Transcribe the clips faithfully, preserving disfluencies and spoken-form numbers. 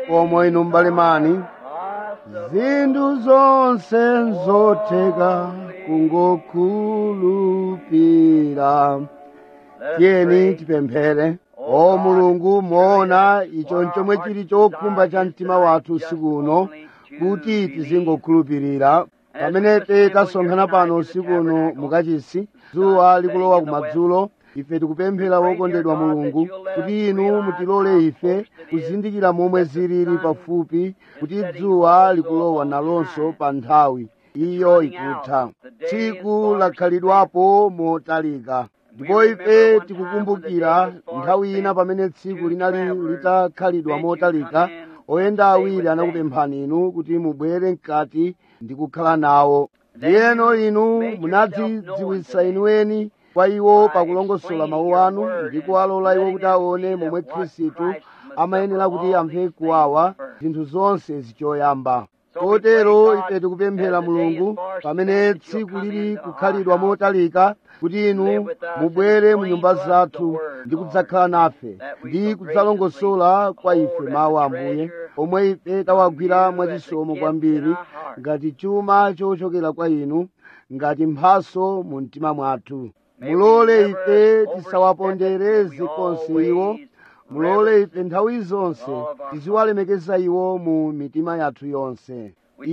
omwe inu mbalemani zinthu zonse nzotheka kungokhulupirira. Tiyeni tipemphere. O Mulungu, moona icho nchomwe chili chokhumba cha mtima wathu usiku uno, kuti tizingokhulupirira. Pamene tasonkhana pano usiku uno mukachisi, dzuwa likulowa kumadzulo, ife tikupemphera wokondedwa Mulungu kuti inu mutilole ife kuzindikira momwe zilili pafupi, kuti dzuwa likulowa nalonso pa nthawi iyo ikutha. Tsiku lakhalidwapo motalika, ndipo ife tikukumbukira nthawi ina pamene tsiku linali litakhalidwa motalika, oyenda awiri anakupemphani inu kuti mubwere mkati ndi kukhala nawo. Ndiyeno inu munadzidziwitsa inuweni kwa iwo pakulongosola mawu anu ndi kuwalola iwo kuti aone momwe Khristu amayenera kuti amve kuwawa zinthu zonse zichoyamba. Kotero ife tikupemphera Mulungu, pamene tsiku lili kukhalidwa motalika, kuti inu mubwere mu nyumba zathu ndi kudzakhala nafe ndi kudzalongosola kwa ife mawu Ambuye, omwe ife tawagwira mwachisomo kwambiri ngati chuma chochokera kwa inu, ngati mphaso mu mtima mwathu. Mulole ife tisawapondereze konse iwo. Mulole ife nthawi zonse tiziwalemekeza iwo mu mitima yathu yonse.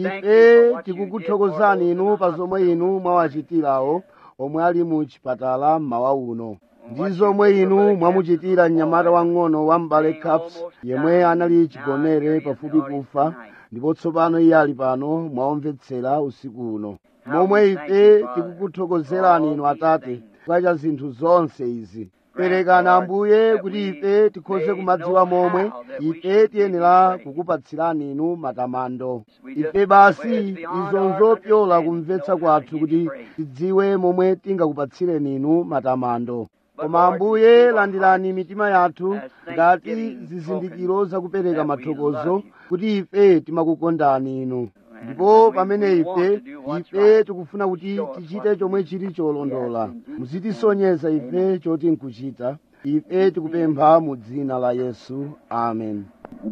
Ife tikukuthokozani inu pa zomwe inu mwawachitirawo omwe ali mu chipatala mmawa uno, ndi zomwe inu mwamuchitira mnyamata wang'ono wa m'bale Caps yemwe anali chigonere pafupi kufa, ndipo tsopano iye ali pano mwaomvetsera usiku uno. Momwe ife tikukuthokozerani inu Atate kwa cha zinthu zonse izi. Perekani Ambuye kuti ife tikhoze kumadziwa momwe ife tiyenera kukupatsirani inu matamando. Ife basi izo nzopyola kumvetsa kwathu kuti tidziwe momwe tingakupatsireni inu matamando. Koma Ambuye, landirani mitima yathu ngati zizindikiro zakupereka mathokozo kuti ife timakukondani inu. Ndipo pamene ife ife tikufuna kuti tichite chomwe chili cholondola, muzitisonyeza ife choti nkuchita. Ife tikupempha mu dzina la Yesu, amen.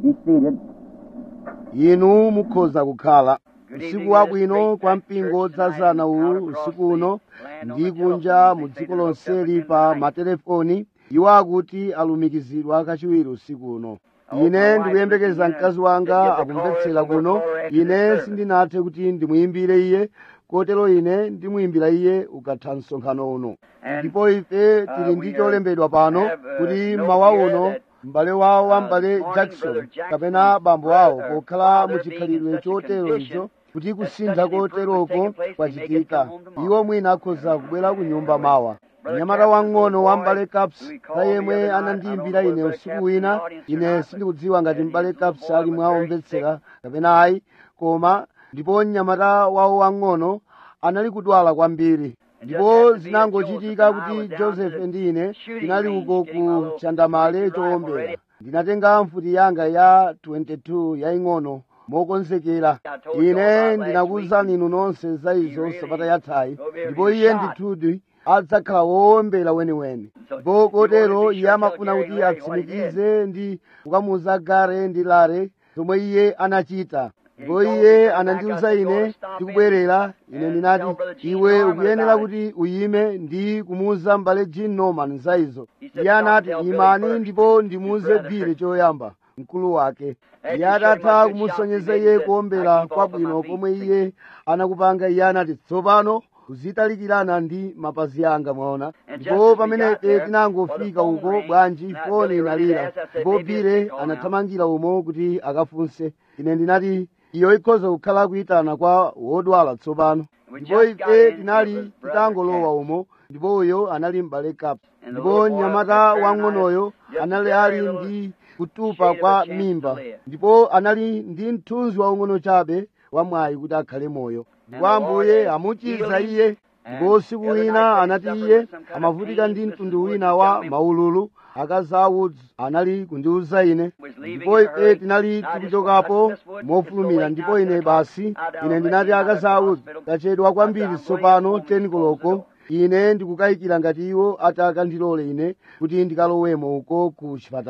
Inu mukhoza kukhala. Usiku wabwino kwa mpingo odzazana uwu usiku uno, ndi kunja mu dziko lonseli pa matelefoni, iwo akuti alumikizidwa kachiwiri usiku uno. Ine ndikuyembekeza mkazi wanga akumvetsera kuno. Ine sindinathe kuti ndimuyimbire iye, kotero ine ndimuyimbira iye ukatha msonkhano uno. Ndipo ife tili ndi cholembedwa pano kuti mmawa uno m'bale wawo wa m'bale Jackson kapena bambo awo pokhala muchikhalidwe chotero icho, kuti kusintha koteroko kwachitika, iwo mwina akhoza kubwera ku nyumba mawa. Mnyamata wang'ono wa m'bale Caps ta yemwe anandiyimbira ine usiku wina, ine sindikudziwa ngati m'bale Caps ali mwaomvetsera kapena ayi, koma ndipo mnyamata wawo wang'ono anali kudwala kwambiri. Ndipo zinangochitika kuti Joseph ndi ine tinali uko ku chandamale chowombera. Ndinatenga mfuti yanga ya twenty-two yaying'ono mokonzekera. Ine ndinakuwuzani inu nonse za izo sabata yathayi, ndipo iye ndithudi adzakhala wowombera weniweni. Ndipo kotero iye amafuna kuti atsimikize ndi kukamuuza Gare ndi Lare zomwe iye anachita. Ndipo iye anandiwuza ine ndikubwerera. Ine ndinati, iwe ukuyenera kuti uyime ndi kumuuza m'bale Jean Norman za izo. Iye anati, imani ndipo ndimuuze Bile choyamba, mkulu wake. Iye atatha kumusonyeza iye kuombera kwabwino komwe iye anakupanga, iye anati, tsopano uzitalikirana ndi mapazi anga, mwaona. Ndipo pamene ife tinangofika uko, bwanji foni inalira, ndipo Bile anathamangira umo kuti akafunse. Ine ndinati, iyo ikhoza kukhala kuyitana kwa wodwala tsopano. Ndipo ife tinali titangolowa umo, ndipo uyo anali m'bale Caps. Ndipo mnyamata wang'onoyo anali ali ndi kutupa kwa mimba, ndipo anali ndi mthunzi waung'ono chabe wa mwayi kuti akhale moyo. Ndipo Ambuye amuchiza iye. Ndipo usiku wina anati iye amavutika ndi mtundu wina wa maululu. Akazi a Woods anali kundiwuza ine. Ndipo ife tinali tikuchokapo mofulumira, ndipo ine basi ine ndinati, akazi a Woods, tachedwa kwambiri tsopano ten koloko. Ine ndikukayikira ngati iwo ati akandilole ine kuti ndikalowemo uko ku chipatala.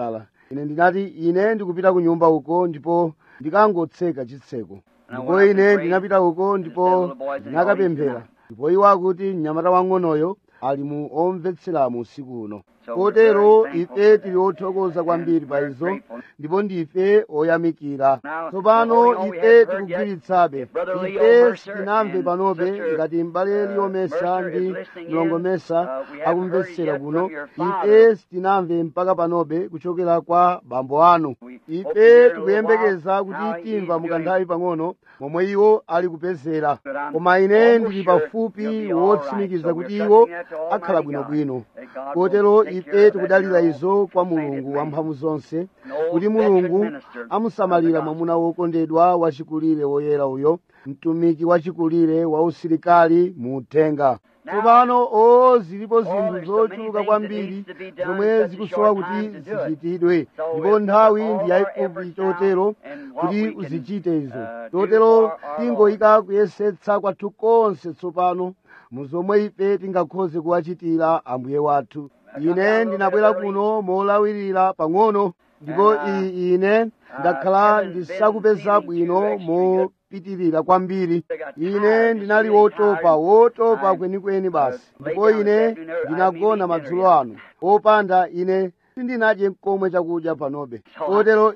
ine ndinati ine ndikupita ku nyumba uko ndipo ndikangotseka chitseko ndipo ine ndinapita uko ndipo ndinakapemphera ndipo iwo akuti mnyamata wang'onoyo ali mu omvetseramo usiku uno. Kotero ife tili othokoza kwambiri pa izo ndipo ndife oyamikira. Tsopano ife tikugwiritsabe, ife sitinamve panobe ngati m'bale Liyomesa ndi mlongomesa akumvetsera kuno, ife sitinamve mpaka panobe kuchokera kwa bambo anu. Ife tikuyembekeza kuti timva mukanthawi pang'ono momwe iwo ali kupezera, koma ine ndili pafupi wotsimikiza kuti iwo akhala bwinobwino. Kotero ife tikudalira izo kwa Mulungu wamphamvu zonse, kuti Mulungu amusamalira mwamuna wokondedwa wachikulire woyera uyo, mtumiki wachikulire wa usilikali mu uthenga. Tsopano o zilipo zinthu zochuluka kwambiri zomwe zikusowa kuti zichitidwe, ndipo nthawi ndi yayifupi chotero kuti uzichite izo. Chotero tingoyika kuyesetsa kwathu konse tsopano mu zomwe ife tingakhoze kuwachitira Ambuye wathu. Ine ndinabwera kuno molawirira pang'ono, ndipo iyi ine ndakhala ndisakupeza bwino mopitirira kwambiri. Ine ndinali wotopa wotopa kwenikweni basi, ndipo ine ndinagona madzulo ano opanda ine sindinadye n'komwe chakudya panobe. Kotero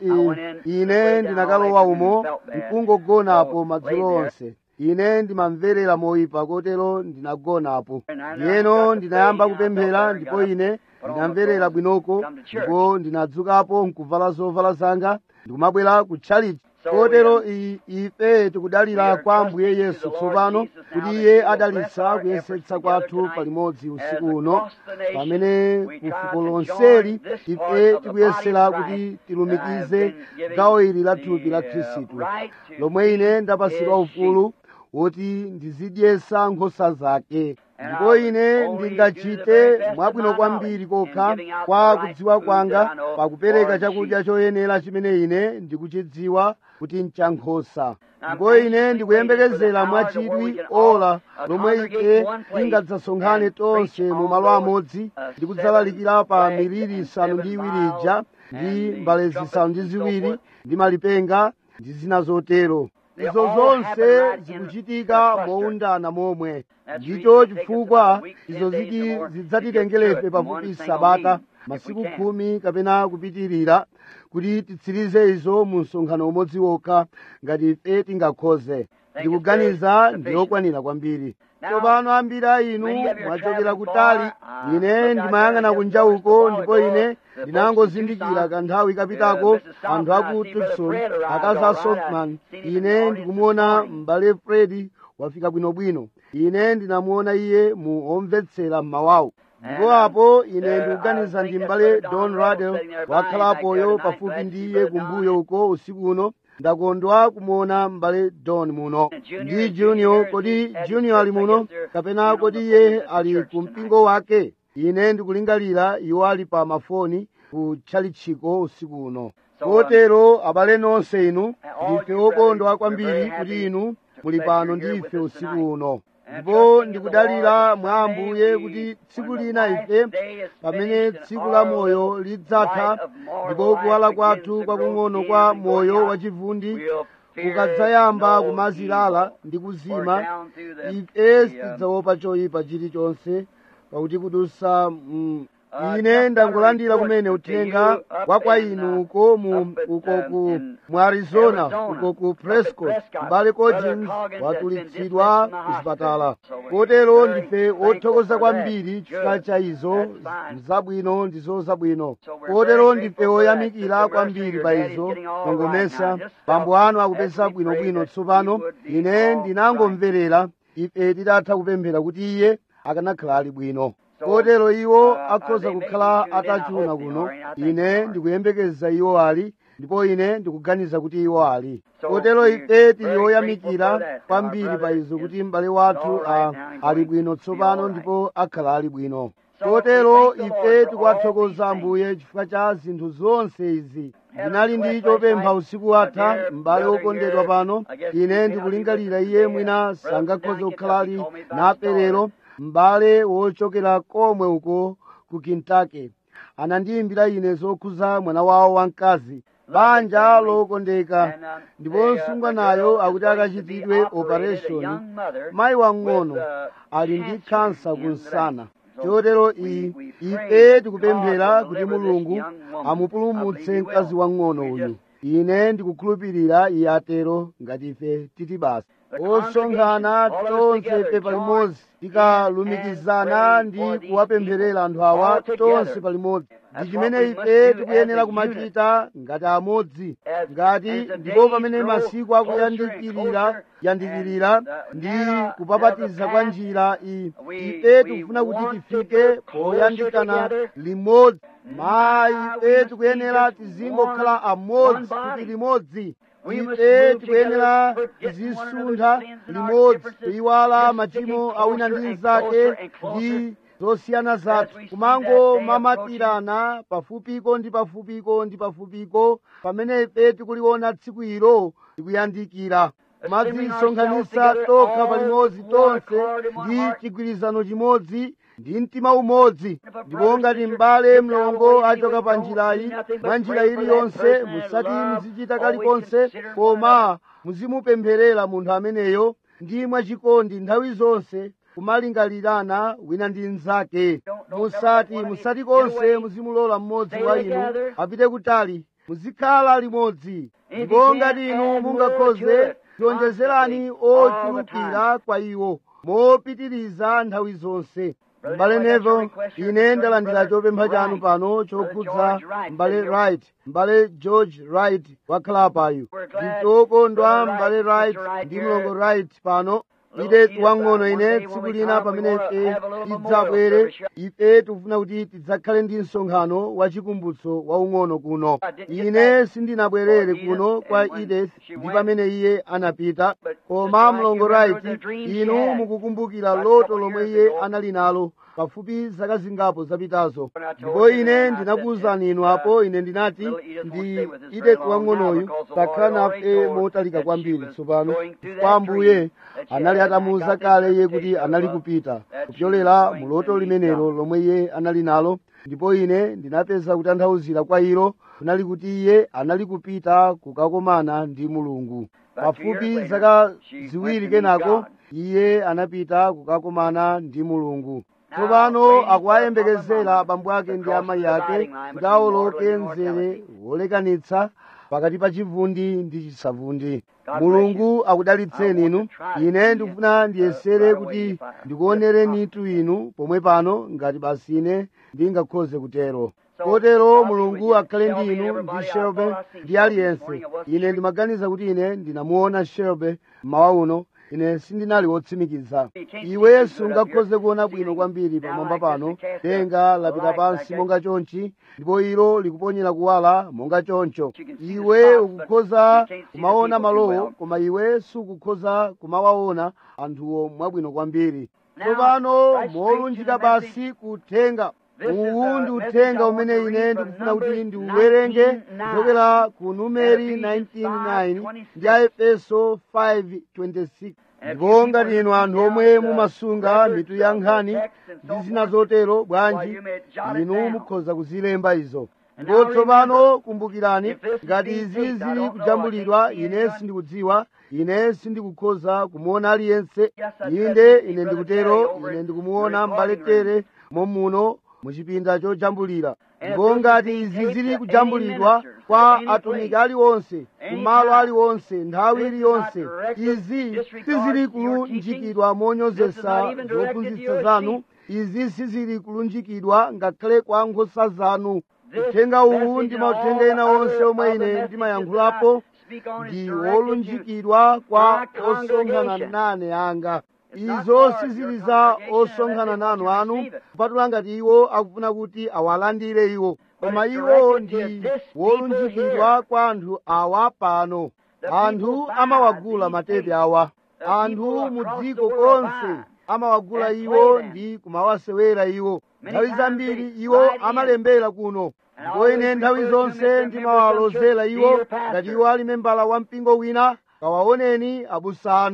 ine ndinakalowa umo nkungogonapo madzulo onse. Ine ndimamverera moyipa, kotero ndinagonapo. Ndiyeno ndinayamba kupemphera, ndipo ine ndinamverera bwinoko, ndipo ndinadzukapo nkuvala zovala zanga ndikumabwera ku tchalichi. Kotero ife tikudalira kwa Ambuye Yesu tsopano kuti Iye adalitsa kuyesetsa kwathu palimodzi usiku uno, pamene kufuko lonseli ife tikuyesera kuti tilumikize gawo ili la thupi la Khristu, lomwe ine ndapasidwa ufulu woti ndizidyesa nkhosa zake. Ndipo ine ndingachite mwabwino kwambiri kokha kwa kudziwa kwanga pakupereka chakudya choyenera chimene ine ndikuchidziwa kuti nchankhosa. Ndipo ine ndikuyembekezera mwachidwi ola lomwe ife tingadzasonkhane tonse mu malo amodzi ndi kudzalalikira pa miliri isanu ndi iwiri ija ndi mbale zisanu ndi ziwiri ndi malipenga ndi zina zotero. Izo zonse zikuchitika moundana momwe. Ndicho chifukwa izo ziti zidzatitengerefe pafupi sabata, masiku khumi kapena kupitirira, kuti titsirize izo mu msonkhano umodzi wokha ngati ife tingakhoze. Ndikuganiza ndiyokwanira kwambiri. Tsopano ambiri a inu mwachokera kutali. Ine ndimayang'ana kunja uko, ndipo ine ndinangozindikira kanthawi kapitako anthu aku Tucson, akazi a Softman. Ine ndikumuona m'bale Fredi wafika bwinobwino. Ine ndinamuona iye mu omvetsera mmawawu. Ndipo apo ine ndikuganiza ndi m'bale Don Radel wakhalapoyo pafupi ndi iye kumbuyo uko usiku uno. Ndakondwa kumuona m'bale Don muno ndi Junior. Kodi Junior ali muno kapena kodi iye ali ku mpingo wake? Ine ndikulingalira iwo ali pa mafoni ku tchalitchiko usiku uno. Kotero abale nonse inu, ndife okondwa kwambiri kuti inu muli pano ndi ife usiku uno. Ndipo ndikudalira mwa Ambuye kuti tsiku lina ife, pamene tsiku la moyo lidzatha ndipo kuwala kwathu kwakung'ono kwa moyo wachivundi kukadzayamba kumazilala ndi kuzima, ife sitidzaopa choyipa chilichonse, pakuti kudusa mm, ine ndangolandira kumene uthenga wa kwa inu uko mu uko ku mu Arizona, uko ku Prescott. M'bale Coggins watulitsidwa ku chipatala. Kotero ndife othokoza kwambiri chifukwa cha izo zabwino ndizo zabwino. Kotero ndife oyamikira kwambiri pa izo. Ngongomesa bambo anu akupeza bwinobwino tsopano. Ine ndinangomverera ife tidatha kupemphera kuti iye akanakhala ali bwino. Kotero iwo akhoza kukhala atachuna kuno. Ine ndikuyembekeza iwo ali, ndipo ine ndikuganiza kuti iwo ali. Kotero ife tili oyamikira kwambiri pa izo kuti m'bale wathu ali bwino tsopano ndipo akhala ali bwino. Kotero ife tikuwathokoza Ambuye chifukwa cha zinthu zonse izi. Ndinali ndi chopempha usiku watha, m'bale wokondedwa pano. Ine ndikulingalira iye mwina sangakhoze kukhala ali nape lero, m'bale wochokera komwe uko ku Kentucky. anandiyimbira ine zokhuza mwana wawo wamkazi, banja lokondeka, ndipo msungwanayo akuti akachitidwe operation. mayi wang'ono ali ndi kansa kunsana. chotero iyi ife tikupemphera kuti Mulungu amupulumutse mkazi wang'ono uyu. ine ndikukhulupirira iye atero ngati ife titi basi osonkhana tonse ife palimodzi tikalumikizana ndi kuwapempherera anthu awa tonse palimodzi. ndi chimene ife tikuyenera kumachita ngati amodzi. ngati ndipo pamene masiku akuyandikirira yandikirira ndi kupapatiza kwa njira iyi, ife tikufuna kuti tifike poyandikana limodzi. mayi ife tikuyenera tizingokhala amodzi kuti limodzi. ife tikuyenera tizisuntha limodzi, kuyiwala machimo awina ndi mnzake ndi zosiyana zathu, kumango mamatirana pafupiko ndi pafupiko ndi pafupiko pamene ife tikuliona tsiku ilo tikuyandikira. kumadzisonkhanitsa tokha palimodzi tonse ndi chigwirizano chimodzi ndi mtima umodzi. ndipo ngati m'bale mlongo achoka pa njirayi mwa njira iliyonse, musati muzichita kalikonse koma muzimupempherera munthu ameneyo ndi mwachikondi nthawi zonse, kumalingalirana wina ndi mnzake. musati musati konse muzimulola mmodzi wa inu apite kutali, muzikhala limodzi. ndipo ngati inu mungakhoze, tionjezerani ochulukira kwa iwo mopitiriza nthawi zonse. m'bale Neville, ine ndalandira chopempha chanu pano chokhudza m'bale Wright, m'bale George Wright wakhala payu. nditokondwa m'bale Wright ndi mlongo Wright pano. ide wang'ono ine tsiku lina pamene ife tidzabwere, ife tikufuna kuti tidzakhale ndi msonkhano wa chikumbutso waung'ono kuno. ine sindinabwerere kuno kwa Edith ndi pamene iye anapita, koma mlongo Wright, inu mukukumbukira loto lomwe iye anali nalo pafupi zaka zingapo zapitazo. ndipo ine ndinakuwuzani inu apo, ine ndinati ndi Edith wang'onoyu takhala nafe motalika kwambiri tsopano, kwa Ambuye anali atamuwuza kale iye kuti anali kupita kupyolera mu loto limenelo lomwe iye anali nalo. ndipo ine ndinapeza kutanthauzira kwa ilo kunali kuti iye anali kupita kukakomana ndi Mulungu. pafupi zaka ziwiri kenako iye anapita kukakomana ndi Mulungu. tsopano akuwayembekezera abambo ake ndi amayi ake kuti awoloke mzere wolekanitsa pakati pa chivundi ndi chisavundi. Mulungu akudalitseni inu. ine ndikufuna ndiyesere kuti ndikuonerenitu inu pomwe pano ngati basi ine ndingakhoze kutero. kotero Mulungu akhale ndi inu ndi Shelby ndi aliyense. ine ndimaganiza kuti ine ndinamuona Shelby mmawa uno. ine sindinali wotsimikiza. iwe sungakhoze kuona bwino kwambiri pamwamba pano. denga lapita pansi monga chonchi, ndipo ilo likuponyera kuwala monga choncho. iwe ukukhoza kumaona malowo, koma iwe sukukhoza kumawaona anthuwo mwabwino kwambiri. tsopano molunjika basi kuthenga uwu ndi uthenga umene ine ndikufuna kuti ndiuwerenge kuchokera ku Numeri nineteen nine ndi Aefeso five twenty-six. ndipo ngati inu anthu omwe mumasunga mitu ya nkhani ndi zina zotero, bwanji inu mukhoza kuzilemba izo. ndipo tsopano kumbukirani, ngati izi zili kujambulidwa, ine sindikudziwa, ine sindikukhoza kumuona aliyense. inde ine ndikutero, ine ndikumuona m'bale Tere momuno muchipinda chojambulira. ndipo ngati izi zili kujambulidwa kwa atumiki aliwonse kumalo aliwonse nthawi iliyonse, izi sizili kulunjikidwa monyozesa zophunzitsa zanu, izi sizili kulunjikidwa ngakhale kwa nkhosa zanu. uthenga uwu ndi mauthenga ena onse omwe ine ndimayankhulapo ndi wolunjikidwa kwa osonkhana nane anga. izo sizili za osonkhana nanu anu kupatula ngati iwo akufuna kuti awalandire iwo, koma iwo ndi wolunjikidwa kwa anthu awa pano. anthu amawagula matepe awa. anthu mu dziko konse amawagula iwo ndi kumawasewera iwo. nthawi zambiri iwo amalembera kuno, ndipo ine nthawi zonse ndimawalozera iwo ngati iwo ali membala wa mpingo wina, kawaoneni abusa anu.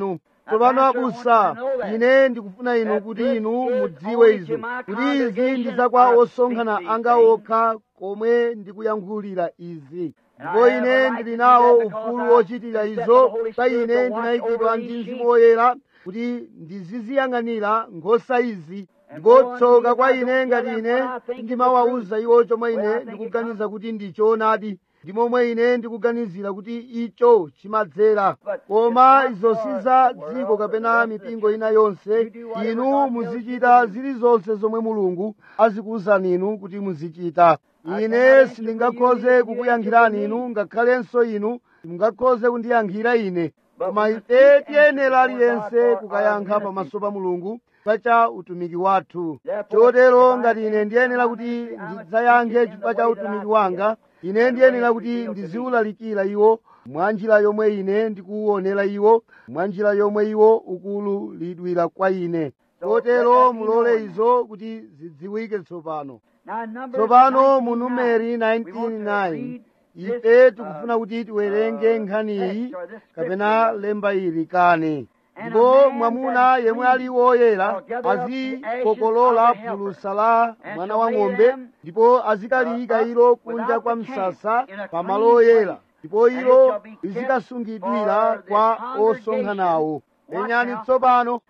tsopano abusa, ine ndikufuna inu kuti inu mudziwe izo, kuti izi ndi za kwa osonkhana anga okha komwe ndikuyankhulira izi. Ndipo ine ndili nawo ufulu wochitira izo, pa ine ndinayikidwa ndi Mzimu Woyera kuti ndiziziyang'anira nkhosa izi. Ndipo tsoka kwa ine ngati ine ndimawawuza iwo chomwe ine ndikuganiza kuti ndi choonadi, ndi momwe ine ndikuganizira kuti icho chimadzera. Koma izo si za dziko kapena mipingo ina yonse. Inu muzichita zilizonse zomwe Mulungu azikuwuzani inu kuti muzichita. Ine sindingakhoze kukuyankhirani inu, ngakhalenso inu simungakhoze kundiyankhira ine. Koma ife tiyenera aliyense kukayankha pamaso pa Mulungu chifukwa cha utumiki wathu. Chotero ngati ine ndiyenera kuti ndidzayankhe chifukwa cha utumiki wanga, ine ndiyenera kuti ndiziwulalikira iwo mwa njira yomwe ine ndikuwuonera iwo, mwa njira yomwe iwo ukuwululidwira kwa ine. Chotero mulole izo kuti zidziwike tsopano. Tsopano mu Numeri nineteen nine ife tikufuna kuti tiwerenge nkhani iyi kapena lemba ili kani. Ndipo mwamuna yemwe ali woyera azikokolola phulusa la mwana wa ng'ombe, ndipo azikaliyika ilo kunja kwa msasa pamalo oyera, ndipo ilo lizikasungidwira kwa osonkhanawo. Penyani tsopano,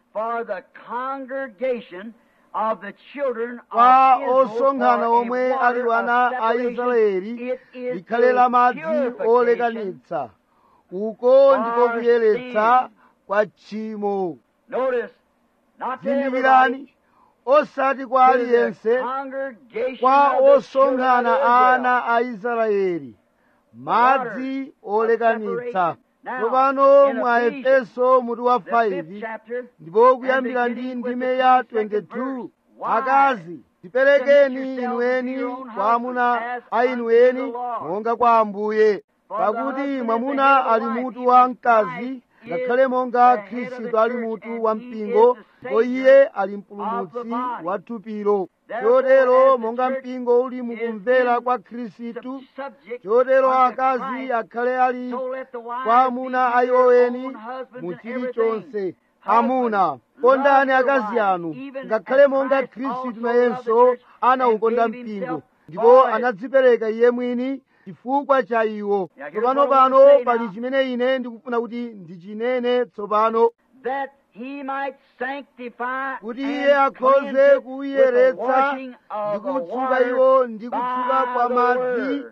kwa osonkhana omwe ali wana a Israeli likhale la madzi olekanitsa. Uko ndiko kuyeretsa kwa tchimo. Zindikirani, osati kwa aliyense, kwa osonkhana ana a Israeli, madzi olekanitsa. Tsopano mwa Efeso mutu wa five, ndipo kuyambira ndi ndime ya twenty-two, akazi tiperekeni inueni kwa amuna a inueni monga kwa Ambuye, pakuti mwamuna ali mutu wa mkazi, ngakhale monga Khristu ali mutu wa mpingo, ndipo iye ali mpulumutsi wa thupilo. Chotero monga mpingo uli mukumvera kwa Khristu, chotero akazi akhale ali kwa amuna a iwo eni mu chilichonse. Amuna, kondani akazi anu, ngakhale monga Khristu nayenso anawukonda mpingo, ndipo anadzipereka iye mwini chifukwa cha iwo. Tsopano pano pali chimene ine ndikufuna kuti ndichinene tsopano, kuti iye akhoze kuyeretsa ndi kutsuka iwo ndi kutsuka kwa madzi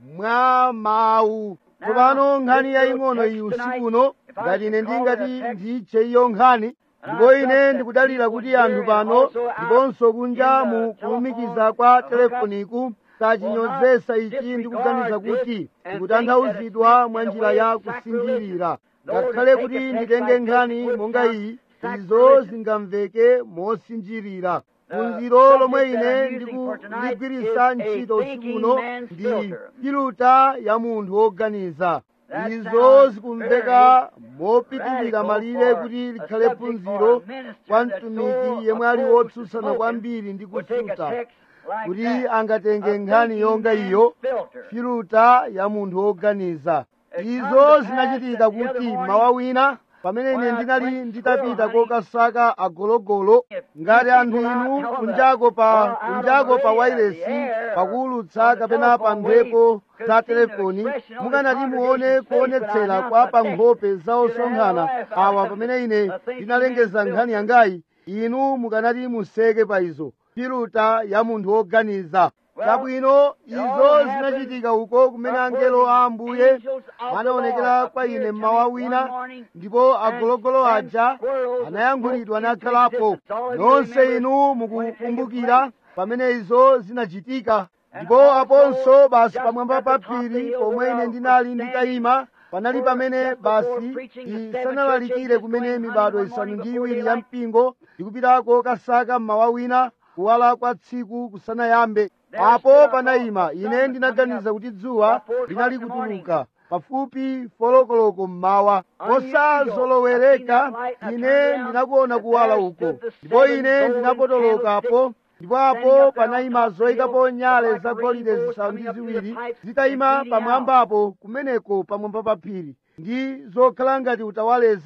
mwa mawu. Tsopano nkhani yaying'ono iyi usiku uno, ngati ine ndingati nditche iyo nkhani, ndipo ine ndikudalira kuti anthu pano ndiponso kunja mu kulumikiza kwa telefoniku tachinyozesa ichi ndikuganiza kuti ndikutanthauzidwa mwa njira ya kusinjirira. Ngakhale kuti nditenge nkhani monga iyi, izo zingamveke mosinjirira. Phunziro lomwe ine ndikuligwiritsa ntchito usiku uno ndi filuta ya munthu woganiza. Izo zikumveka mopitirira malire kuti likhale phunziro kwa mtumiki yemwe ali wotsutsana kwambiri ndi kusuta, kuti angatenge nkhani yonga iyo, filuta ya munthu woganiza. Izo zinachitika kuti mawa wina pamene ine ndinali nditapita kokasaka agologolo, ngati anthu inu kunjako pa kunjako pa wairesi pakuwulutsa kapena pa mphepo za telefoni, mukanati muone kuonetsera kwa pa nkhope za osonkhana awa pamene ine ndinalengeza nkhani yangayi, inu mukanati museke pa izo, filuta ya munthu woganiza. Chabwino, izo zinachitika uko kumene angelo a Ambuye anaonekera kwa ine mmawa wina, ndipo agologolo aja anayankhulidwa nakhalapo. Nonse inu mukukumbukira pamene izo zinachitika. Ndipo aponso basi pamwamba pa phiri pomwe ine ndinali nditayima, panali pamene basi isanalalikire kumene mibado isanu ndi iwiri ya mpingo ikupitako kasaka mmawa wina, kuwala kwa tsiku kusanayambe. Apo panayima ine ndinaganiza kuti dzuwa linali kutuluka pafupi folokoloko mmawa. Mosazolowereka ine ndinakuona kuwala uko, ndipo ine ndinapotolokapo, ndipo apo panayima zoyikapo nyale zagolide zisanu ndi ziwiri zitayima pamwambapo kumeneko pamwamba pa phiri, ndi zokhala ngati utawaleza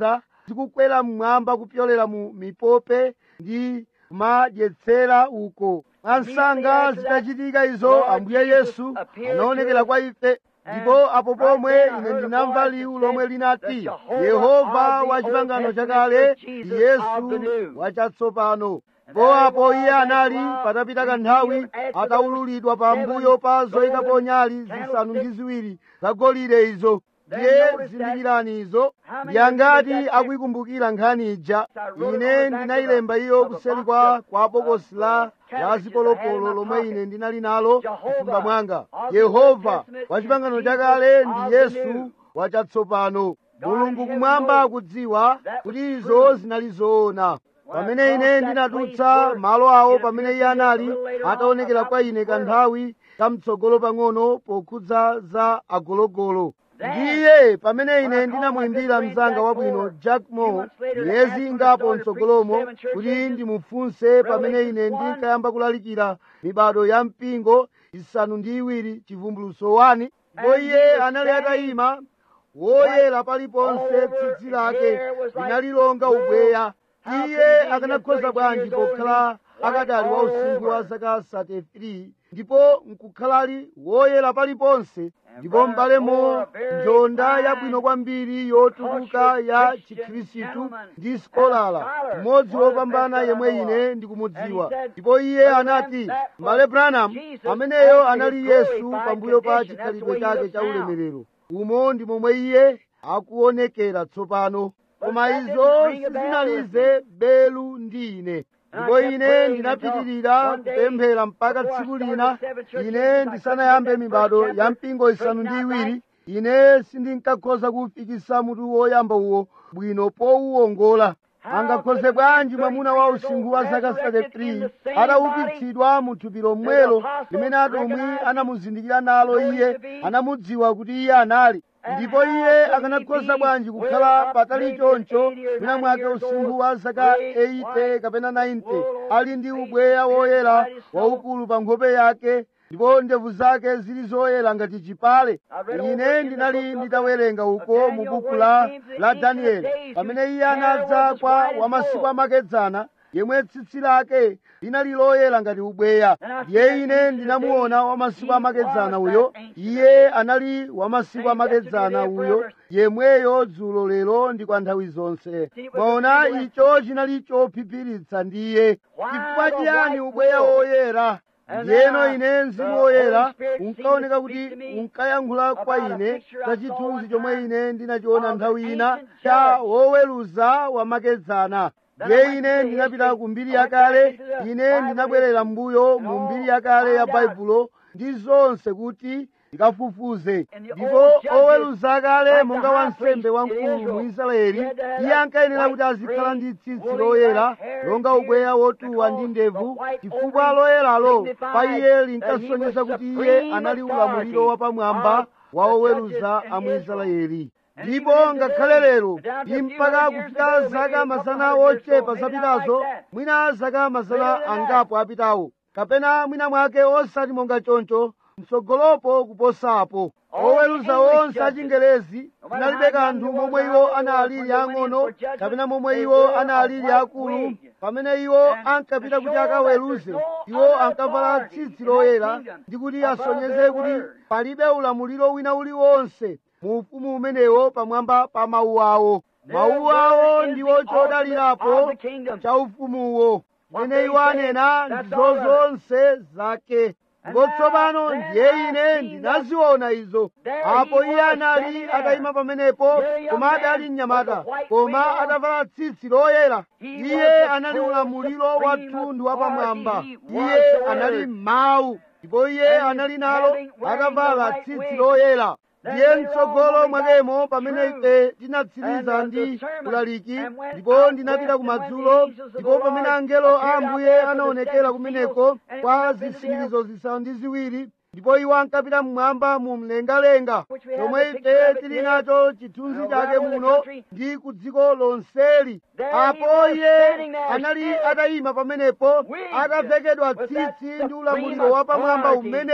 zikukwera mmwamba kupyolera mu mipope ndi kumadyetsera uko. Ansanga zitachitika izo, Ambuye Yesu anaonekera kwa ife, ndipo apo pomwe ine ndinamva liwu lomwe linati, Yehova wa pangano chakale, Yesu wachatsopano. Ndipo apo iye anali patapita kanthawi ataululidwa pambuyo pa zoyikapo nyali zisanu ndi ziwiri zagolide izo. Ndiye zindikirani izo, ndiyangati akuyikumbukira nkhani ija. Ine ndinayilemba iyo kuseri kwa kwa bokosi la la zipolopolo lomwe ine ndinali nalo mfumba mwanga. Yehova wa pangano chakale ndi Yesu wachatsopano. Mulungu kumwamba akudziwa kuti izo zinali zoona. Pamene ine ndinadutsa malo awo, pamene iye anali ataonekera kwa ine kanthawi kamtsogolo pang'ono pokhudza za agologolo, ndiye pamene ine ndinamuyimbira mzanga wabwino Jack Moore miyezi ingapo mtsogolomo kuti ndimufunse pamene ine ndinkayamba kulalikira mibado ya mpingo isanu ndi iwiri chivumbuluso wani, ndipo iye anali atayima woyera paliponse, tsitsi lake linalilonga ubweya. Iye akanakhoza bwanji pokhala akadali wa usinkhu wa zaka thirty-three ndipo nkukhalali woyera paliponse, ndipo m'balemo njonda yabwino kwambiri yotukuka ya Chikhristu ndi skolala mmodzi wopambana yemwe ine ndikumudziwa. Ndipo iye anati, m'bale Branham, ameneyo anali Yesu pambuyo pa chikhalidwe chake cha ulemerero. Umo ndi momwe iye akuonekera tsopano. Koma izo sizinalize belu ndi ine, ndipo ine ndinapitirira kupemphera mpaka tsiku lina, ine ndisanayambe mibado ya mpingo isanu ndi iwiri, ine sindinkakhoza kufikisa mutu woyamba uwo bwino powuwongola. Angakhoze bwanji mwamuna wa usinkhu wa zaka thirty-three ataukitsidwa mu thupi lomwelo limene atumwi anamuzindikira nalo iye, anamudziwa kuti iye anali, ndipo iye akanakhoza bwanji kukhala patali choncho mwina mwake usinkhu wa zaka eighty kapena ninety ali ndi ubweya woyera waukulu pa nkhope yake ndipo ndevu zake zili zoyera ngati chipale. Ine ndinali nditawerenga uko mu buku la la Danieli pamene iye anadza kwa wamasiku amakedzana yemwe tsitsi lake linali loyera ngati ubweya. Ndiye ine ndinamuona wamasiku amakedzana uyo, iye anali wamasiku amakedzana uyo yemweyo dzulo lero ndi kwa nthawi zonse. Mwaona, icho chinali chophiphiritsa ndiye. Chifukwa chiyani ubweya woyera? Ndiyeno ine mzimu woyera unkaoneka kuti unkayankhula kwa ine za chithunzi chomwe ine ndinachiona nthawi ina cha woweruza wamakedzana. Ndiye ine ndinapita ku mbiri yakale, ine ndinabwerera mbuyo mu mbiri yakale ya Baibulo ndi zonse kuti ndikafufuze. Ndipo oweruza akale monga wansembe wamkulu mu Israeli, iye ankayenera kuti azikhala ndi tsitsi loyera longa ubweya wotuwa ndi ndevu, chifukwa loyeralo pa iye linkasonyeza kuti iye anali ulamuliro wapamwamba wa oweruza a mu Israeli. Ndipo ngakhale lero ndi mpaka kufika zaka mazana ochepa zapitazo, mwina zaka mazana angapo apitawo, kapena mwina mwake osati monga choncho, mtsogolopo kuposapo, oweruza onse achingerezi tinalibe kanthu momwe iwo analili ang'ono kapena momwe iwo analili akulu. Pamene iwo ankapita kuti akaweruze, iwo ankavala tsitsi loyera ndi kuti asonyeze kuti palibe ulamuliro wina uliwonse mu ufumu umenewo pamwamba pa mawu awo. Mawu awo ndiwo chodalirapo cha ufumuwo. Mene iwo anena ndizo zonse zake. Ndipo tsopano ndiye ine ndinaziona izo. Apo iye anali atayima pamenepo, koma adali mnyamata, koma atavala tsitsi loyera. Iye anali ulamuliro wa mtundu wapamwamba. Iye anali mawu, ndipo iye anali nalo atavala tsitsi loyera. Ndiye mtsogolo mwakemo pamene ife tinatsiriza ndi ulaliki, ndipo ndinapita kumadzulo, ndipo pamene angelo a Ambuye anaonekera kumeneko kwa zisindikizo zisanu ndi ziwiri, ndipo iwo ankapita mmwamba mu mlengalenga pomwe ife tili nacho chithunzi chake muno ndi ku dziko lonseli. Apo iye anali atayima pamenepo atavekedwa tsitsi ndi ulamuliro wapamwamba umenewo.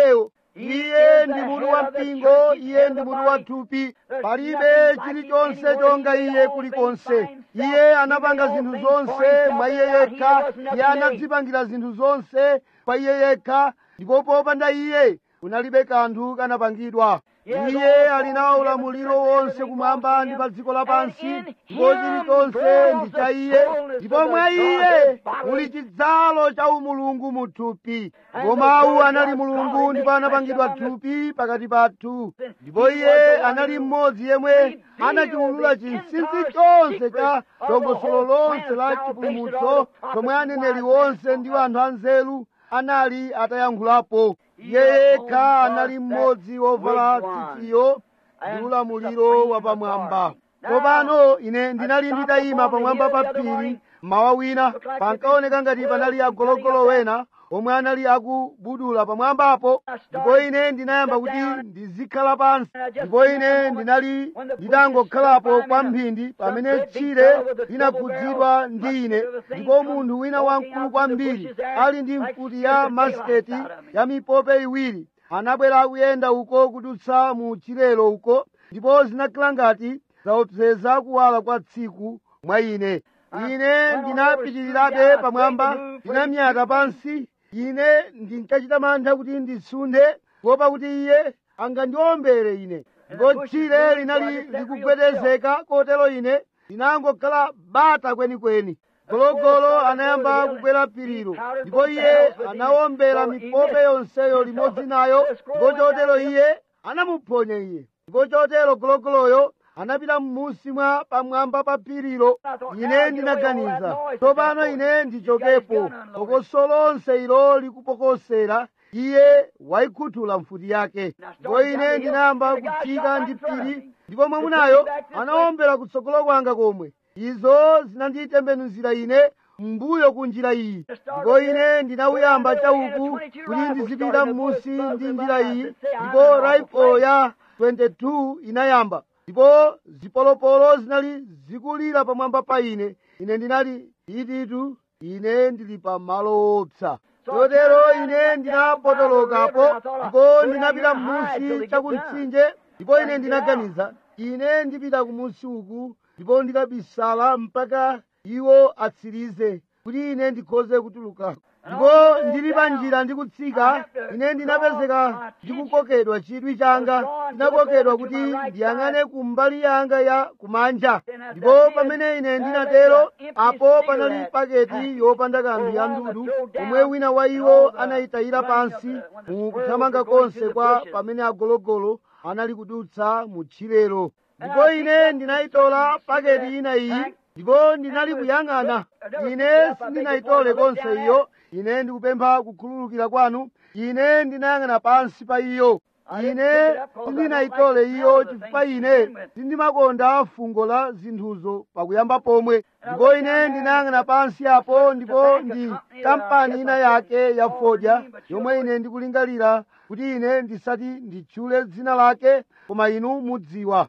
iye ndi mutu wa mpingo, iye ndi mutu wa thupi. Palibe chilichonse chonga iye kulikonse. Iye anapanga zinthu zonse mwa iye yekha, iye anadzipangira zinthu zonse pa iye yekha, ndipo popanda iye kunalibe kanthu kanapangidwa. Iye ali nawo ulamuliro wonse kumwamba ndi pa dziko lapansi, ndipo chilichonse ndi cha iye, ndipo mwa iye muli chidzalo cha umulungu mu thupi. Ndipo mawu anali mulungu, ndipo anapangidwa thupi pakati pathu. Ndipo iye anali mmodzi yemwe anachiwulula chinsinsi chonse cha dongosolo lonse la chipulumutso, chomwe aneneri onse ndi anthu anzeru anali atayankhulapo. Iye yekha anali mmodzi wovala tsitsiyo ndi ulamuliro wapamwamba. Tsopano ine ndinali nditayima pamwamba pa phiri mmawa wina, pankaoneka ngati panali agologolo wena omwe anali akubudula pamwambapo, ndipo ine ndinayamba kuti ndizikhala pansi. Ndipo ine ndinali nditangokhalapo kwa mphindi pamene tchire linakhudzidwa ndi ine, ndipo munthu wina wamkulu kwambiri ali ndi mfuti ya masiketi ya mipope iwiri anabwera akuyenda uko kudutsa mu tchirelo uko, ndipo zinakhala ngati zaopseza kuwala kwa tsiku mwa ine. Ine ndinapitirirabe pamwamba, ndinamyata pansi. Ine ndinkachita mantha kuti ndisunthe, kuopa kuti iye angandiombere ine. Ndipo tchire linali likugwedezeka, kotero ine ndinangokhala bata kwenikweni. Gologolo anayamba kukwera phirilo, ndipo iye anawombera mipope yonseyo limodzi nayo, ndipo chotero iye anamuphonya iye. Ndipo chotero gologoloyo anapita m'munsi mwa pamwamba pa phirilo. Ine ndinaganiza, tsopano ine ndichokepo, phokoso lonse ilo likupokosera, iye wayikhuthula mfuti yake. Ndipo ine ndinayamba kutsika ndi phiri, ndipo mwamunayo anawombera kutsogolo kwanga komwe. Izo zinanditembenuzira ine mbuyo kunjira iyi, ndipo ine ndinawuyamba chauku kuti ndizipita m'munsi ndi njira iyi, ndipo rifle ya twenty-two inayamba, ndipo zipolopolo zinali zikulira pamwamba pa ine. Ine ndinali ititu, ine ndili pa malo opsa. Chotero ine ndinapotolokapo, ndipo ndinapita m'munsi chakumtsinje, ndipo ine ndinaganiza, ine ndipita kumunsi uku, ndipo ndikabisala mpaka iwo atsirize kuti ine ndikhoze kutulukako. Ndipo ndili pa njira ndikutsika, ine ndinapezeka ndikukokedwa chidwi changa, ndinakokedwa kuti ndiyang'ane ku mbali yanga ya kumanja. Ndipo pamene ine ndinatero, apo panali paketi yopanda kanthu ya ndudu, omwe wina wa iwo anayitayira pansi mu kuthamanga konse kwa pamene agologolo anali kudutsa mu tchirelo. Ndipo ine ndinayitola paketi ina iyi, ndipo ndinali kuyang'ana. Ine sindinayitole konse iyo. Ine ndikupempha kukhululukira kwanu. Ine ndinayang'ana pansi pa iyo. Ine sindinayitole iyo chifukwa ine sindimakonda fungo la zinthuzo pakuyamba pomwe. Ndipo ine ndinayang'ana pansi apo, ndipo ndi kampani ina yake ya fodya yomwe ine ndikulingalira kuti ine ndisati nditchule dzina lake, koma inu mudziwa.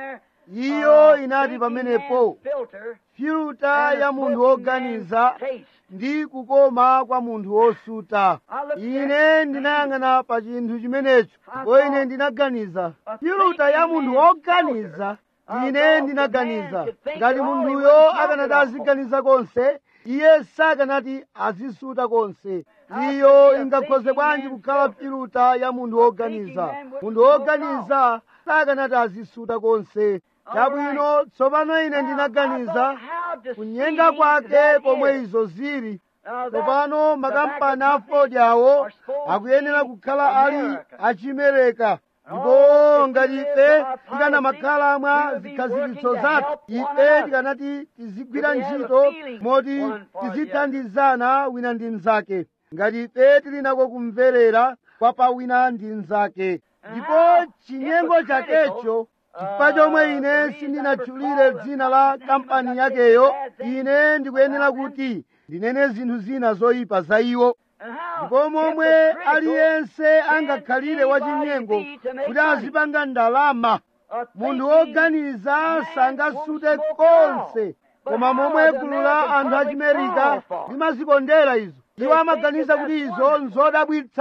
Iyo inati pamenepo, filuta ya munthu woganiza ndi kukoma kwa munthu wosuta. Ine ndinayang'ana pa chinthu chimenecho, ndipo ine ndinaganiza, filuta ya munthu woganiza. Ine ndinaganiza, ngati munthuyo akanati aziganiza konse, iye sakanati azisuta konse. Iyo ingakhoze bwanji kukhala filuta ya munthu woganiza? Munthu woganiza sakanati azisuta konse. Chabwino, tsopano ine ndinaganiza kunyenga kwake komwe izo zili. Tsopano makampani a fodya awo akuyenera kukhala ali achimereka. Ndipo ngati ife tikanamakhala mwa zikhazikitso zathu, ife tikanati tizigwira ntchito moti tizithandizana wina ndi mnzake, ngati ife tili nako kumverera kwa pa wina ndi mnzake. Ndipo chinyengo chakecho, chifukwa chomwe ine sindinatchulire dzina la kampani yakeyo, ine ndikuyenera kuti ndinene zinthu zina zoyipa za iwo. Ndipo momwe aliyense angakhalire wachinyengo kuti azipanga ndalama, munthu woganiza sangasute konse. Koma momwe gulu la anthu achimerika limazikondera izo, iwo amaganiza kuti izo nzodabwitsa.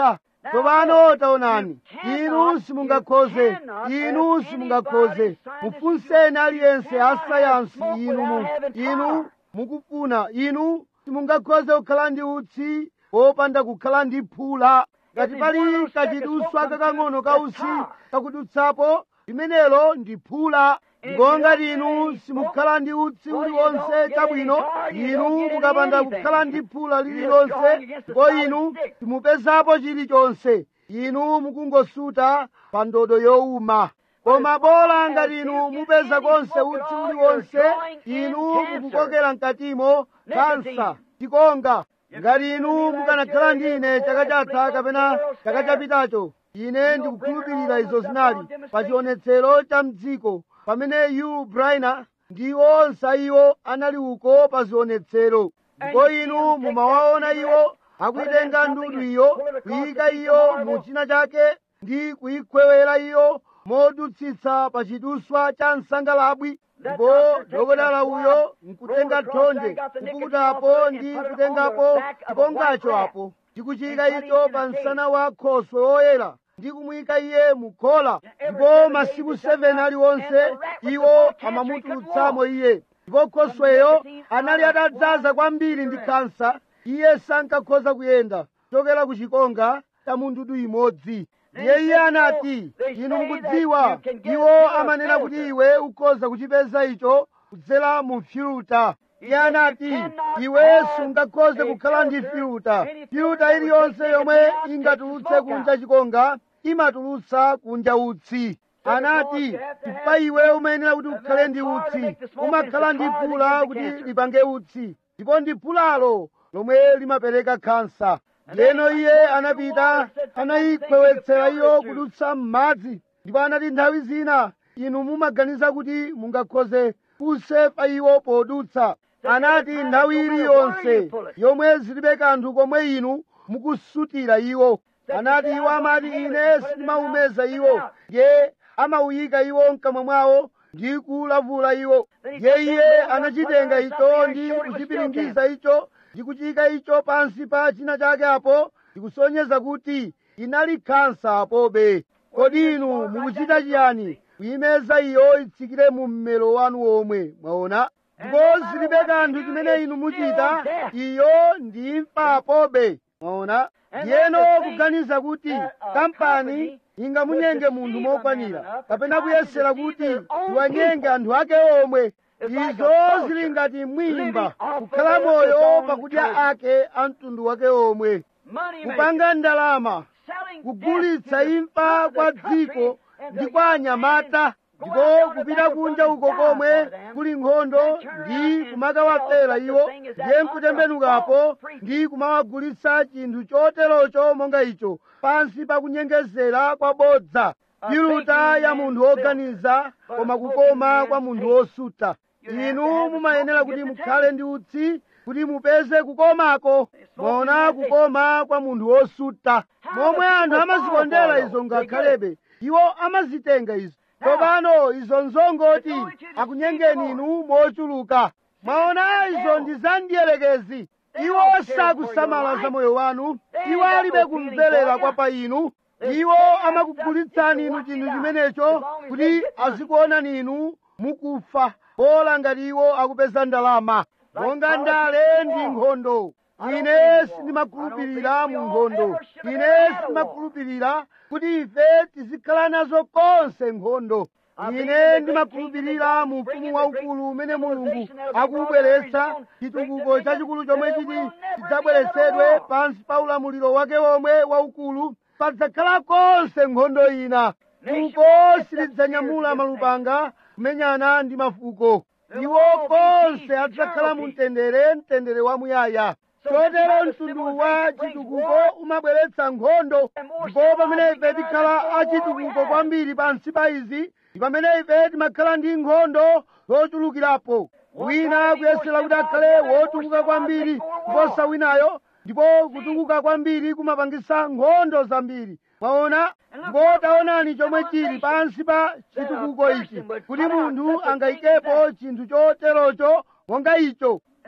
tsopano taonani, inu simungakhoze, inu simungakhoze. Mufunseni aliyense asayansi inu mu inu mukufuna, inu simungakhoze kukhala ndi utsi wopanda kukhala ndi phula. Ngati pali kachiduswa kakang'ono ka utsi kakudutsapo, limenelo ndi phula. Ndipo ngati inu simukhala ndi utsi uliwonse chabwino, inu mukapanda kukhala ndi phula lililonse, ndipo inu simupezapo chilichonse, inu mukungosuta pa ndodo yowuma. Koma bola ngati inu mupeza konse utsi uliwonse, inu mukukokera mkatimo kansa, tikonga. Ngati inu mukanakhala ndi ine chaka chatha kapena chaka chapitacho, ine ndikukhulupirira izo zinali pa chionetsero cha mdziko pamene Hugh Briner ndi onse iwo anali uko pa zionetsero. Ndipo inu mumawaona iwo akuitenga ndudu iyo, kuyika iyo mu china chake ndi kuyikhwewera iyo modutsitsa pa chiduswa cha msangalabwi. Ndipo dokotala uyo nkutenga thonje nkukutapo ndi kutengapo chikongacho apo ndikuchika icho pa msana wa Nkhoswe woyera ndi kumuyika iye mukhola. Ndipo masiku seven aliwonse iwo amamutulutsamo iye. Ndipo Nkhosweyo anali atadzaza kwambiri ndi kansa, iye sankakhoza kuyenda chokera ku chikonga cha mundudu imodzi. Iye iye anati, inu mukudziwa, iwo amanena kuti iwe ukhoza kuchipeza icho kudzera mu filuta. Iye anati, iwe sungakhoze kukhala ndi filuta. Filuta iliyonse yomwe ingatulutse kunja chikonga imatulutsa kunja utsi. Anati, chifukwa iwe umayenera kuti ukhale ndi utsi, umakhala ndi phula kuti lipange utsi, ndipo ndi phulalo lomwe limapereka kansa. Ndiyeno iye anapita anayikhwewetsera iyo kudutsa m'madzi, ndipo anati nthawi zina inu mumaganiza kuti mungakhoze kuse pa iwo podutsa. Anati nthawi iliyonse yomwe zilibe kanthu komwe inu mukusutira iwo. Anati iwo amati ine sindimaumeza iwo, ye amawuyika iwo mkamwa mwawo ndi kulavula iwo. Ye iye anachitenga icho ndi kuchipiringiza icho ndi kuchika icho pansi pa china chake apo, ndikusonyeza kuti inali kansa apobe. Kodi inu mukuchita chiyani kuyimeza iyo itsikire mu mmero wanu omwe? Mwaona? Ndipo zilibe kanthu chimene inu muchita, iyo ndi imfa apobe. Mwaona? Ndiyeno kuganiza kuti kampani ingamunyenge munthu mokwanira kapena kuyesera kuti iwanyenge anthu ake omwe, izo zili ngati mwimba kukhala moyo pakudya ake a mtundu wake omwe, kupanga ndalama, kugulitsa imfa kwa dziko ndi kwa anyamata, ndipo kupita kunja uko komwe kuli nkhondo ndi kumakawafera iwo, ndiye nkutembenukapo ndi kumawagulitsa chinthu choterocho monga icho pansi pa kunyengezera kwa bodza. Filuta ya munthu woganiza, koma kukoma kwa munthu wosuta. Inu mumayenera kuti mukhale ndi utsi kuti mupeze kukomako. Mwaona kukoma kwa munthu wosuta momwe anthu amazikondera izo ngakhalebe iwo amazitenga izo. Tsopano izo nzongoti akunyengeni inu mochuluka. Mwaona izo ndi za ndiyelekezi. Iwo sakusamala za moyo wanu, iwo alibe kumverera kwa pa inu. Iwo amakugulitsani inu chinthu chimenecho kuti azikuonani inu mukufa, pola ngati iwo akupeza ndalama. Monga ndale ndi nkhondo. Ine sindimakhulupirira mu nkhondo. Ine sindimakhulupirira kuti ife tizikhala nazo konse nkhondo. Ine ndimakhulupirira mu ufumu waukulu umene Mulungu akubweretsa, chitukuko chachikulu chomwe chiti chidzabweretsedwe pansi pa ulamuliro wake womwe waukulu. Padzakhala konse nkhondo ina. Fuko silidzanyamula malupanga kumenyana ndi mafuko. Iwo konse adzakhala mu mtendere, mtendere wamuyaya. Chotero mtundu wa chitukuko umabweretsa nkhondo. Ndipo pamene ife tikhala achitukuko kwambiri pansi pa izi, ndi pamene ife timakhala ndi nkhondo zochulukirapo. Wina kuyesera kuti akhale wotukuka kwambiri kuposa winayo, ndipo kutukuka kwambiri kumapangisa nkhondo zambiri. Mwaona? Ndipo taonani chomwe chili pansi pa chitukuko ichi, kuti munthu angayikepo chinthu choterocho monga icho.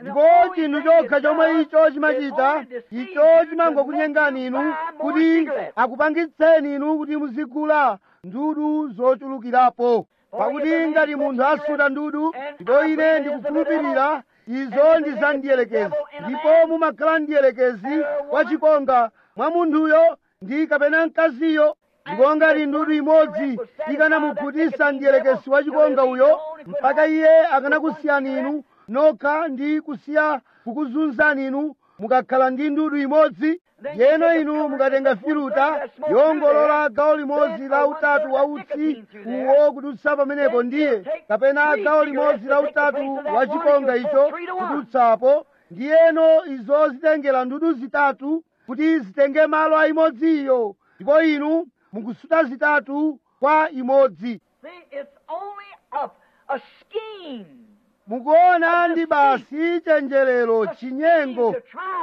ndipo chinthu chokha chomwe icho chimachita icho chimangokunyengani inu kuti akupangitseni inu kuti muzigula ndudu zochulukirapo. Pakuti ngati munthu asuta ndudu, ndipo ine ndikukhulupirira izo ndi za ndiyelekezi, ndipo mumakhala ndiyelekezi wachikonga mwa munthuyo ndi kapena mkaziyo, ndipo ngati ndudu imodzi ikanamukhutitsa ndiyelekezi wachikonga uyo mpaka iye akanakusiyani inu nokha ndi kusiya kukuzunzani inu mukakhala ndi ndudu imodzi, yeno inu mukatenga filuta yongolola gawo limodzi la utatu wa utsi uwo kudutsa pamenepo, ndiye kapena gawo limodzi la utatu wa chikonga icho kudutsapo, ndiyeno izo zitengera ndudu zitatu kuti zitenge malo a imodziyo, ndipo inu mukusuta zitatu kwa imodzi. Mukuona, ndi basi chenjerero, chinyengo,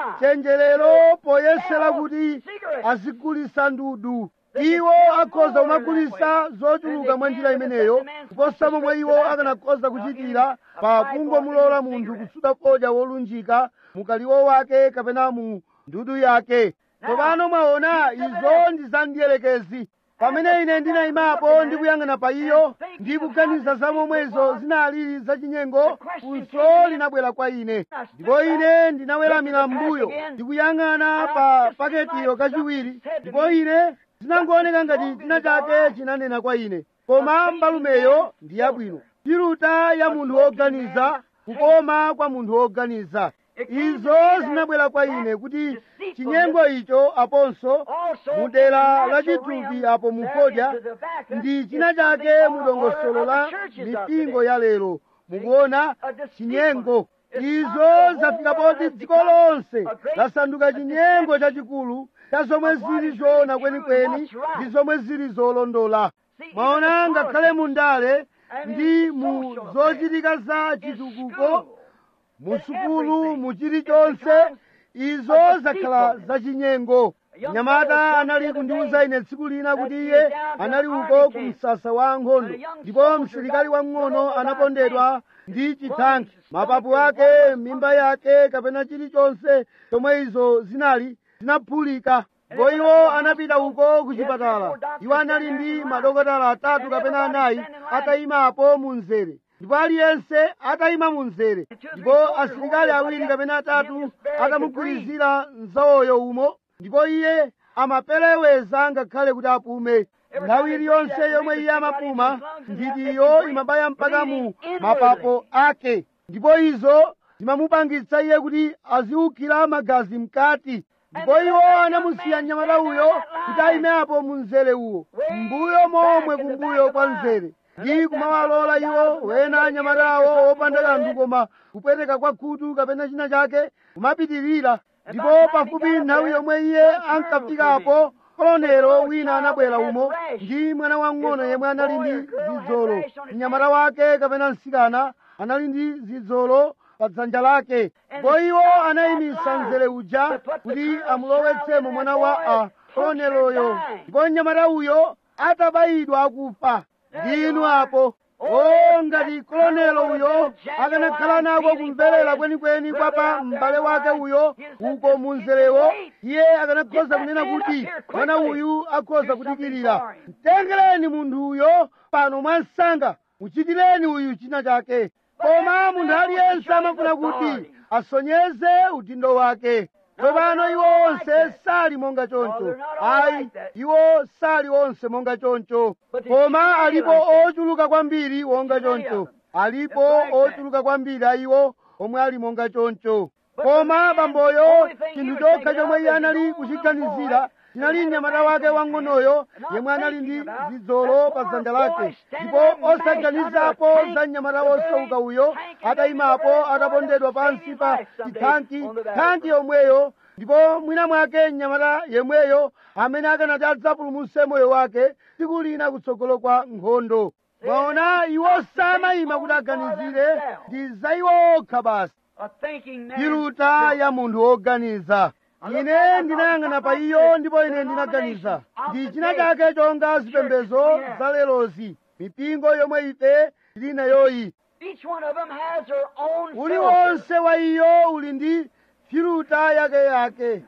chenjerero poyesera kuti azigulitsa ndudu. Iwo akhoza kumagulitsa zochuluka mwa njira imeneyo kuposa momwe iwo akanakhoza kuchitira pa kungomulola munthu kusuta fodya wolunjika mukaliwo wake kapena mu ndudu yake. Tsopano mwaona, izo ndi za ndiyelekezi. Pamene ine ndinayimapo ndikuyang'ana pa iyo ndi kuganiza za momwezo zinali zachinyengo, funso linabwera kwa ine, ndipo ine ndinaweramira m'mbuyo ndikuyang'ana pa paketiyo kachiwiri, ndipo ine zinangooneka ngati china chake chinanena kwa ine, koma mbalumeyo ndi yabwino, filuta ya munthu woganiza, kukoma kwa munthu woganiza. Izo zinabwera kwa ine kuti chinyengo icho aponso mudera la chitupi apo mufodya ndi china chake mudongosolo la mipingo ya lero. Mukuona, chinyengo izo zafika poti dziko lonse lasanduka chinyengo chachikulu cha zomwe zili zoona kwenikweni ndi zomwe zili zolondola. Mwaona, ngakhale mundale ndi mu zochitika za chitukuko, musukulu, muchilichonse, izo zakhala zachinyengo. Mnyamata anali kundiwuza ine tsiku lina kuti iye anali uko ku msasa wa ankhondo, ndipo msilikali wang'ono anapondedwa ndi chithanki, mapapu ake, mimba yake, kapena chilichonse chomwe izo zinali zinaphulika. Ndipo iwo anapita uko ku chipatala. Iwo anali ndi madokotala atatu kapena anayi atayimapo mu mzere, ndipo aliyense atayima mu mzere, ndipo asilikali awiri kapena atatu atamugwirizira mzawoyo umo, ndipo iye amapereweza ngakhale kuti apume. Nthawi iliyonse yomwe iye amapuma, nthitiyo imabaya mpaka mu mapapo ake, ndipo izo zimamupangitsa iye kuti aziwukhira magazi mkati. Ndipo iwo anamusiya mnyamata uyo kuti ayime apo mu mzere uwo, mbuyo momwe kumbuyo kwa mzere, ndi kumawalola iwo wena anyamatawo wopanda kanthu koma kupweteka kwa khutu kapena china chake kumapitirira. Ndipo pafupi nthawi yomwe iye ankafikapo, kolonelo wina anabwera umo ndi mwana wang'ono yemwe anali ndi zidzolo. Mnyamata wake kapena msikana anali ndi zidzolo pa dzanja lake, ndipo iwo anayimisa mzere uja kuti amulowetsemo mwana wa a koloneloyo, ndipo mnyamata uyo atabayidwa akufa. Ndinu apo, o ngati kolonelo uyo akanakhala nako kumverera kwenikweni kwa pa m'bale wake uyo uko munzerewo, iye akanakhoza kunena kuti mwana uyu akhoza kudikirira, mtengereni munthu uyo pano mwansanga, muchitireni uyu china chake. Koma munthu aliyense amafuna kuti asonyeze udindo wake. Tsopano iwo onse sali monga choncho. Ayi, iwo sali onse monga choncho, koma alipo ochuluka kwambiri wonga choncho. Alipo ochuluka kwambiri ayiwo omwe ali monga choncho. Koma bamboyo, chinthu chokha chomwe iye anali kuchiganizira chinali mnyamata wake wang'onoyo yemwe anali ndi zidzolo pa dzanja lake, ndipo osaganizapo za mnyamata wosauka uyo atayimapo atapondedwa pansi pa chithanki, thanki yomweyo, ndipo mwina mwake mnyamata yemweyo amene akanati adzapulumutse moyo wake tsiku lina kutsogolo kwa nkhondo. Mwaona, iwo samayima kuti aganizire, ndi za iwo okha basi, filuta ya munthu woganiza. Ine ndinayang'ana pa iyo ndipo ine ndinaganiza, ndi china chake chonga zipembedzo za lerozi, mipingo yomwe ife tili nayoyi. Each one of them has their own filter. uliwonse wa iyo uli ndi filuta yake yake.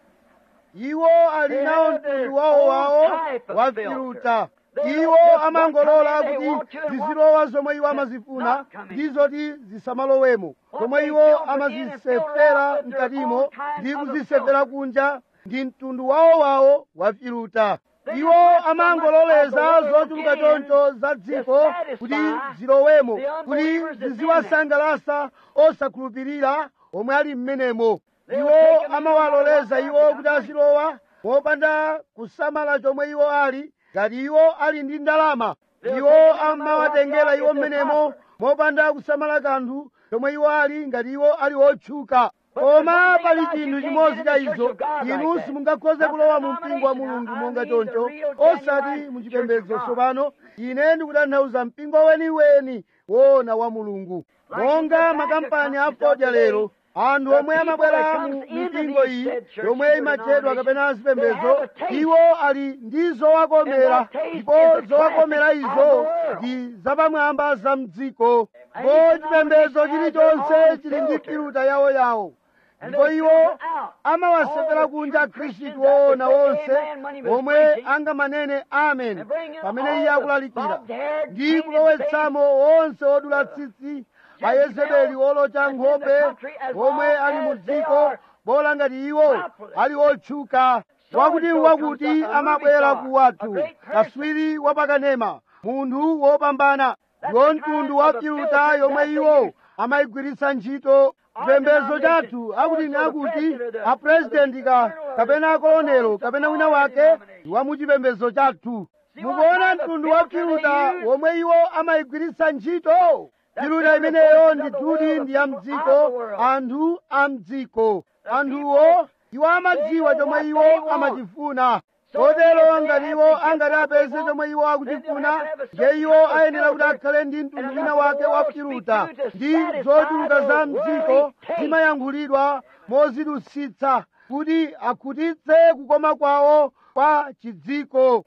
Iwo ali nawo mtundu wawo wawo wa filuta. Iwo amangolola kuti zizilowa zomwe iwo amazifuna ndizoti zisamalowemo, zomwe iwo amazisefera mkatimo ndi kuzisefera kunja ndi mtundu wawo wawo wa filuta. Iwo amangololeza zochuluka choncho za dziko kuti zilowemo, kuti ziziwasangalasa osakhulupirira omwe ali m'menemo. Iwo amawaloleza iwo kuti azilowa mopanda kusamala chomwe iwo ali. Ngati iwo ali ndi ndalama, iwo amawatengera iwo m'menemo mopanda kusamala kanthu chomwe iwo ali, ngati iwo ali otchuka. Koma pali chinthu chimodzi cha izo, inu simungakhoze kulowa mu mpingo wa Mulungu monga choncho, osati muchipembedzo tsopano. Ine ndikutanthauza mpingo weniweni wona wa Mulungu. Monga makampani a fodya lero, anthu omwe amabwera mu mipingo iyi yomwe imatchedwa kapena zipembedzo, iwo ali ndi zowakomera, ndipo zowakomera izo ndi zapamwamba za mdziko. Ndipo chipembedzo chilichonse chili ndi filuta yawo yawo, ndipo iwo amawasefera kunja Khristu woona wonse omwe angamanene amen pamene iye akulalikira, ndi kulowetsamo wonse odula tsitsi, Ayezebeli olocha nkhope omwe ali mu dziko, bola ngati iwo ali otchuka. Wakuti wakuti amabwera ku wathu, kaswiri wapakanema, munthu wopambana. Ndiwo mtundu wa filuta yomwe iwo amayigwiritsa ntchito. Chipembedzo chathu akuti ni akuti apresidenti ka kapena akolonelo kapena wina wake wa muchipembedzo chathu. Mukuona mtundu wa filuta womwe iwo amayigwiritsa ntchito. Filuta imeneyo ndithudi ndi ya mdziko, anthu a mdziko. Anthuwo iwo amadziwa chomwe iwo amachifuna. Kotero ngati iwo angati apeze chomwe iwo akuchifuna, ndiye iwo ayenera kuti akhale ndi mtundu wina wake wa filuta, ndi zochuluka za mdziko zimayankhulidwa mozidutsitsa kuti akhutitse kukoma kwawo kwa chidziko.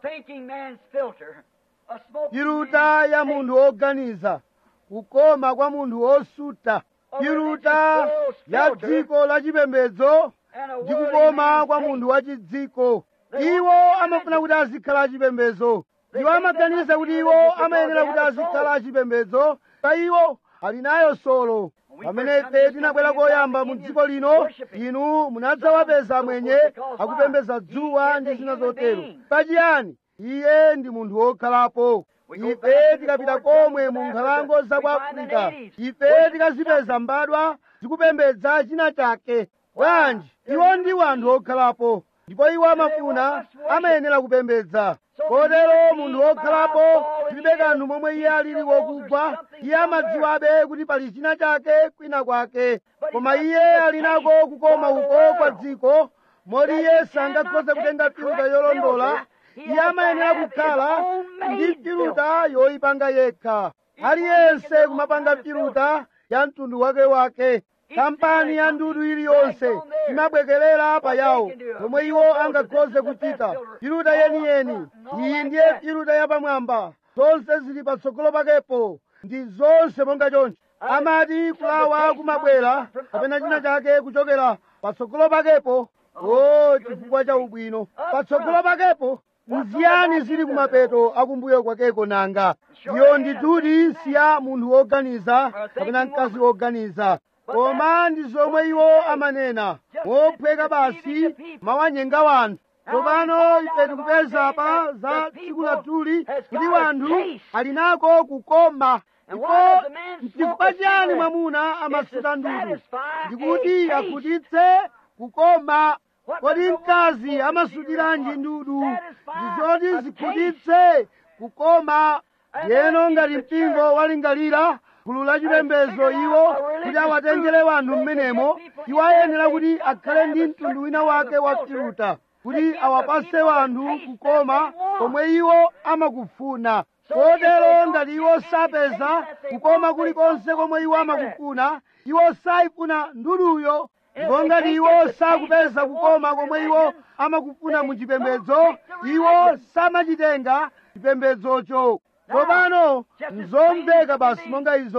Filuta ya munthu woganiza, kukoma kwa munthu wosuta. Filuta ya dziko la chipembedzo ndi kukoma kwa munthu wa chidziko. Iwo amafuna kuti azikhala achipembedzo. Iwo amaganiza kuti iwo amayenera kuti azikhala achipembedzo. Pa iwo ali nayo solo. Pamene ife tinabwera koyamba mu dziko lino, inu munadzawapeza mwenye akupembedza dzuwa ndi zina zotero. Pachiyani? Iye ndi munthu wokhalapo. Ife tikapita komwe mu nkhalango za ku Afrika, ife tikazipeza mbadwa zikupembedza china chake. Bwanji, iwo ndi anthu okhalapo, ndipo iwo amafuna amayenera kupembedza. Kotero munthu wokhalapo tilibe kanthu momwe iye alili wokugwa, iye amadziwabe kuti pali china chake kwina kwake. Koma iye ali nako kukoma uko kwa dziko, moti iye sangakhoze kutenga filuta yolondola. Iye amayenera kukhala ndi filuta yoyipanga yekha. Aliyense kumapanga filuta ya mtundu wake wake. Kampani ya ndudu iliyonse imabwekerera pa yawo omwe iwo angakhoze kuchita. Filuta yeniyeni, iyi ndiye filuta yapamwamba. Zonse zili patsogolo pakepo, ndi zonse monga choncho. Amati kulawa kumabwera kapena china chake kuchokera patsogolo pakepo. O, chifukwa cha ubwino. Patsogolo pakepo nziyani zili kumapeto akumbuyo kwakeko nanga. Iyo nditudi siya munthu woganiza kapena mkazi woganiza, koma ndi zomwe iwo amanena mophweka basi mawanyenga wanthu. Tsopano ife tikupeza pa za tsiku lathuli kuti wanthu ali nako kukoma. Ndipo n'chifukwa chiyani mwamuna amasuta ndudu? Ndikuti akhutitse kukoma. Kodi mkazi amasutiranji ndudu? Ndizoti zikhutitse kukoma. Yeno ngati mpingo walingalira gulu la chipembedzo iwo kuti awatengere wanthu mmenemo, iwo ayenera kuti akhale ndi mtundu wina wake wa filuta, kuti awapase wanthu kukoma komwe iwo amakufuna. Kotero ngati iwo sapeza kukoma kulikonse komwe iwo amakufuna, iwo sayifuna nduduyo. Ndipo ngati iwo sakupeza kukoma komwe iwo amakufuna mu chipembedzo, iwo samachitenga chipembedzocho. Tsopano nzomveka basi monga izo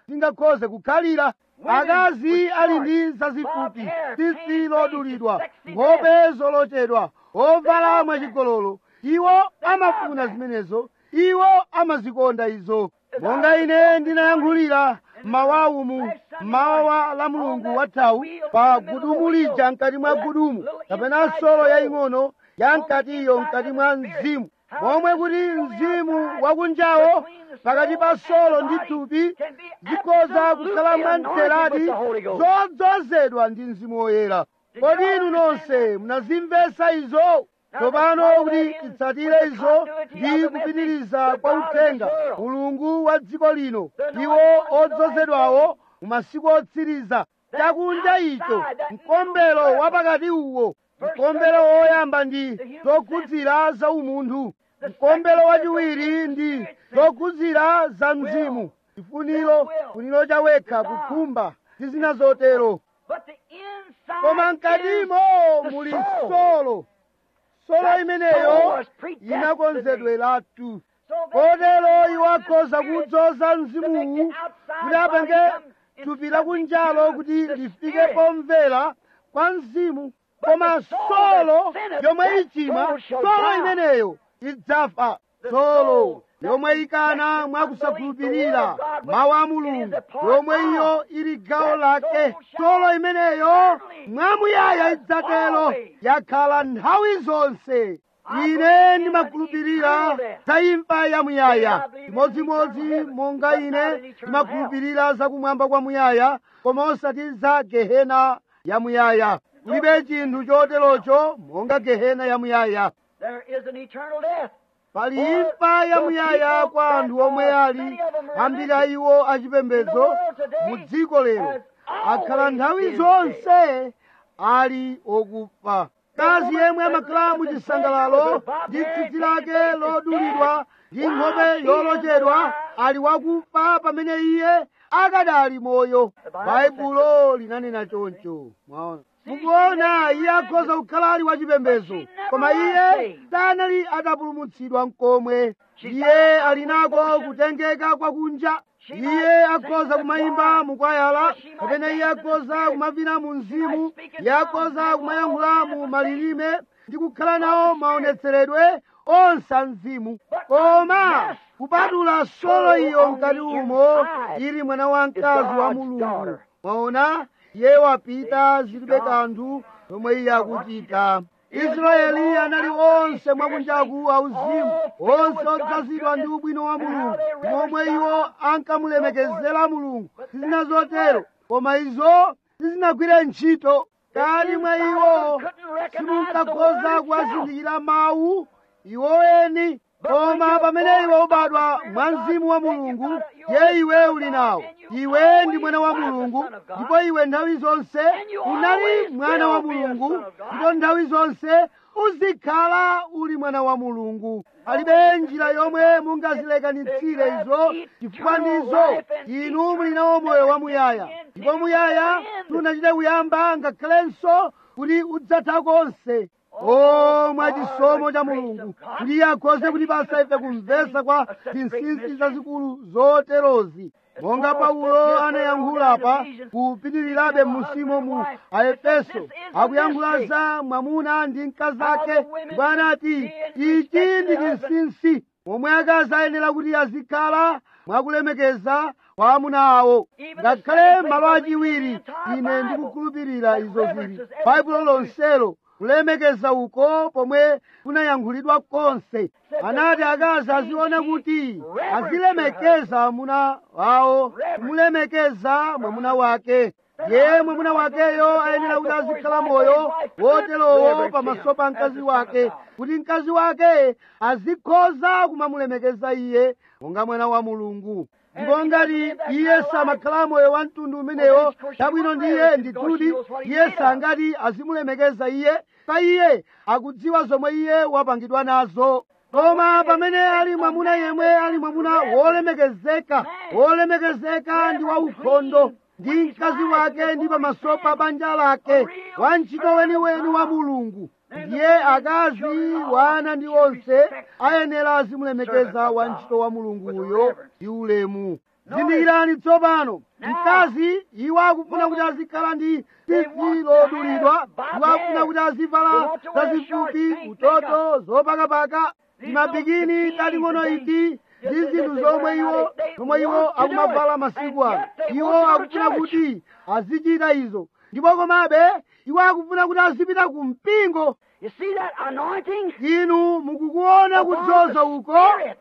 zingakhoze kukhalira. Akazi ali ndi zazifupi, tsitsi lodulidwa, nkhope zolochedwa, ovala mwachigololo, iwo amafuna zimenezo, iwo amazikonda izo. Monga ine ndinayankhulira mawawu mu mawa la mulungu wathawu pa gudumu lija mkati mwa gudumu, kapena solo yaying'ono ya mkatiyo mkati mwa mzimu, momwe kuti mzimu wakunjawo pakati pa solo ndi thupi zikhoza kukhala mwamtheradi zodzozedwa ndi mzimu woyera. Kodi inu nonse munazimvetsa izo? Tsopano kuti titsatire izo ndi kupitiriza kwa uthenga, mulungu wa dziko lino, iwo odzozedwawo mu masiku otsiriza, chakunja icho, mkombero wapakati uwo, mkombero woyamba ndi zokhudzira za umunthu, mkombero wachiwiri ndi zokhudzira za mzimu, chifuniro, chifuniro chawekha, kukhumba ndi zina zotero. Koma mkatimo muli solo, solo imeneyo inakonzedweratu. Kotero iwo akhoza kudzoza mzimuwu kuti apenge thupi lakunjalo kuti lifike pomvera kwa mzimu. Koma solo yomwe ichimwa, solo imeneyo idzafa. Solo yomwe ikana mwakusakhulupirira mawu a Mulungu, yomwe iyo ili gawo lake, solo imeneyo mwamuyaya idzatero, yakhala nthawi zonse. Ine ndimakhulupirira za imfa yamuyaya, imodzimodzi monga ine ndimakhulupirira za kumwamba kwamuyaya, koma osati za gehena yamuyaya. Kulibe chinthu choterocho monga gehena yamuyaya. Pali imfa yamuyaya kwa anthu omwe ali ambiri a iwo achipembedzo mu dziko lero, akhala nthawi zonse ali okufa. Mkazi yemwe amakhala mu chisangalalo ndi tsitsi lake lodulidwa ndi nkhope yolochedwa ali wakufa pamene iye akadali moyo. Baibulo linanena choncho. Mwaona, mukuona, iye akhoza kukhala ali wachipembedzo, koma iye sanali atapulumutsidwa n'komwe. Iye ali nako kutengeka kwakunja. Iye akhoza kumayimba mukwayala, kapena iye akhoza kumavina mu mzimu, iye akhoza kumayankhula mu malilime ndi kukhala nawo maonetseredwe onse a mzimu. Koma kupatula solo iyo mkati umo ili mwana wamkazi wa Mulungu. Mwaona, iye wapita, zilibe kanthu zomwe iye akuchita. Israeli anali onse mwakunjaku auzimu, onse odzazidwa ndi ubwino wa Mulungu, momwe iwo ankamulemekezera Mulungu, zina zotero. Koma izo sizinagwire ntchito. Kani mwa iwo simunkakhoza kuwazindikira mawu iwo eni. Koma pamene iwe ubadwa mwa mzimu wa Mulungu, ye iwe uli nawo. Iwe ndi mwana wa Mulungu, ndipo iwe nthawi zonse unali mwana wa Mulungu, ndipo nthawi zonse uzikhala uli mwana wa Mulungu. Palibe njira yomwe mungazilekanitsire izo, chifukwa ndizo inu muli nawo moyo wamuyaya, ndipo muyaya sunachite kuyamba ngakhalenso kuti udzatha konse. O mwachisomo cha Mulungu kuti iye akhoze kutipasa ife kumvetsa kwa zinsinsi zazikulu zoterozi, monga Paulo anayankhula pa kupitirirabe musimo mu Aefeso, akuyankhula za mwamuna ndi mkazi ake, ndipo anati ichi ndi chinsinsi momwe akazi ayenera kuti azikhala mwakulemekeza kwa amuna awo. Ngakhale malo achiwiri ine ndikukhulupirira izo zili Baibulo lonselo, kulemekeza uko pomwe kunayankhulidwa konse. Anati akazi azione kuti azilemekeza amuna awo, kumulemekeza mwamuna wake. Ye mwamuna wakeyo ayenera kuti azikhala moyo woterowo pamaso pa mkazi wake, kuti mkazi wake azikhoza kumamulemekeza iye monga mwana wa Mulungu. Ndipo ngati iye samakhala moyo wa mtundu umenewo, chabwino ndiye ndithudi iye sangati azimulemekeza iye, pa iye akudziwa zomwe iye wapangidwa nazo. Koma pamene ali mwamuna yemwe ali mwamuna wolemekezeka, wolemekezeka ndi waukhondo ndi mkazi wake ndi pamaso pa banja lake, wantchito weniweni wa Mulungu, ndiye akazi, wana ndi onse ayenera azimulemekeza wantchito wa Mulungu uyo ndi ulemu. zindikirani tsopano, mkazi iwo akufuna kuti azikhala ndi tsitsi lodulidwa, iwo akufuna kuti azivala zazifupi, utoto, zopakapaka, timabikini taling'ono iti ndi zinthu zomwe iwo zomwe iwo akumavala masiku ano. Iwo akufuna kuti azichita izo, ndipo komabe iwo akufuna kuti azipita ku mpingo. You see that anointing? Inu mukukuona kudzoza uko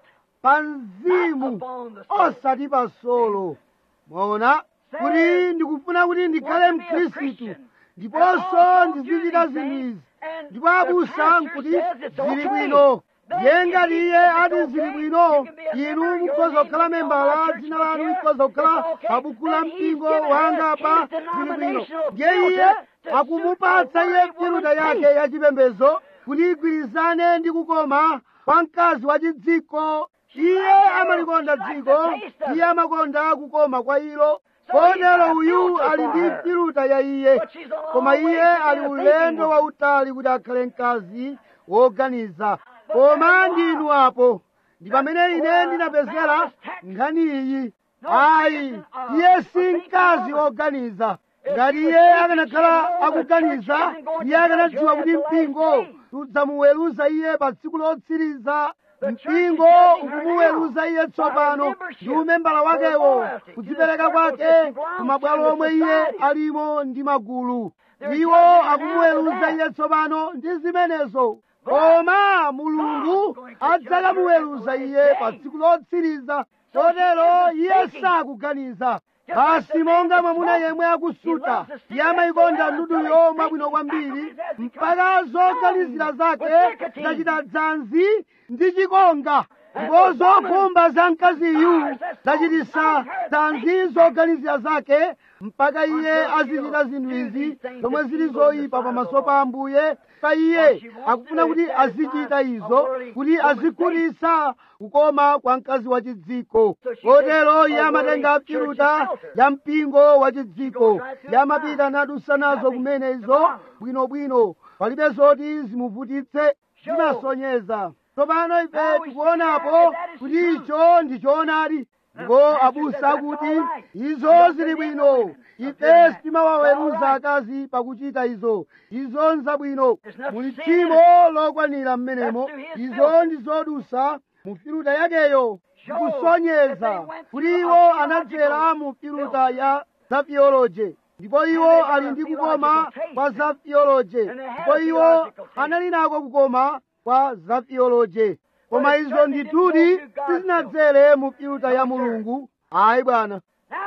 pa mzimu osati pa solo. Mwaona kuti ndikufuna kuti ndikhale mkhristu ndiponso ndizichita zinthu izi, ndipo abusa nkuti zili bwino. Ndiye ngati iye ati zili bwino, inu mukhoza kukhala membala, dzina lanu likhoza kukhala pabuku la mpingo wanga pa zili bwino. Ndiye iye akumupatsa iye filuta yake yachipembedzo kuti igwirizane ndi kukoma kwa mkazi wa chidziko. Iye amalikonda dziko, iye amakonda kukoma kwa ilo. Kotero uyu ali ndi filuta ya iye, koma iye ali ulendo wautali kuti akhale mkazi woganiza. Koma ndinu apo ndi pamene ine ndinapezera nkhani iyi. Ayi, iye si mkazi woganiza. Ngati iye akanakhala akuganiza, iye akanadziwa kuti mpingo udzamuweruza iye pa tsiku lotsiriza. Mpingo ukumuweruza iye tsopano ndi umembala wakewo, kudzipereka kwake ku mabwalo omwe iye alimo ndi magulu. Iwo akumuweruza iye tsopano ndi zimenezo. Koma Mulungu adzakamuweruza iye pa tsiku lotsiriza. Kotero iye sakuganiza. Basi monga mwamuna yemwe akusuta, iye amayikonda nduduyo mwabwino kwambiri mpaka zoganizira zake zachita dzanzi ndi chikonga, ndipo zokhumba za mkaziyu zachititsa dzanzi zoganizira zake mpaka iye azichita zinthu izi zomwe zili zoyipa pamaso pa Ambuye. Pa iye akufuna kuti azichita izo kuti azikhutitsa kukoma kwa mkazi wa chidziko. Kotero iye amatenga filuta ya mpingo wa chidziko, iye amapita nadusa nazo kumenezo bwinobwino, palibe zoti zimuvutitse, zimasonyeza. Tsopano ife tikuonapo kuti icho ndi choonadi, ndipo abusa akuti izo zili bwino. Ife sitimawaweruza akazi pakuchita izo, izo nzabwino. Muli tchimo lokwanira mmenemo, izo ndi zodusa mu filuta yakeyo, ndikusonyeza kuti iwo anadzera mu filuta ya za theology, ndipo iwo ali ndi kukoma kwa za theology, ndipo iwo anali nako kukoma kwa za theology. Koma izo ndithudi sizinadzere mu filuta ya Mulungu. Ayi bwana.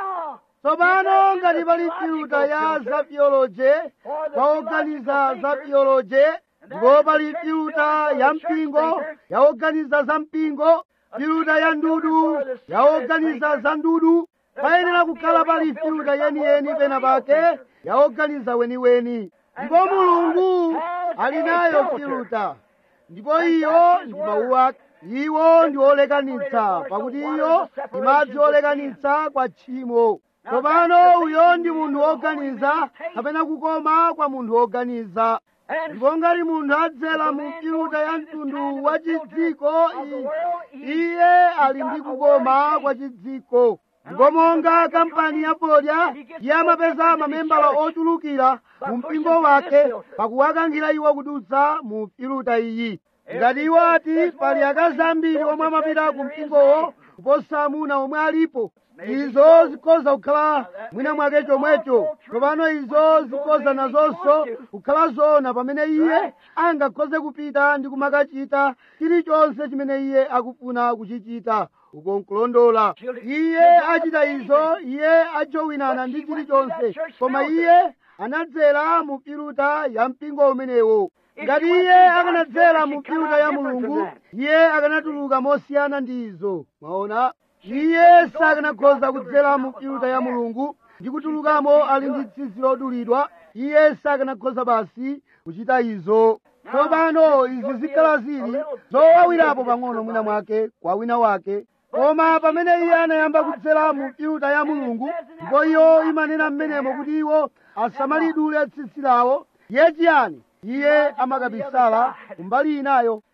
Tsopano ngati pali filuta ya za theology kwa oganiza za theology, ndipo pali filuta ya mpingo ya oganiza za mpingo, filuta ya ndudu ya oganiza za ndudu, payenera kukhala pali filuta yeniyeni pena pake ya oganiza weniweni. Ndipo Mulungu ali nayo filuta, ndipo iyo ndi mawu ake. Iwo ndi olekanitsa, pakuti iyo ndi madzi olekanitsa kwa tchimo. Tsopano uyo ndi munthu woganiza kapena kukoma kwa munthu woganiza. Ndipo ngati munthu adzera mu filuta ya mtundu wa chidziko, iye ali ndi kukoma kwa chidziko. Ndipo monga kampani ya fodya, iye amapeza mamembala ochulukira mu mpingo wake pakuwakankhira iwo kudutsa mu filuta iyi. Ngati iwo ati pali akazi ambiri omwe amapita ku mpingowo kuposa amuna omwe alipo, izo zikhoza kukhala mwina mwake chomwecho. Tsopano izo zikhoza nazonso kukhala zoona pamene iye angakhoze kupita ndi kumakachita chilichonse chimene iye akufuna kuchichita. Uko nkulondola, iye achita izo, iye ajowinana ndi chilichonse, koma iye anadzera mu filuta ya mpingo umenewo. Ngati iye akanadzera mu filuta ya Mulungu, iye akanatuluka mosiyana ndi izo. Mwaona, iye sakanakhoza kudzera mu filuta ya Mulungu ndi kutulukamo ali ndi tsitsi lodulidwa. Iye sakanakhoza basi kuchita izo. Tsopano izi zikhala zili zowawirapo pang'ono mwina mwake kwa wina wake. Koma pamene iye anayamba kudzera mu filuta ya Mulungu, ndipo iyo imanena mmenemo kuti iwo asamalidule tsitsi lawo, iye chiyani? Iye amakabisala kumbali inayo.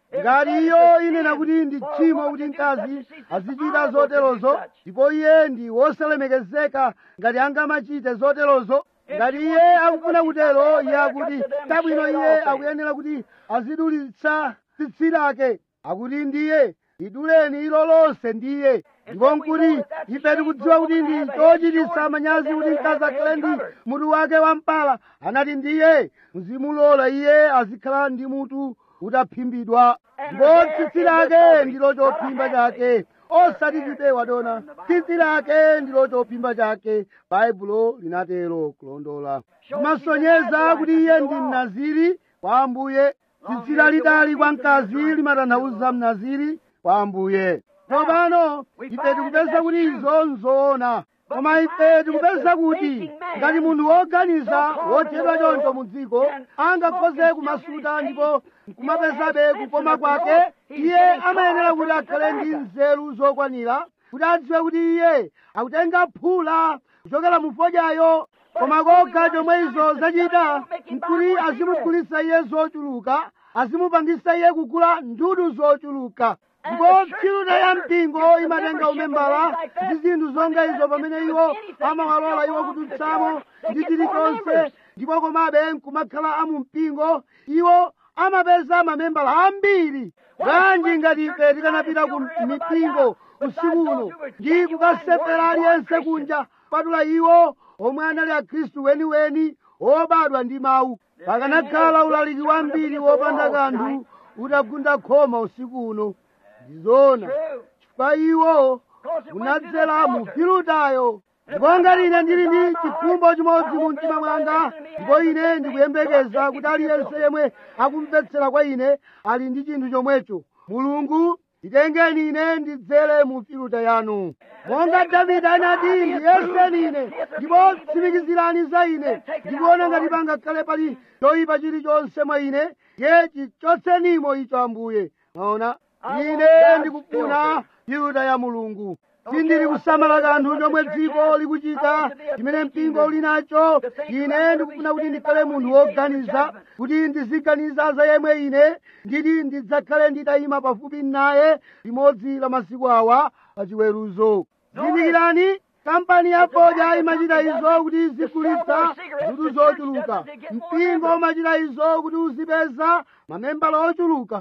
ngati iyo inena kuti ndi tchimo kuti mkazi azichita zoterozo ndipo iye ndi wosalemekezeka ngati angamachite zoterozo, ngati iye akufuna kutero iye akuti tabwino iye akuyenera kuti azidulitsa tsitsi lake, akuti ndiye liduleni ilo lonse ndiye, ndipo nkuti ife tikudziwa kuti ndi chochititsa manyazi kuti mkazi akhale ndi mutu wake wampala. Anati ndiye muzimulola iye azikhala ndi mutu utaphimbidwa, ndipo tsitsi lake ndilo chophimba chake, osati chipewa dona. Tsitsi lake ndilo chophimba chake, baibulo linatero kulondola. Zimasonyeza kuti iye ndi mnaziri kwa Ambuye. Tsitsi lalitali kwa mkazi limatanthauza mnaziri kwa Ambuye. Tsopano ife tikupeza kuti izo nzoona, koma ife tikupeza kuti ngati munthu woganiza wotchedwa choncho mu dziko angakhoze kumasuta ndipo nkumapezabe kukoma kwake, iye amayenera kuti akhale ndi nzeru zokwanira kuti adziwe kuti iye akutenga phula kuchokera mu fodyayo, koma kokha chomwe izo zachita nkuti azimugulitsa iye zochuluka, azimupangisa iye kugula ndudu zochuluka. Ndipo filuta ya mpingo imatenga umembala ndi zinthu zonga izo pamene iwo amawalola iwo kudutsamo ndi chilichonse, ndipo komabe nkumakhala amu mpingo iwo amapeza mamembala ambiri. Bwanji ngati ife tikanapita ku mipingo usiku uno ndi kukasepera aliyense kunja kupatula iwo omwe anali akhristu weniweni obadwa ndi mawu, pakanakhala ulaliki wambiri wopanda kanthu utagunda khoma usiku uno. Ndizona chifukwa iwo unadzera mu filutayo. Ndipo ngati ine ndili ndi chikhumbo chimodzi mu mtima mwanga, ndipo ine ndikuyembekeza kuti aliyense yemwe akumvetsera kwa ine ali ndi chinthu chomwecho, Mulungu nditengeni ine ndidzere mu filuta yanu. Monga Davide anati ndiyeseni ine ndipo tsimikizirani za ine, ndikuona ngati pangakhale pali choyipa chilichonse mwa ine, ye chichotsenimo icho Ambuye. Maona, ine ndikufuna filuta ya Mulungu. Sindili kusamala kanthu chomwe dziko likuchita, chimene mpingo uli nacho. Ine ndikufuna kuti ndikhale munthu woganiza, kuti ndiziganiza za yemwe ine nditi ndidzakhale nditayima pafupi naye limodzi la masiku awa pa chiweruzo. Zindikirani, kampani ya fodya imachita izo kuti izigulitsa ndudu zochuluka. Mpingo umachita izo kuti uzipeza mamembala ochuluka.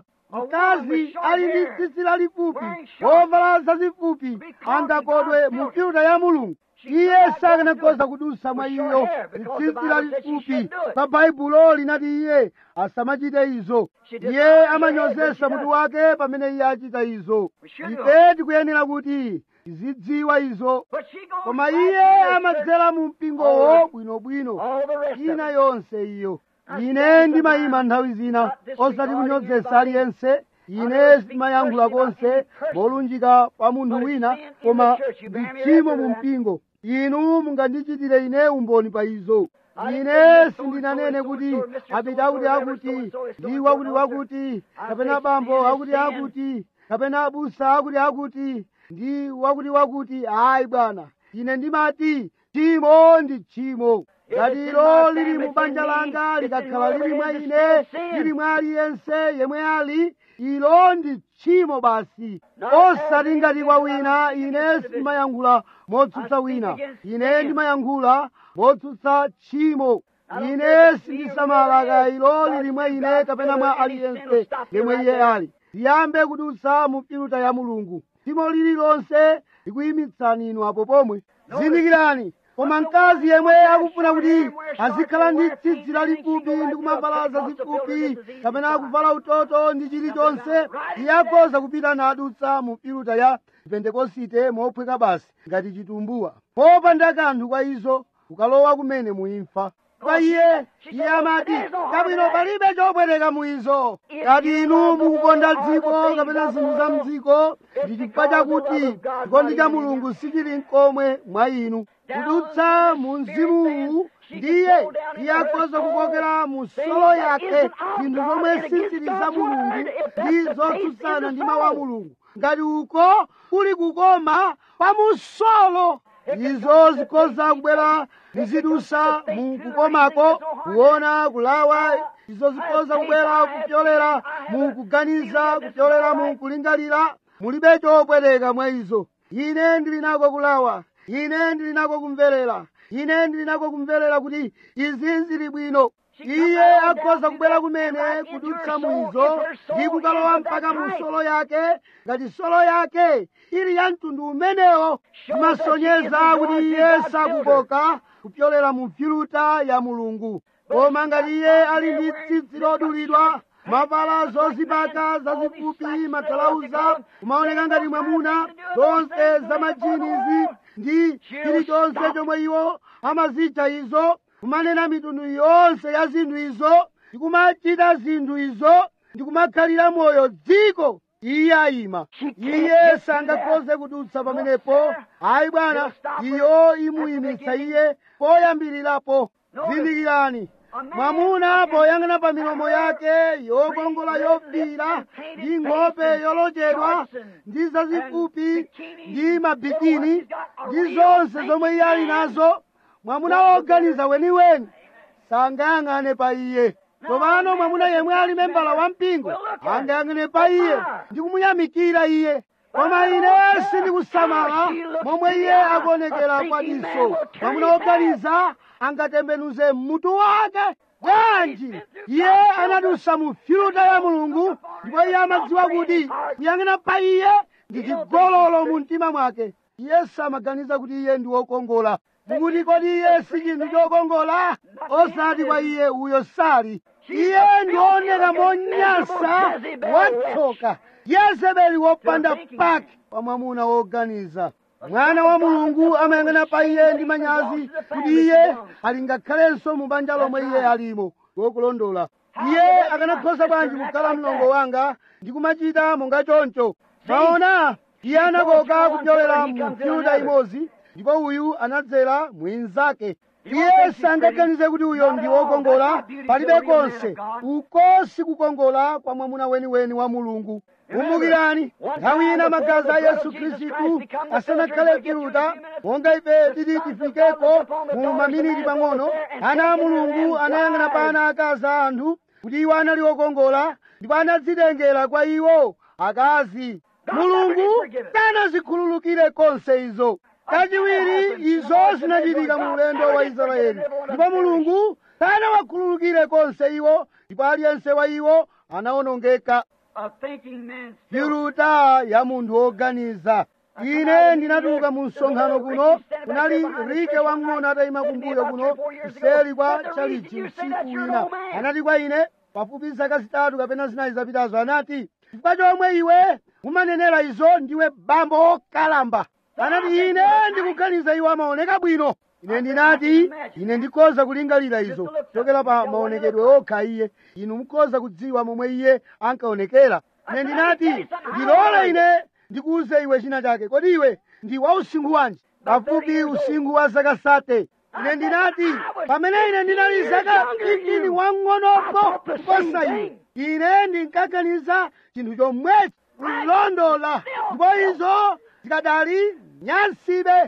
Mkazi ali ndi tsitsi lalifupi, wovala zazifupi, angakodwe mu filuta ya Mulungu. Iye sakanakhoza kudusa mwa iyo tsitsi lalifupi. Pa Baibulo linati iye asamachite izo. Iye amanyozesa mutu wake pamene iye achita izo. Ife tikuyenera kuti tizidziwa izo, koma iye amadzera mu mpingowo bwinobwino ina yonse iyo. Ine ndimayima nthawi zina osati kunyozesa aliyense. Ine simayankhula konse molunjika pa munthu wina, koma ndichimo mu mpingo. Inu mungandichitire ine umboni pa izo. Ine sindinanene kuti apita akuti akuti ndi wakuti wakuti, kapena bambo akuti akuti, kapena abusa akuti akuti ndi wakuti wakuti. Ayi bwana, ine ndimati tchimo ndi tchimo. Ngati ilo lili mu banja langa, likakhala lili mwa ine, lili mwa aliyense yemwe ali, ilo ndi tchimo basi. Osati ngati kwa wina. Ine sindimayankhula motsutsa wina, ine ndimayankhula motsutsa tchimo. Ine sindisamala kaya ilo lili mwa ine kapena mwa aliyense yemwe iye ali. Liyambe kudutsa mu filuta ya Mulungu. Tchimo lililonse likuyimitsani inu apo pomwe. Zindikirani, koma mkazi yemwe akufuna kuti azikhala ndi tsitsi lalifupi ndi kumavala zazifupi, kapena akuvala utoto ndi chilichonse, iye akhoza kupita nadutsa mu filuta ya Pentekosite mophweka basi ngati chitumbuwa, popanda kanthu kwa izo, kukalowa kumene muimfa. Kwa iye, iye amati kabwino palibe chopweteka mu izo. Ngati inu mukukonda dziko kapena zinthu za mdziko, ndi chifukwa chakuti chikondi cha Mulungu sichili n'komwe mwa inu. Kudutsa mu mzimuwu ndiye iye akhoza kukokera mu solo yake zinthu zomwe sizili za Mulungu ndi zotsutsana ndi mawu a Mulungu. Ngati uko kuli kukoma pa musolo, izo zikhoza kubwera nizidusa mu kukomako, kuona, kulawa. Izo zikhoza kubwera kupyolera mukuganiza kupyolera mukulingalira mulibe chopweteka mwa izo. Ine ndili nako kulawa, ine ndili nako kumverera, ine ndili nako kumverera kuti izi zili bwino. Iye akhoza kubwera kumene kudutsa mwizo ndi kukalowa mpaka mu solo yake ngati solo yake ili ya mtundu umenewo. Imasonyeza kuti iye sakukoka kupyolera mu filuta ya Mulungu. Koma ngati iye ali ndi tsitsi lodulidwa, mavala zozipaka zazifupi, matalauza, kumaoneka ngati mwamuna, zonse za majinizi ndi chilichonse chomwe iwo amazitcha izo, kumanena mitundu yonse ya zinthu izo, ndikumachita zinthu izo, ndikumakhalira moyo dziko, iye ayima. Iye sangakhoze kudutsa pamenepo. Ayi bwana, iyo imuyimitsa iye poyambirirapo. Zindikirani, mwamuna poyang'ana pa milomo yake yokongola yofiira ndi nkhope yolochedwa ndi zazifupi ndi mabikini ndi zonse zomwe iye ali nazo, mwamuna woganiza weniweni sangayang'ane pa iye. Tsopano mwamuna yemwe ali membala wa mpingo angayang'ane pa iye ndi kumuyamikira iye. Koma ine sindikusamala momwe iye akuonekera kwa diso. Mwamuna woganiza angatembenuze mutu wake bwanji. Iye anadusa mu filuta ya Mulungu, ndipo iye amadziwa kuti kuyang'ana pa iye ndi chigololo mu mtima mwake. Iye samaganiza kuti iye ndi wokongola. Mukuti kodi iye si chinthu chokongola? Osati kwa iye, uyo sali. Iye ndi wooneka monyansa, watsoka, Yezebeli wopanda pake pa mwamuna woganiza. Mwana wa Mulungu amayang'ana pa iye ndi manyazi kuti iye alingakhalenso mu banja lomwe iye alimo. Wokulondola, iye akanakhoza bwanji kukhala mlongo wanga ndi kumachita monga choncho. Maona, iye anakoka kupyolera mu filuta imodzi, ndipo uyu anadzera mwinzake. Iye sangaganize kuti uyo ndi wokongola. Palibe konse uko sikukongola kwa mwamuna weniweni wa Mulungu. Kumbukirani, nthawi ina magazi a Yesu Khristu asanakhale filuta, monga ife titi tifikeko mu maminiti pang'ono, ana a Mulungu anayang'ana pa ana akazi a anthu kuti iwo anali wokongola, ndipo anadzitengera kwa iwo akazi. Mulungu sanazikhululukire konse izo. Kachiwiri izo zinachitika mu ulendo wa Israeli, ndipo Mulungu sanawakhululukire konse iwo, ndipo aliyense wa iwo anawonongeka. Filuta ya munthu woganiza. Ine ndinatuluka mu msonkhano kuno, kunali Rike wang'ono atayima kumbuyo kuno kuseri kwa chalichi usiku wina. Anati kwa ine, pafupi zaka zitatu kapena zinayi zapitazo, anati, chifukwa chomwe iwe umanenera izo ndiwe bambo wokalamba. Anati ine ndikuganiza iwo amaoneka bwino. Ine ndinati, ine ndikhoza kulingalira izo chokera pa maonekedwe okha iye. Inu mukhoza kudziwa momwe iye ankaonekera. Ine ndinati, ndilole ine ndikuuze iwe china chake. Kodi iwe ndi wa usinkhu wanji? Pafupi usinkhu wa zaka sate. Ine ndinati, pamene ine ndinali zaka fifteen wang'onopo kuposa iwe, ine ndinkaganiza chinthu chomwechi kulondola, ndipo izo zikadali nyansibe.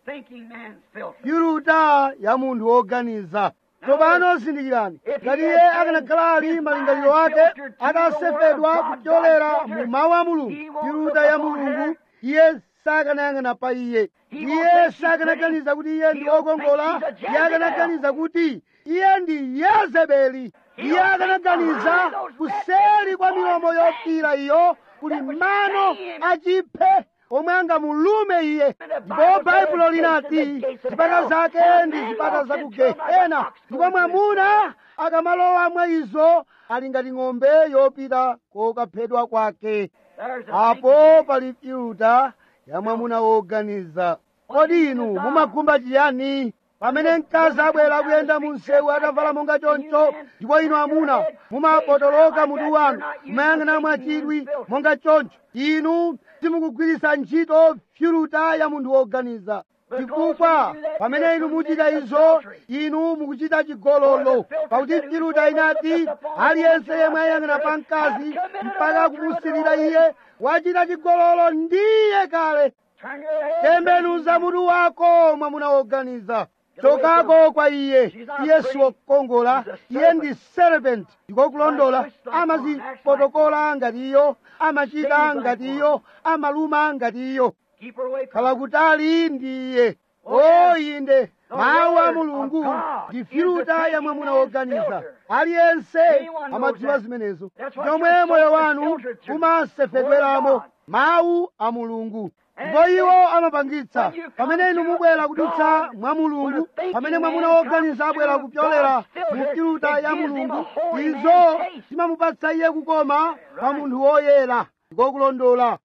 Filuta ya munthu woganiza. Tsopano zindikirani, ngati iye akanakhala ali malingaliro ake atasefedwa kupyolera mu mawu a Mulungu, filuta ya Mulungu, iye sakanayang'ana pa iye. Iye sakanaganiza kuti iye ndi wokongola. Iye akanaganiza kuti iye ndi Yezebeli. Iye akanaganiza kuseri kwa milomo yofiira iyo kuli mano achiphe omwe angamulume iye. Ndipo Baibulo linati zipata zake ndi zipata za ku Gehena, ndipo mwamuna akamalowa mwa izo ali ngati ng'ombe yopita kokaphedwa kwake. Apo pali filuta ya mwamuna woganiza. Kodi inu mumagumba chiyani pamene mkazi abwera kuyenda mu msewu atavala monga choncho, ndipo inu amuna mumapotoloka mutu wanu mumayang'ana mwachidwi monga choncho? Inu simukugwiritsa ntchito filuta ya munthu woganiza, chifukwa pamene inu muchita izo inu mukuchita chigololo. Pakuti filuta inati aliyense yemwe ayang'ana pa mkazi mpaka kumusirira iye wachita chigololo ndiye kale. Tembenuza mutu wako mwamuna woganiza. chokako kwa iye. Iye siwokongola, iye ndi serpent, ndiko kulondola. Amazipotokola ngati iyo, amachita ngati iyo, amaluma ngati iyo. Khala kutali ndi iye. O inde, mawu a Mulungu ndi filuta ya mwamuna woganiza. Aliyense amadziwa zimenezo. Chomwe moyo wanu umasefedweramo mawu a Mulungu. Ndipo iwo amapangitsa pamene inu mubwera kudutsa mwa Mulungu, pamene mwamuna woganiza abwera kupyolera mu filuta ya Mulungu, izo zimamupatsa iye kukoma pa munthu woyera. Ndiko kulondola.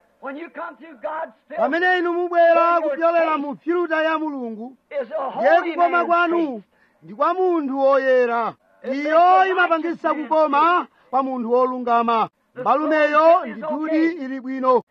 Pamene inu mubwera kupyolera mu filuta ya Mulungu, ndiye kukoma kwanu ndi kwa munthu woyera. Iyo imapangitsa kukoma kwa munthu wolungama. Mbalumeyo ndithudi ili bwino.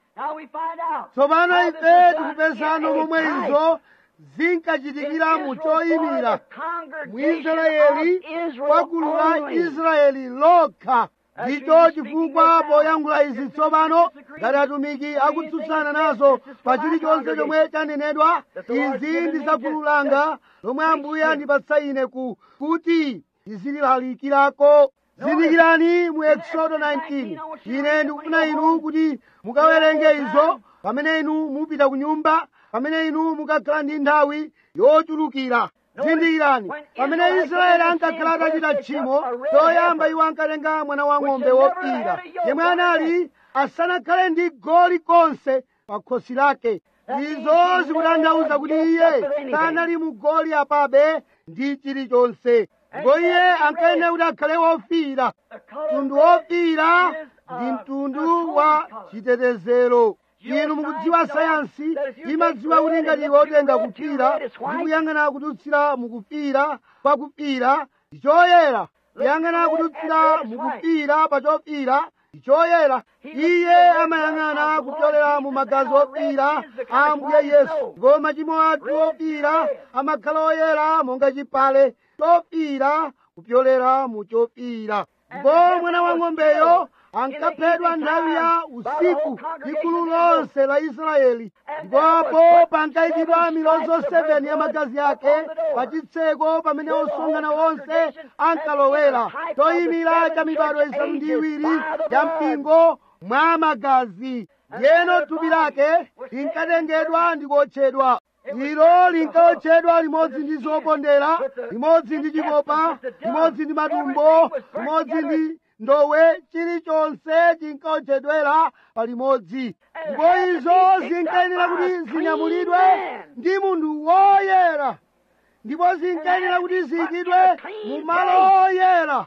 Tsopano ife tikupezano momwe izo zinkachitikira mu choyimira mu Israeli, kwa gulu la Israeli lokha. Ndicho chifukwa poyankhula izi tsopano, ngati atumiki akutsutsana nazo pa chilichonse chomwe chanenedwa, izi ndi za gulu langa lomwe Ambuye andipatsa ine ku kuti izililalikirako. Zindikirani mu Exodo nineteen. Ine ndikufuna inu kuti mukawerenge izo pamene inu mupita ku nyumba, pamene inu mukakhala ndi nthawi yochulukira. Zindikirani, pamene Israeli ankakhala atachita tchimo, choyamba iwo ankatenga mwana wa ng'ombe wopira, yemwe anali asanakhale ndi goli konse pa khosi lake. Izo zikutanthauza kuti iye sanali mu goli apabe ndi chilichonse. Ndipo iye ankayenera kuti akhale wofira. Mtundu wofira ndi mtundu wa chitetezero. Inu mukudziwa sayansi imadziwa kuti ngati iwe utenga kupira ndi kuyang'ana kudutsira mukupira kwa kupira ndi choyera, kuyang'ana kudutsira mukupira pa chopira ndi choyera. Iye amayang'ana kupyolera mu magazi opira a Ambuye Yesu, ndipo machimo athu opira amakhala oyera monga chipale chopira kupyolera mu chopira. Ndipo mwana wa ng'ombeyo ankaphedwa nthawi ya usiku ndi gulu lonse la Israeli, ndipo apo pankayikidwa milozo seven ya magazi ake pa chitseko pamene osonkhana wonse ankalowera, choyimira cha mibado isanu ndi iwiri ya mpingo mwa magazi. Yeno thupi lake linkatengedwa ndi kuotchedwa. Ilo linkaotchedwa limodzi ndi zopondera, limodzi ndi chikopa, limodzi ndi matumbo, limodzi ndi ndowe, chilichonse chinkaotchedwera palimodzi. Ndipo izo zinkayenera kuti zinyamulidwe ndi munthu woyera, ndipo zinkayenera kuti ziyikidwe mu malo oyera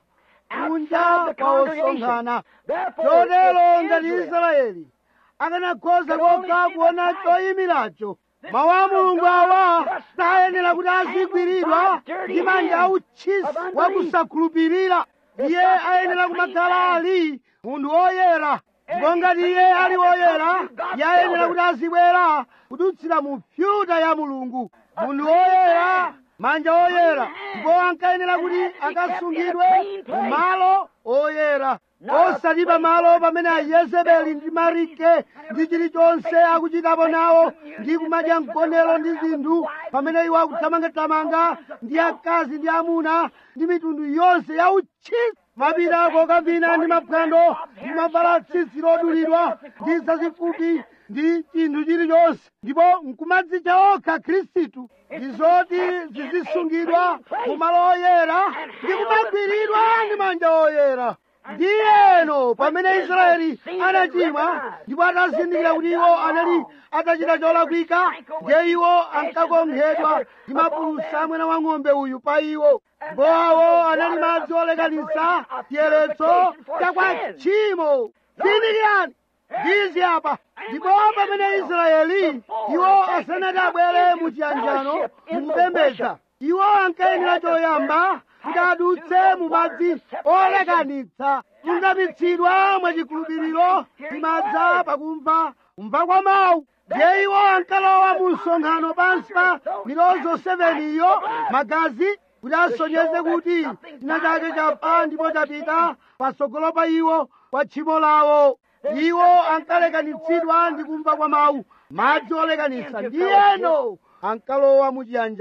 kunja kwa osonkhana. Chotero ngati Israeli akanakhoza kokha kuona choyimiracho, mawu a Mulungu awa sayenera kuti azigwiridwa ndi manja auchisi wa kusakhulupirira. Iye ayenera kumakhala ali munthu woyera, ndipo ngati iye ali woyera, iye ayenera kuti azibwera kudutsira mu filuta ya Mulungu. Munthu woyera, manja oyera, ndipo ankayenera kuti akasungidwe mu malo oyera, osati pa malo pamene Ayezebeli ndi Marike ndi chilichonse akuchitapo nawo ndi kumadya mgonero ndi zinthu, pamene iwo akuthamangathamanga ndi akazi ndi amuna ndi mitundu yonse ya uchisi, mapita kokavina ndi maphwando ndi mavala tsitsi lodulidwa ndi zazifupi ndi chinthu chilichonse, ndipo nkumadzitcha okha Khristu. Ndizoti zizisungidwa mu malo oyera ndi kumagwiridwa ndi manja oyera. Ndiyeno pamene Israeli anachimwa ndipo atazindikira kuti iwo anali atachita cholakwika, ndiye iwo ankakonkhedwa ndi mapulusa a mwana wa ng'ombe uyu pa iwo, ndipo awo anali madzi olekanitsa chiyeretso cha kwa tchimo. Zindikirani ndizi apa. Ndipo pamene Israeli iwo asanati abwere mu chiyanjano mukupembedza, iwo ankayenera choyamba kuti adutse mu madzi olekanitsa, kungamitsidwa mwachikhulupiriro ndi madza pakumva kumva kwa mawu. Ndiye iwo ankalowa mu msonkhano pansi pa milozo seven iyo magazi, kuti asonyeze kuti china chake chafa ndipo chapita patsogolo pa iwo kwa tchimo lawo. Iwo ankalekanitsidwa ndi kumva kwa mawu, madzi olekanitsa, ndiyeno ankalowa mu chiyanjano.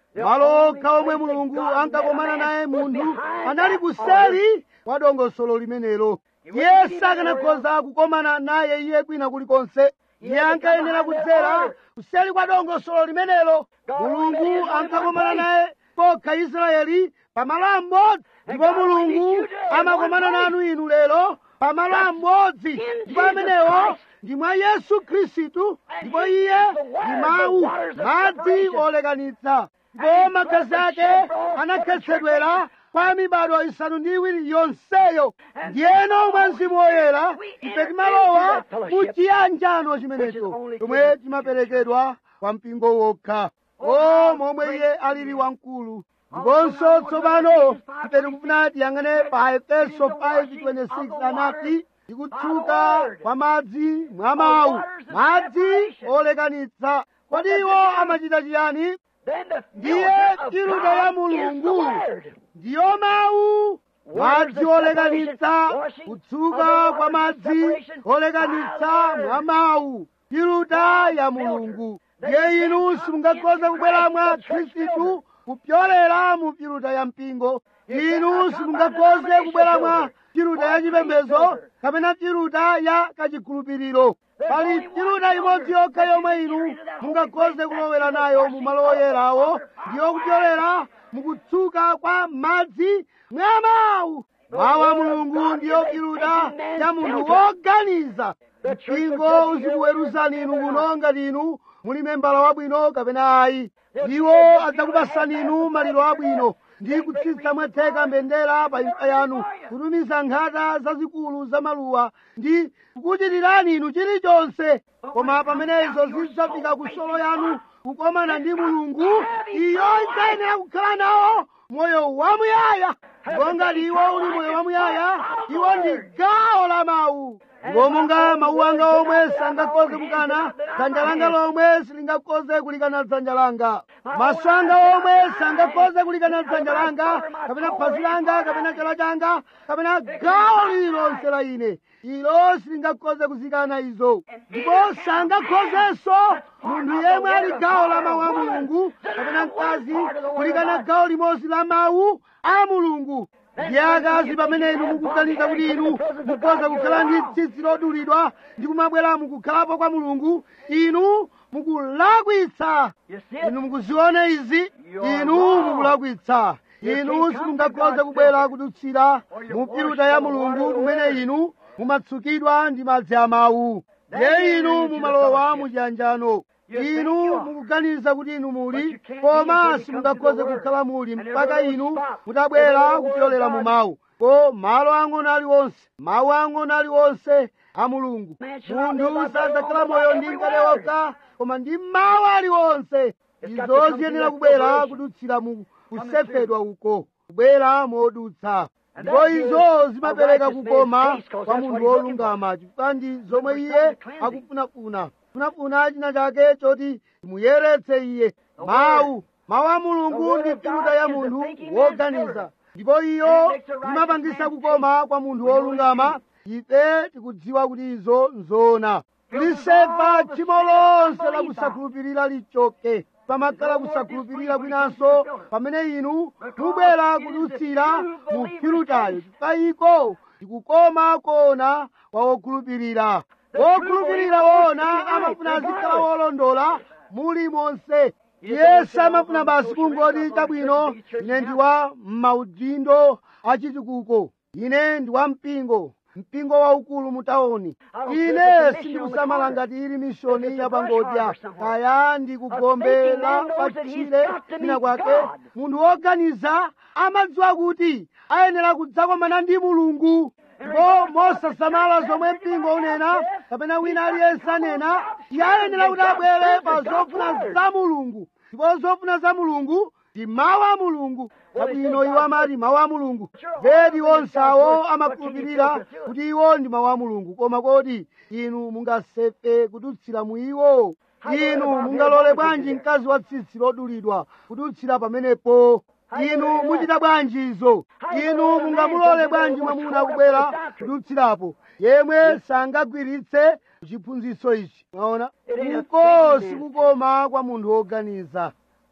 malo okha omwe mulungu ankakomana naye munthu anali kuseri kwa dongosolo limenelo. iye sakanakhoza kukomana naye iye kwina kulikonse. iye ankayenera kudzera kuseri kwa dongosolo limenelo. mulungu ankakomana naye kokha Israeli pamalo amodzi, ndipo mulungu amakomana nanu inu lero pamalo amodzi, ndipo amenewo ndi mwa Yesu Khristu, ndipo iye ndi mawu, madzi olekanitsa. Ndipo magazi ake anakhetsedwera kwa mibado isanu ndi iwiri yonseyo. ndiyeno mwa Mzimu Woyera ife timalowa mu chiyanjano chimenecho chomwe chimaperekedwa kwa mpingo wokha. o momwe iye alili wamkulu. ndiponso tsopano ife tikufuna tiyang'ane pa Efeso five twenty-six anati ndikutsuka kwa madzi mwa mawu, madzi olekanitsa. kodi iwo amachita chiyani? ndiye tiluta ya mulungu ndiyo mawu, madzi olekanitsa, kutsuka kwa madzi olekanitsa mwa mawu, tiluta ya mulungu. ndiye inu simungakhoza kubwera mwa Khristu kupyolera mu piluta ya mpingo. inu simungakhoze kubwera mwa piluta ya chipembedzo kapena piluta ya kachikhulupiriro. pali piluta imodzi yokha yomwe inu mungakhoze kulowera nayo mu malo oyerawo, ndiyo kupyolera mukutsuka kwa madzi mwa mawu. mawu a mulungu ndiyo piluta ya munthu woganiza. mpingo uzikuweruzani inu kuno ngati inu muli membala wabwino kapena ayi. iwo adzakupasani inu maliro abwino ndi kutsitsa mwatheka mbendera pa imfa yanu, kutumiza nkhata zazikulu za maluwa ndi kukuchitirani inu chilichonse. koma pamenezo zidzafika ku solo yanu kukomana ndi mulungu, iyo idzayenera kukhala nawo moyo wamuyaya. ndipo ngati iwo uli moyo wamuyaya, iwo ndi gawo la mawu. ndipo monga mawu anga omwe sangakhoze kukana, dzanja langa lomwe silingakhoze kulikana dzanja langa, maso anga omwe sangakhoze kulikana dzanja langa, kapena phazi langa, kapena chala changa, kapena gawo lililonse la ine, ilo silingakhoze kuzikana izo. ndipo sangakhozenso munthu yemwe ali gawo la mawu a mulungu kapena mkazi kulikana gawo limodzi la mawu a mulungu. ndiye akazi, pamene inu mukuganiza kuti inu mukhoza kukhala ndi tsitsi lodulidwa ndi kumabwera mukukhalapo kwa mulungu, inu mukulakwitsa. inu mukuziona izi, inu mukulakwitsa. inu simungakhoze kubwera kudutsira mu piluta ya mulungu kumene inu mumatsukidwa ndi madzi a mawu. ndiye inu mumalowa mu chiyanjano. inu mukuganiza kuti inu muli, koma simungakhoze kukhala muli mpaka inu mutabwera kupyolera mu mawu. ko malo ang'ono aliwonse, mawu ang'ono aliwonse a mulungu. munthu sadzakhala moyo ndi mkate wokha, koma ndi mawu aliwonse. izo ziyenera kubwera kudutsira mu kusefedwa uko, kubwera modutsa. ndipo izo zimapereka kukoma kwa munthu wolungama, chifukwa ndi zomwe iye akufunafuna. funafuna china chake choti muyeretse iye. mawu mawu a mulungu ndi piluta ya munthu woganiza, ndipo iyo imapangisa kukoma kwa munthu wolungama. ife tikudziwa kuti izo nzoona. lisefa tchimo lonse la kusakhulupirira lichoke. pamakhala kusakhulupirira kwinanso pamene inu mubwera kudutsira mu pilutayo, chifukwa iko ndikukoma kona kwa wokhulupirira. wokhulupirira wona amafuna azikhala wolondola muli monse. iye samafuna basi kungoti chabwino ine ndi wa maudindo achitukuko, ine ndi wa mpingo mpingo waukulu mutaoni. ine sindikusamala ngati ili mishoni yapangodya kaya ndi kugombe la patchire ina kwake. munthu woganiza amadziwa kuti ayenera kudzakomana ndi mulungu, ndipo mosasamala zomwe mpingo unena kapena wina aliyense anena, iye ayenera kuti abwere pa zofuna za mulungu. ndipo zofuna za mulungu ndi mawu a mulungu. Chabwino iwo amati mawu a mulungu. Zedi onsawo amakhulupirira kuti iwo ndi mawu a mulungu, koma kodi inu mungasefe kudutsira mu iwo? inu mungalole bwanji mkazi wa tsitsi lodulidwa kudutsira pamenepo? inu muchita bwanji izo? inu mungamulole bwanji mwamuna kubwera kudutsirapo yemwe sangagwiritse chiphunzitso ichi? Mwaona, uko sikukoma kwa munthu woganiza.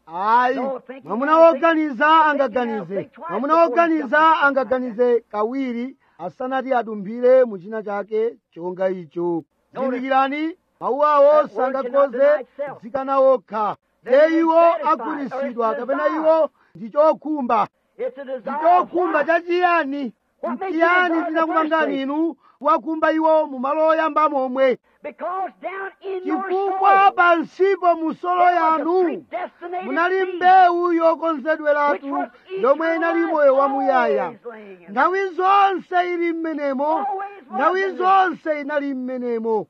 ayi mwamuna woganiza angaganize mwamuna woganiza angaganize kawiri asanati adumphire mu china chake chonga icho. zindikirani mawu awo sangakhoze dzikana okha. e iwo agwirisidwa kapena iwo ndi chokhumba. ndi chokhumba chachiyani? mtiyani tinakumangani inu wakumba iwo mu malo oyamba momwe? chifukwa pansipo mu solo yanu munali mbewu yokonzedweratu yomwe inali moyo wamuyaya. nthawi zonse ili mmenemo, nthawi zonse inali mmenemo.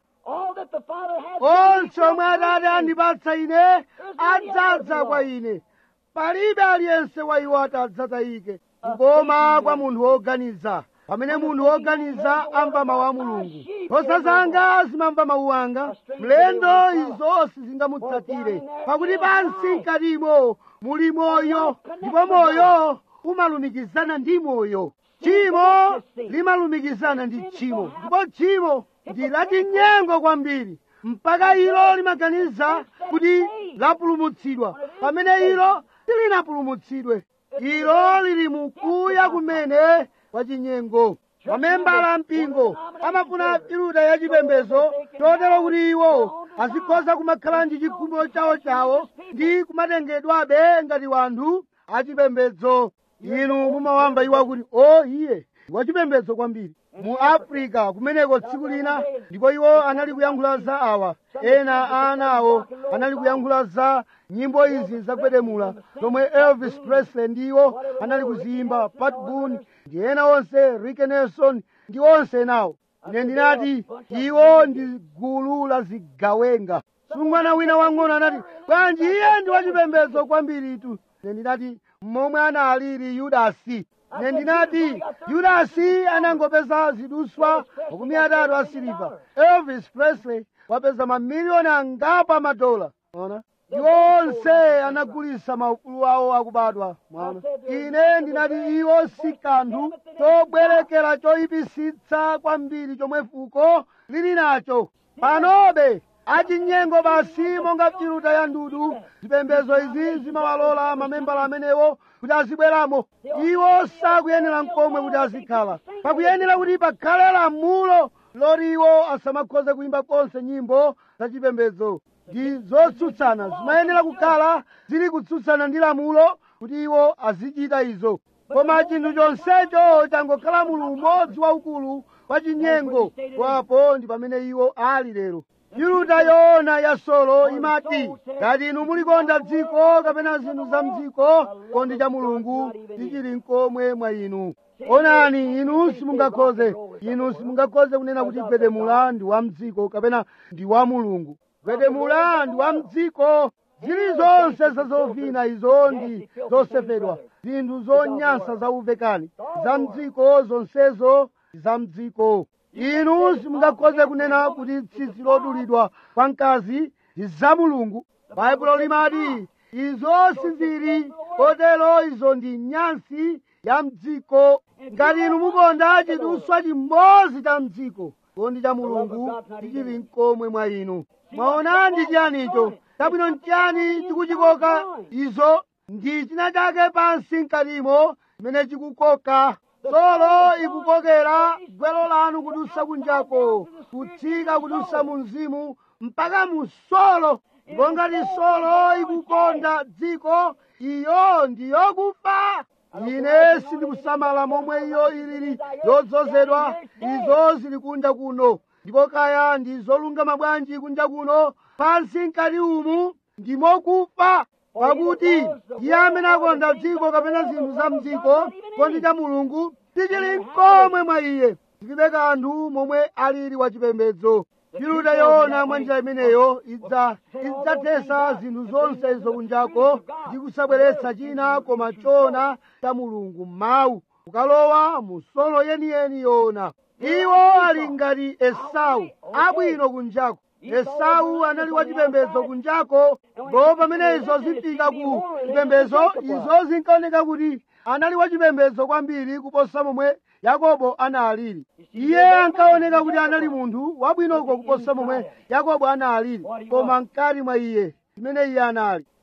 onse omwe Atate andipatsa ine adzadza kwa ine, palibe aliyense wa iwo atadzatayike koma kwa munthu woganiza. pamene munthu woganiza amva mawu a Mulungu, nkhosa zanga zimamva mawu anga, mlendo izo sizingamutsatire. pakuti pansi mkatimo muli moyo, ndipo moyo umalumikizana ndi moyo. tchimo limalumikizana ndi tchimo, ndipo tchimo ndi lachinyengo kwambiri mpaka ilo limaganiza kuti lapulumutsidwa pamene ilo silinapulumutsidwe. ilo lili mukuya kumene kwa chinyengo. mamembala ampingo amafuna filuta yachipembedzo chotero kuti iwo azikhoza kumakhala ndi chikhumbo chawo chawo ndi kumatengedwabe ngati wanthu achipembedzo. inu mumawamva iwo kuti o iye wachipembedzo kwambiri. mu Afrika kumeneko tsiku lina ndipo iwo anali kuyankhula za awa, ena a ana awo anali kuyankhula za nyimbo izi zakupedemula zomwe Elvis Presley ndiwo anali kuziyimba, Pat Boone ndi ena onse, Rick Nelson ndi onse enawo. ine ndinati iwo ndi gulu la zigawenga. sungwana wina wang'ono anati bwanji iye ndi wachipembedzo kwambiritu. ine ndinati momwe analili Yudasi. ine ndinati Yudasi anangopeza ziduswa makumi atatu a siliva. Elvis Presley wapeza mamiliyoni angapo amadola. ona iwo onse anagulitsa maufulu awo akubadwa. mwana ine ndinati iwo si kanthu chobwerekera choyipitsitsa kwambiri chomwe fuko lili nacho panobe. achinyengo basi monga filuta ya ndudu. zipembedzo izi zimawalola mamembala amenewo kuti azibweramo. iwo sakuyenera nkomwe kuti azikhala. pakuyenera kuti pakhale lamulo loti iwo asamakhoze kuimba konse nyimbo zachipembedzo. ndi zotsutsana zimayenera kukhala zili kutsutsana ndi lamulo kuti iwo azichita izo. koma chinthu chonsecho changokhala mulu umodzi waukulu wa chinyengo. wapo ndi pamene iwo ali lero. filuta yoona ya solo imati ngati inu mulikonda dziko kapena zinthu za mdziko, chikondi cha Mulungu sichili nkomwe mwa inu. onani inu simungakhoze inu simungakhoze kunena kuti Gvedemula ndi wa mdziko kapena ndi wa Mulungu. Gvedemula ndi wa mdziko. zilizonse zazovina izo ndi zosefedwa, zinthu zonyansa zauvekani za mdziko, zonsezo za mdziko. inu simungakhoze kunena kuti tsitsi lodulidwa kwa mkazi ndi za Mulungu. baibulo limati izo sizili, kotero izo ndi nyansi ya mdziko. ngati inu mukonda chiduswa chimodzi cha mdziko, chikondi cha Mulungu sichili nkomwe mwa inu. mwaona ndi chiyanicho? chabwino nchiyani chikuchikoka izo? ndi china chake pansi mkatimo chimene chikukoka. solo ikukokera gwero lanu kudusa kunjako, kutsika kudusa mu mzimu mpaka mu solo. ndipo ngati solo ikukonda dziko, iyo ndiyo kufa. ine sindikusamala momwe iyo ilili yodzozedwa, izo zili kunja kuno. ndipo kaya ndi zolungama bwanji kunja kuno, pansi mkati umu ndimokufa. pakuti iye amene akonda dziko kapena zinthu za mdziko, chikondi cha Mulungu sichili nkomwe mwa iye. zilibe kanthu momwe alili wachipembedzo. filuta yoona mwa njira imeneyo idza idzathetsa zinthu zonse izo kunjako ndi kusabweretsa china koma choona cha Mulungu, mawu kukalowa mu solo yeniyeni yoona. iwo ali ngati Esau abwino kunjako. Esau anali wachipembedzo kunjako, ndipo pamene izo zifika ku chipembedzo, izo zinkaoneka kuti anali wachipembedzo kwambiri kuposa momwe Yakobo analili. iye ankaoneka kuti anali munthu wabwinoko kuposa momwe Yakobo analili, koma mkati mwa iye chimene iye anali,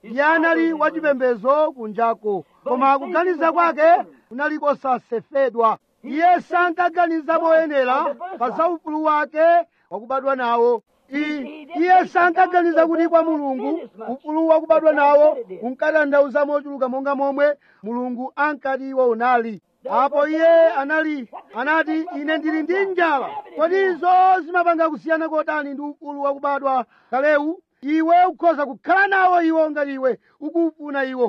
iye anali wachipembedzo kunjako, koma kuganiza kwake kunali kosasefedwa. Iye sankaganiza moyenera pa za ufulu wake wakubadwa nawo. I- iye sankaganiza kuti kwa Mulungu ufulu wakubadwa nawo unkatanthauza mochuluka monga momwe Mulungu ankati iwo unali. Apo iye anali anati, ine ndili ndi njala. Kodi izo zimapanga kusiyana kotani ndi ufulu wakubadwa kalewu? Iwe ukhoza kukhala nawo iwo ngati iwe ukufuna iwo.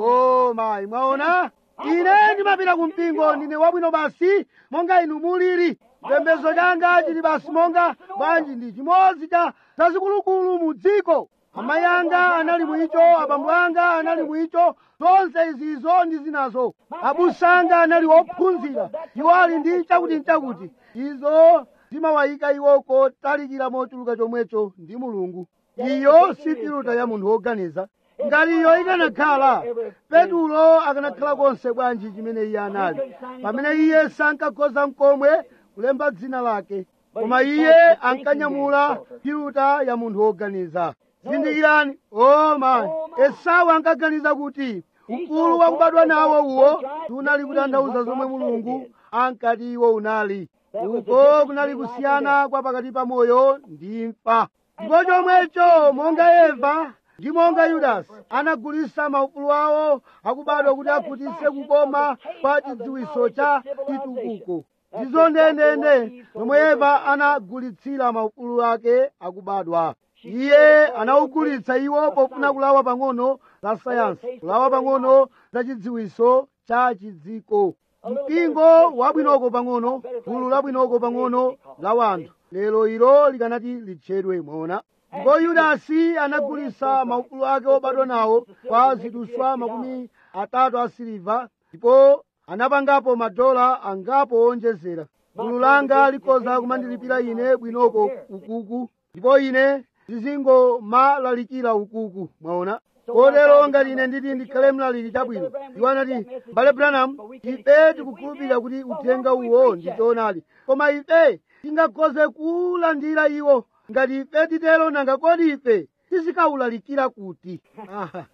Oh mayi, mwaona? Ine ndimapita ku mpingo, ndine wabwino basi monga inu muliri. Chipembedzo changa chili basi monga bwanji, ndi chimodzi cha zazikulukulu mu dziko. Amayi anga anali mwicho, abambo anga anali mwicho, zonse izizo ndi zinazo. Abusa anga anali ophunzira, iwo ali ndi chakuti nchakuti. Izo zimawayika iwo kotalikira mochuluka chomwecho ndi Mulungu. Iyo si piluta ya munthu woganiza. Ngati iyo ikanakhala, Petulo akanakhala konse bwanji chimene iye anali, pamene iye sankakhoza mkomwe kulemba dzina lake, koma iye ankanyamula piluta ya munthu woganiza. Zindikirani, oh mayi, Esau ankaganiza kuti ufulu wakubadwa nawo uwo unali kutanthauza zomwe Mulungu ankati iwo unali. Uko kunali kusiyana kwa pakati pa moyo ndi imfa. Ndipo chomwecho monga Eva ndi monga Yudasi anagulitsa maufulu awo akubadwa kuti akhutitse kukoma kwa chidziwitso cha chitukuko. Ndizo ndendende zomwe Eva anagulitsira maufulu ake akubadwa. Iye anawugulitsa iwo pofuna kulawa pang'ono za sayansi, kulawa pang'ono za chidziwitso cha chidziko. Mpingo wabwinoko pang'ono, gulu labwinoko pang'ono la wanthu, lero ilo likanati litchedwe mona. Ndipo Yudasi anagulitsa maufulu ake obadwa nawo kwa ziduswa makumi atatu a siliva, ndipo anapangapo madola angapo onjezera. Gulu langa likhoza kumandilipira ine bwinoko ukuku, ndipo ine ndizingomalalikira ukuku, mwaona. Kotero ngati ine nditi ndikhale mlaliki chabwino, iwo anati, Mbale Branham, ife tikukhulupirira kuti uthenga uwo ndi choonadi, koma ife tingakhoze kuwulandira iwo. Ngati ife titero, nanga kodi ife tizikawulalikira kuti? Aha,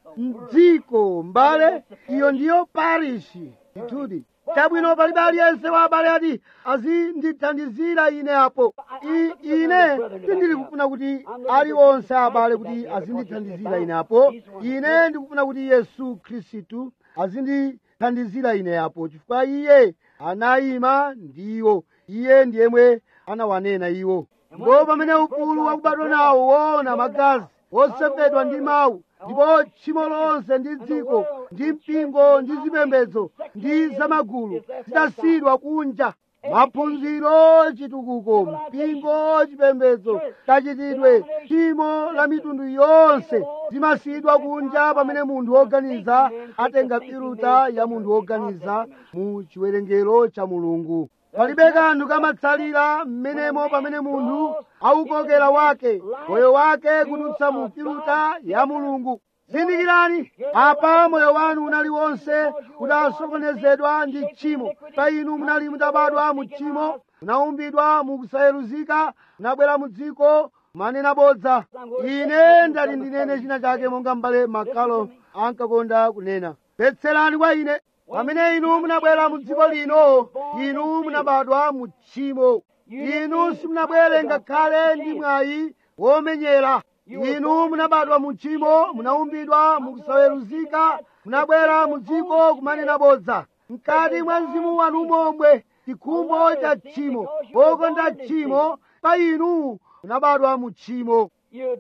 mdziko mbale, iyo ndiyo parishi ndithudi. Chabwino palibe aliyense wa abale ati azindithandizira ine apo. I, ine sindili kufuna kuti aliwonse abale kuti azindithandizira ine apo. Ine ndikufuna kuti Yesu Khristu azindithandizira ine apo, chifukwa iye anayima ndiwo. Iye ndiyemwe anawanena iwo. Ndipo pamene ufulu wakubadwa nawo wona magazi wosefedwa ndi mawu, ndipo tchimo lonse ndi dziko ndi mpingo ndi zipembedzo ndi zamagulu zidasiyidwa kunja, maphunziro, chitukuko, mpingo, chipembedzo, kachitidwe, tchimo la mitundu yonse zimasiyidwa kunja pamene munthu woganiza atenga piluta ya munthu woganiza mu chiwerengero cha Mulungu. Palibe kanthu kamatsalira mmenemo pamene munthu awukokera wake moyo wake kudutsa mu piluta ya Mulungu. Zindikirani, apa moyo wanu unali wonse udasokonezedwa ndi tchimo. Pa inu munali mutabadwa mu tchimo, munaumbidwa mu kusayeruzika, munabwera mu dziko manena bodza. Ine ndati ndinene china chake monga m'bale Makalo ankakonda kunena. Petserani kwa ine. Pamene inu munabwera mu dziko lino, inu munabadwa mu tchimo. Inu simunabwere ngakhale ndi mwayi womenyera. Inu munabadwa mu tchimo, munaumbidwa mu kusaweruzika, munabwera mu dziko kumanena bodza. Mkati mwa mzimu wanu momwe chikhumbo cha tchimo, pokonda tchimo, pa inu munabadwa mu tchimo.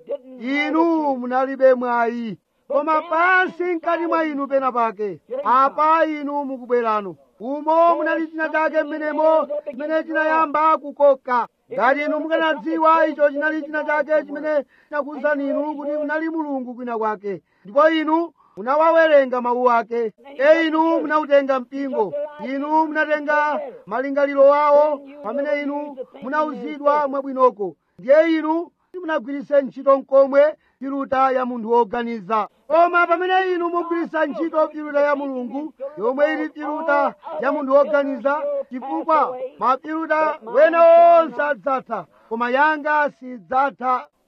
Inu munalibe mwayi. Koma pansi mkati mwa inu pena pake, apa inu mukubwerano. Umo munali china chake mmenemo chimene chinayamba kukoka. Ngati inu mukanadziwa icho chinali china chake chimene chinakuwuzani inu kuti munali Mulungu kwina kwake, ndipo inu munawawerenga mawu ake. E inu munautenga mpingo, inu munatenga malingaliro awo pamene inu munauzidwa mwabwinoko, ndiye inu simunagwiritse ntchito nkomwe piluta ya munthu woganiza. Koma pamene inu mugwiritsa ntchito piluta ya Mulungu, yomwe ili piluta ya munthu woganiza, chifukwa mapiluta wena onse adzatha, koma yanga sidzatha.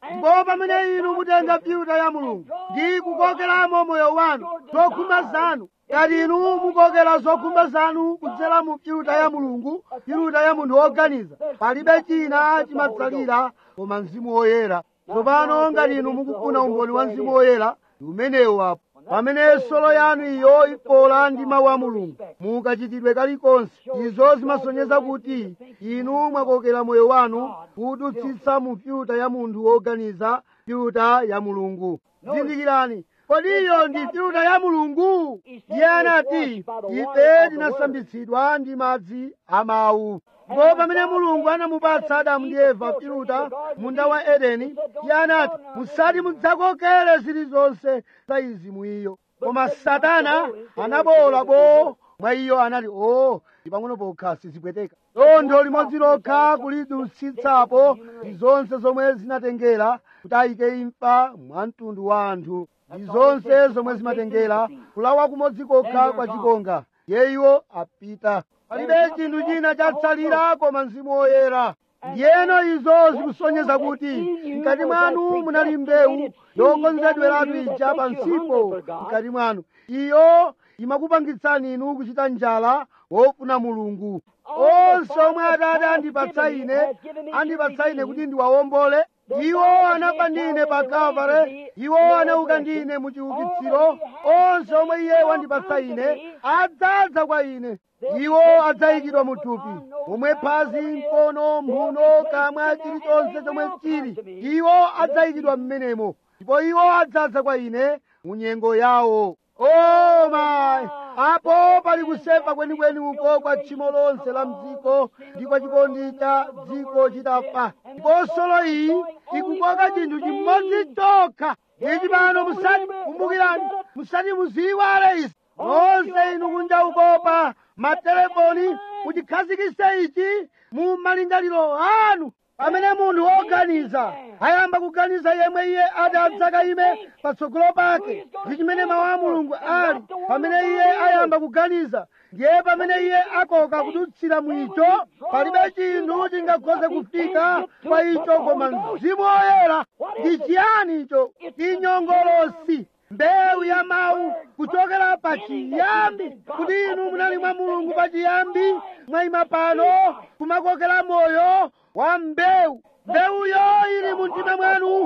ndipo pamene inu mutenga filuta ya mulungu ndi kukokeramo moyo wanu zokhumba zanu, ngati inu mukokera zokhumba zanu kudzera mu filuta ya mulungu, filuta ya munthu woganiza, palibe china chimatsalira koma mzimu woyera. Tsopano ngati inu mukufuna umboni wa mzimu woyera, ndi umenewu apo. Pamene solo yanu iyo ipola ndi mawu a mulungu mukachitidwe kalikonse, izo zimasonyeza kuti inu mwakokera moyo wanu kudutsitsa mu filuta ya munthu woganiza, filuta ya mulungu. Zindikirani, kodi iyo ndi filuta ya mulungu? Iye anati ife tinasambitsidwa ndi madzi a mawu. Ndipo pamene mulungu anamupatsa Adamu ndi Eva filuta munda wa Edeni, iye anati musati mudzakokere zilizonse za izi mu iyo. Koma Satana anabowola bo mwa iyo, anati o ndi pang'ono pokha sizipweteka. Dontho limodzi lokha kulidutsitsapo ndi zonse zomwe zinatengera kuti ayike imfa mwa mtundu wa anthu, ndi zonse zomwe zimatengera kulawa kumodzi kokha kwa chikonga. Yeyo apita, palibe chinthu china chatsalira koma mzimu woyera. Ndiyeno izo zikusonyeza kuti mkati mwanu munali mbewu yokonzedweratu ija pansipo mkati mwanu. Iyo imakupangitsani inu kuchita njala wofuna Mulungu. Onse omwe Atate andipatsa ine, andipatsa ine kuti ndiwawombole. Iwo anafa ndi ine pa Kalvari, iwo anauka ndi ine mu chiukitsiro. Onse omwe Iye wandipatsa ine adzadza kwa ine. Iwo adzayikidwa mu thupi, omwe phazi, mkono, mphuno, kamwa, chilichonse chomwe chili, iwo adzayikidwa m'menemo, ndipo iwo adzadza kwa ine mu nyengo yawo. Oh my! Apo pali kusefa kwenikweni uko kwa tchimo lonse la mdziko ndi kwa chikondi cha dziko chitafa. Ndipo solo iyi ikukoka chinthu chimodzi chokha. Ichi pano musati kumbukirani, musati muziyiwale izi. Nonse inu kunja ukopa matelefoni muchikhazikitse ichi mu malingaliro anu. Pamene munthu woganiza ayamba kuganiza yemwe iye adzakayime patsogolo pake ndi chimene mawu a Mulungu ali, pamene iye ayamba kuganiza ndiye pamene iye akoka kudutsira mwicho, palibe chinthu chingakhoze kufika kwa icho koma mzimu woyera. Ndi chiyani icho? Ndi nyongolosi, mbewu ya mawu kuchokera pa chiyambi. Kuti inu munali mwa Mulungu pa chiyambi, mwayima pano kumakokera moyo wa mbewu. Mbewuyo ili mu mtima mwanu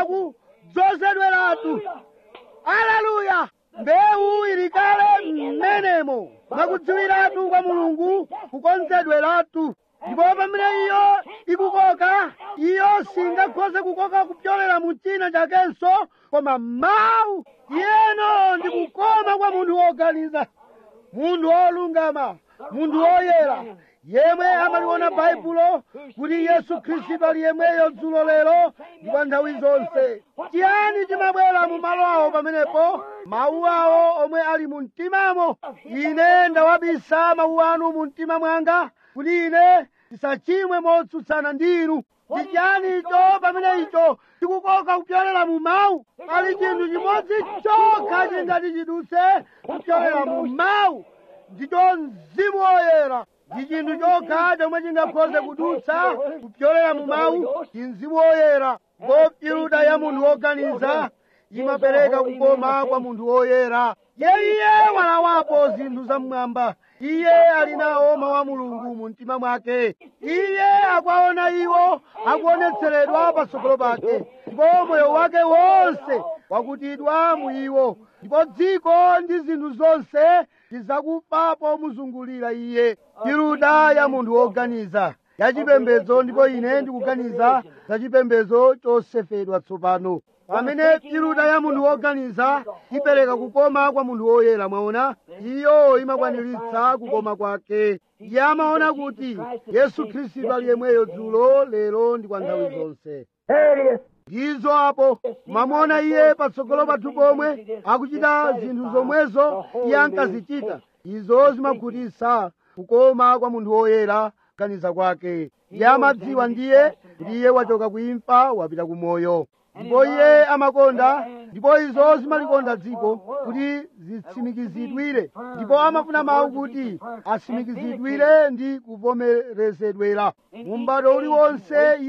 mwakudzozedweratu. Haleluya! Mbewu ili kale mmenemo mwakudziwiratu kwa Mulungu, kukonzedweratu. Ndipo pamene iyo ikukoka, iyo singakhoze kukoka kupyolera mu china chakenso koma mawu. Iyeno ndi kukoma kwa munthu woganiza, munthu wolungama, munthu woyera, yemwe amaliona Baibulo kuti Yesu Khristu ali yemweyo dzulo lero ndi kwa nthawi zonse. Chiyani chimabwera mu malo awo pamenepo? Mawu awo omwe ali mu mtimamo. Ine ndawabisa mawu anu mu mtima mwanga kuti ine ndisachimwe motsutsana ndi inu. Ndi chiyani icho pamene icho chikukoka kupyolera mu mawu? Ali chinthu chimodzi chokha chingati chidutse kupyolera mu mawu, ndicho mzimu woyera. Ndi chinthu chokha chomwe chingakhoze kudutsa kupyolera mu mawu, ndi mzimu woyera. Ndipo filuta ya munthu woganiza imapereka kukoma kwa munthu woyera. Iye walawapo zinthu zam'mwamba. Iye ali nawo mawu a Mulungu mu mtima mwake. Iye akwaona iwo akuonetseredwa patsogolo pake, ndipo moyo wake wonse wakutidwa mu iwo. Ndipo dziko ndi zinthu zonse zizakufa pomuzungulira iye. Filuta ya munthu woganiza yachipembedzo. Ndipo ine ndikuganiza za chipembedzo chosefedwa tsopano. Pamene filuta ya munthu woganiza ipereka kukoma kwa munthu woyera, mwaona, iyo imakwaniritsa kukoma kwake. Iye amaona kuti Yesu Khristu ali yemweyo dzulo, lero ndi kwa nthawi zonse. Ndizo apo mamuona iye patsogolo pathu pomwe akuchita zinthu zomwezo iye ankazichita. Izo zimakhutitsa kukoma kwa munthu woyera kuganiza kwake. Iye amadziwa ndiye kuti iye wachoka kuimfa wapita ku moyo. Ndipo iye amakonda, ndipo izo zimalikonda dziko kuti zitsimikizidwire, ndipo amafuna mawu kuti atsimikizidwire ndi kuvomerezedwera. Mu m'bado uliwonse iye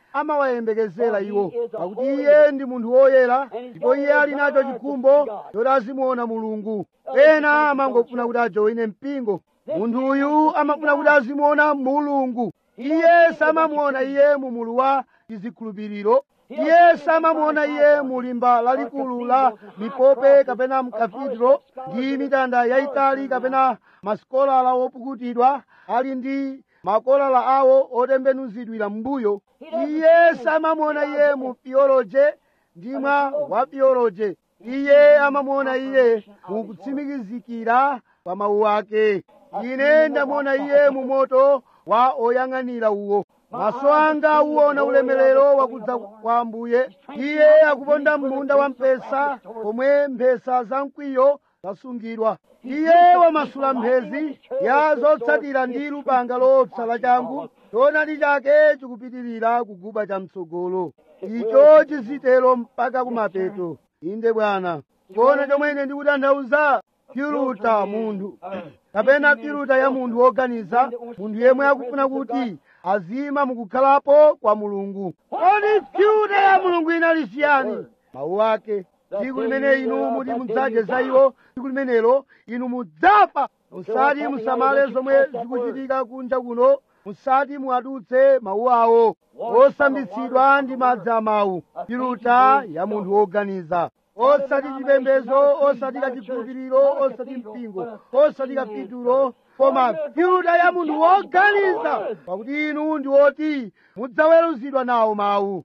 amawayembekezera iwo pakuti iye ndi munthu woyera ndipo iye ali nacho chikhumbo choti azimuona mulungu. Ena amangofuna kuti ajoine mpingo. Munthu uyu amafuna kuti azimuona mulungu. Iye samamuona iye mu mulu wa chizikhulupiriro. Iye samamuona iye mu limba lalikulu la mipope kapena mkafidro ndi mitanda yayitali kapena masikolala opukutidwa ali ndi makolala awo otembenuzidwira m'mbuyo. Iye samamuona iye mu theology ndi mwa wa theology. Iye amamuona iye mu kutsimikizikira kwa mawu ake. Ine ndamuona iye mu moto wa oyang'anira uwo. Maso anga uwona ulemerero wakudza kwa Ambuye. Iye akuponda munda wa mpesa pomwe mphesa za mkwiyo zasungidwa. Iye wamasula mphezi ya zotsatira ndi lupanga loopsa lachangu. Choonadi chake chikupitirira kuguba chamtsogolo. Icho chizitero mpaka kumapeto. Inde Bwana. Kuona chomwe ine ndikutanthauza filuta munthu kapena filuta ya munthu woganiza, munthu yemwe akufuna kuti azima mukukhalapo kwa Mulungu. Kodi filuta ya Mulungu inali chiyani? Mawu ake. Tsiku limene inu muti mudzadye za iwo, tsiku limenelo inu mudzafa. Musati musamale zomwe zikuchitika kunja kuno, musati muadutse mawu awo osambitsidwa ndi madzi a mawu. Filuta ya munthu woganiza. Osati chipembedzo, osati kachikhulupiriro, osati mpingo, osati kapitulo, koma filuta ya munthu woganiza, pakuti inu ndi woti mudzaweruzidwa nawo mawu.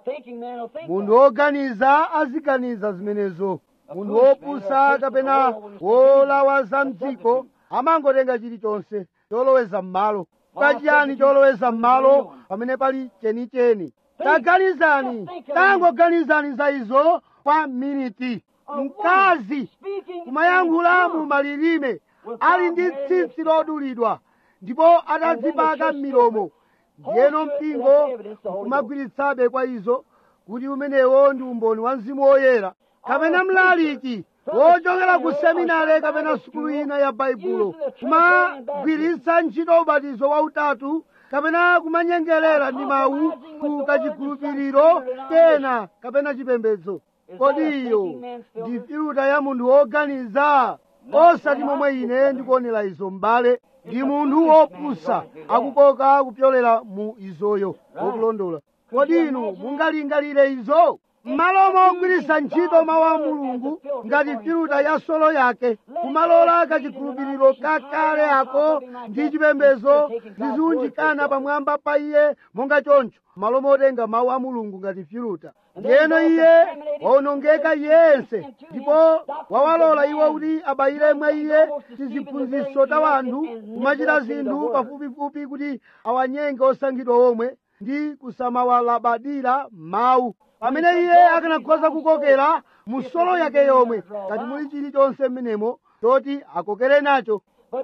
Munthu woganiza aziganiza zimenezo. Munthu wopusa kapena wolawa za mdziko amangotenga chilichonse choloweza m'malo. Kachiyani choloweza m'malo pamene pali chenicheni? Taganizani, tangoganizani za izo kwa miniti. Mkazi kumayankhula mu malilime ali ndi tsitsi lodulidwa ndipo atadzipaka m'milomo, ndiyeno mpingo kumagwiritsabe kwa izo kuti umenewo ndi umboni wa Mzimu Woyera. Kapena mlaliki wochokera ku seminare kapena sukulu ina ya Baibulo kumagwiritsa ntchito ubatizo wautatu kapena kumanyengerera ndi mawu ku kachikhulupiriro kena kapena chipembedzo. Kodi iyo ndi filuta ya munthu woganiza? Osati momwe ine ndikuonera izo m'bale. Ndi munthu wopusa akukoka kupyolera mu izoyo wokulondola. Kodi inu mungalingalire izo? M'malo mogwiritsa ntchito mawu a Mulungu ngati filuta ya solo yake, kumalola kachikhulupiriro kakale ako ndi chipembedzo ziziunjikana pamwamba pa iye monga choncho, m'malo motenga mawu a Mulungu ngati filuta. Ndiyeno iye waonongeka yense ndipo wawalola iwo kuti abayire mwa iye tiziphunzitso ta wanthu, kumachita zinthu pafupifupi kuti awanyenge osankhidwa omwe ndi kusamawalabadira mawu, pamene iye akanakhoza kukokera mu solo yake yomwe ngati muli chilichonse m'menemo choti akokere nacho.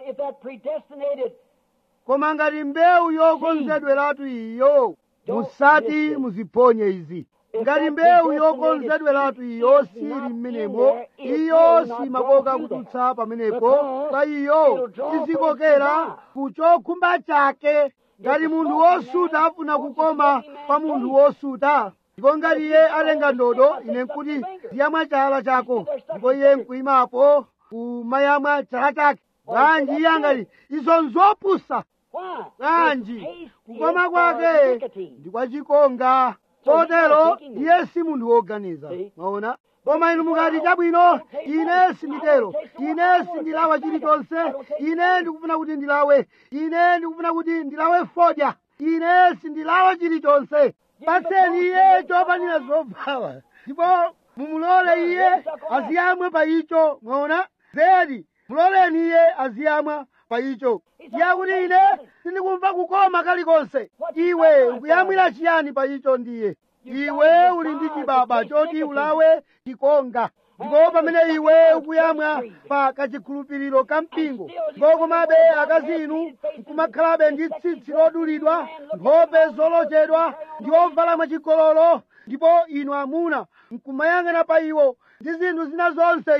Koma ngati mbewu yokonzedweratu iyo, musati muziphonye izi. Ngati mbewu yokonzedweratu iyo sili m'menemo, iyo simakoka kudutsa pamenepo, pa iyo tizikokera ku chokhumba chake. Ngati munthu wosuta afuna kukoma pa munthu wosuta, ndipo ngati iye atenga ndodo, ine nkuti ziyamwa chala chako, ndipo iye nkuyimapo kumayamwa chala chake, bwanji iye angati izo nzopusa? Bwanji kukoma kwake ndi kwa chikonga. Kotero iye si munthu woganiza. Mwaona? Koma inu mukati chabwino, ine sinditero, ine sindilawa chilichonse, ine ndikufuna kuti ndilawe, ine ndikufuna kuti ndilawe fodya, ine sindilawa chilichonse. Patseni iye chopanira zovala ndipo mumulole iye aziyamwe pa icho. Mwaona? Zedi muloleni iye aziyamwa pa icho. Yakuti ine sindikumva kukoma kalikonse. Iwe ukuyamwira chiyani pa icho? Ndiye iwe uli ndi chibaba choti ulawe chikonga, ndipo pamene iwe ukuyamwa pa kachikhulupiriro ka mpingo, ndipo komabe akazi inu nkumakhalabe ndi tsitsi lodulidwa, nkhope zolochedwa ndi ovala mwachigololo, ndipo inu amuna nkumayang'ana pa iwo ndi zinthu zina zonse izi,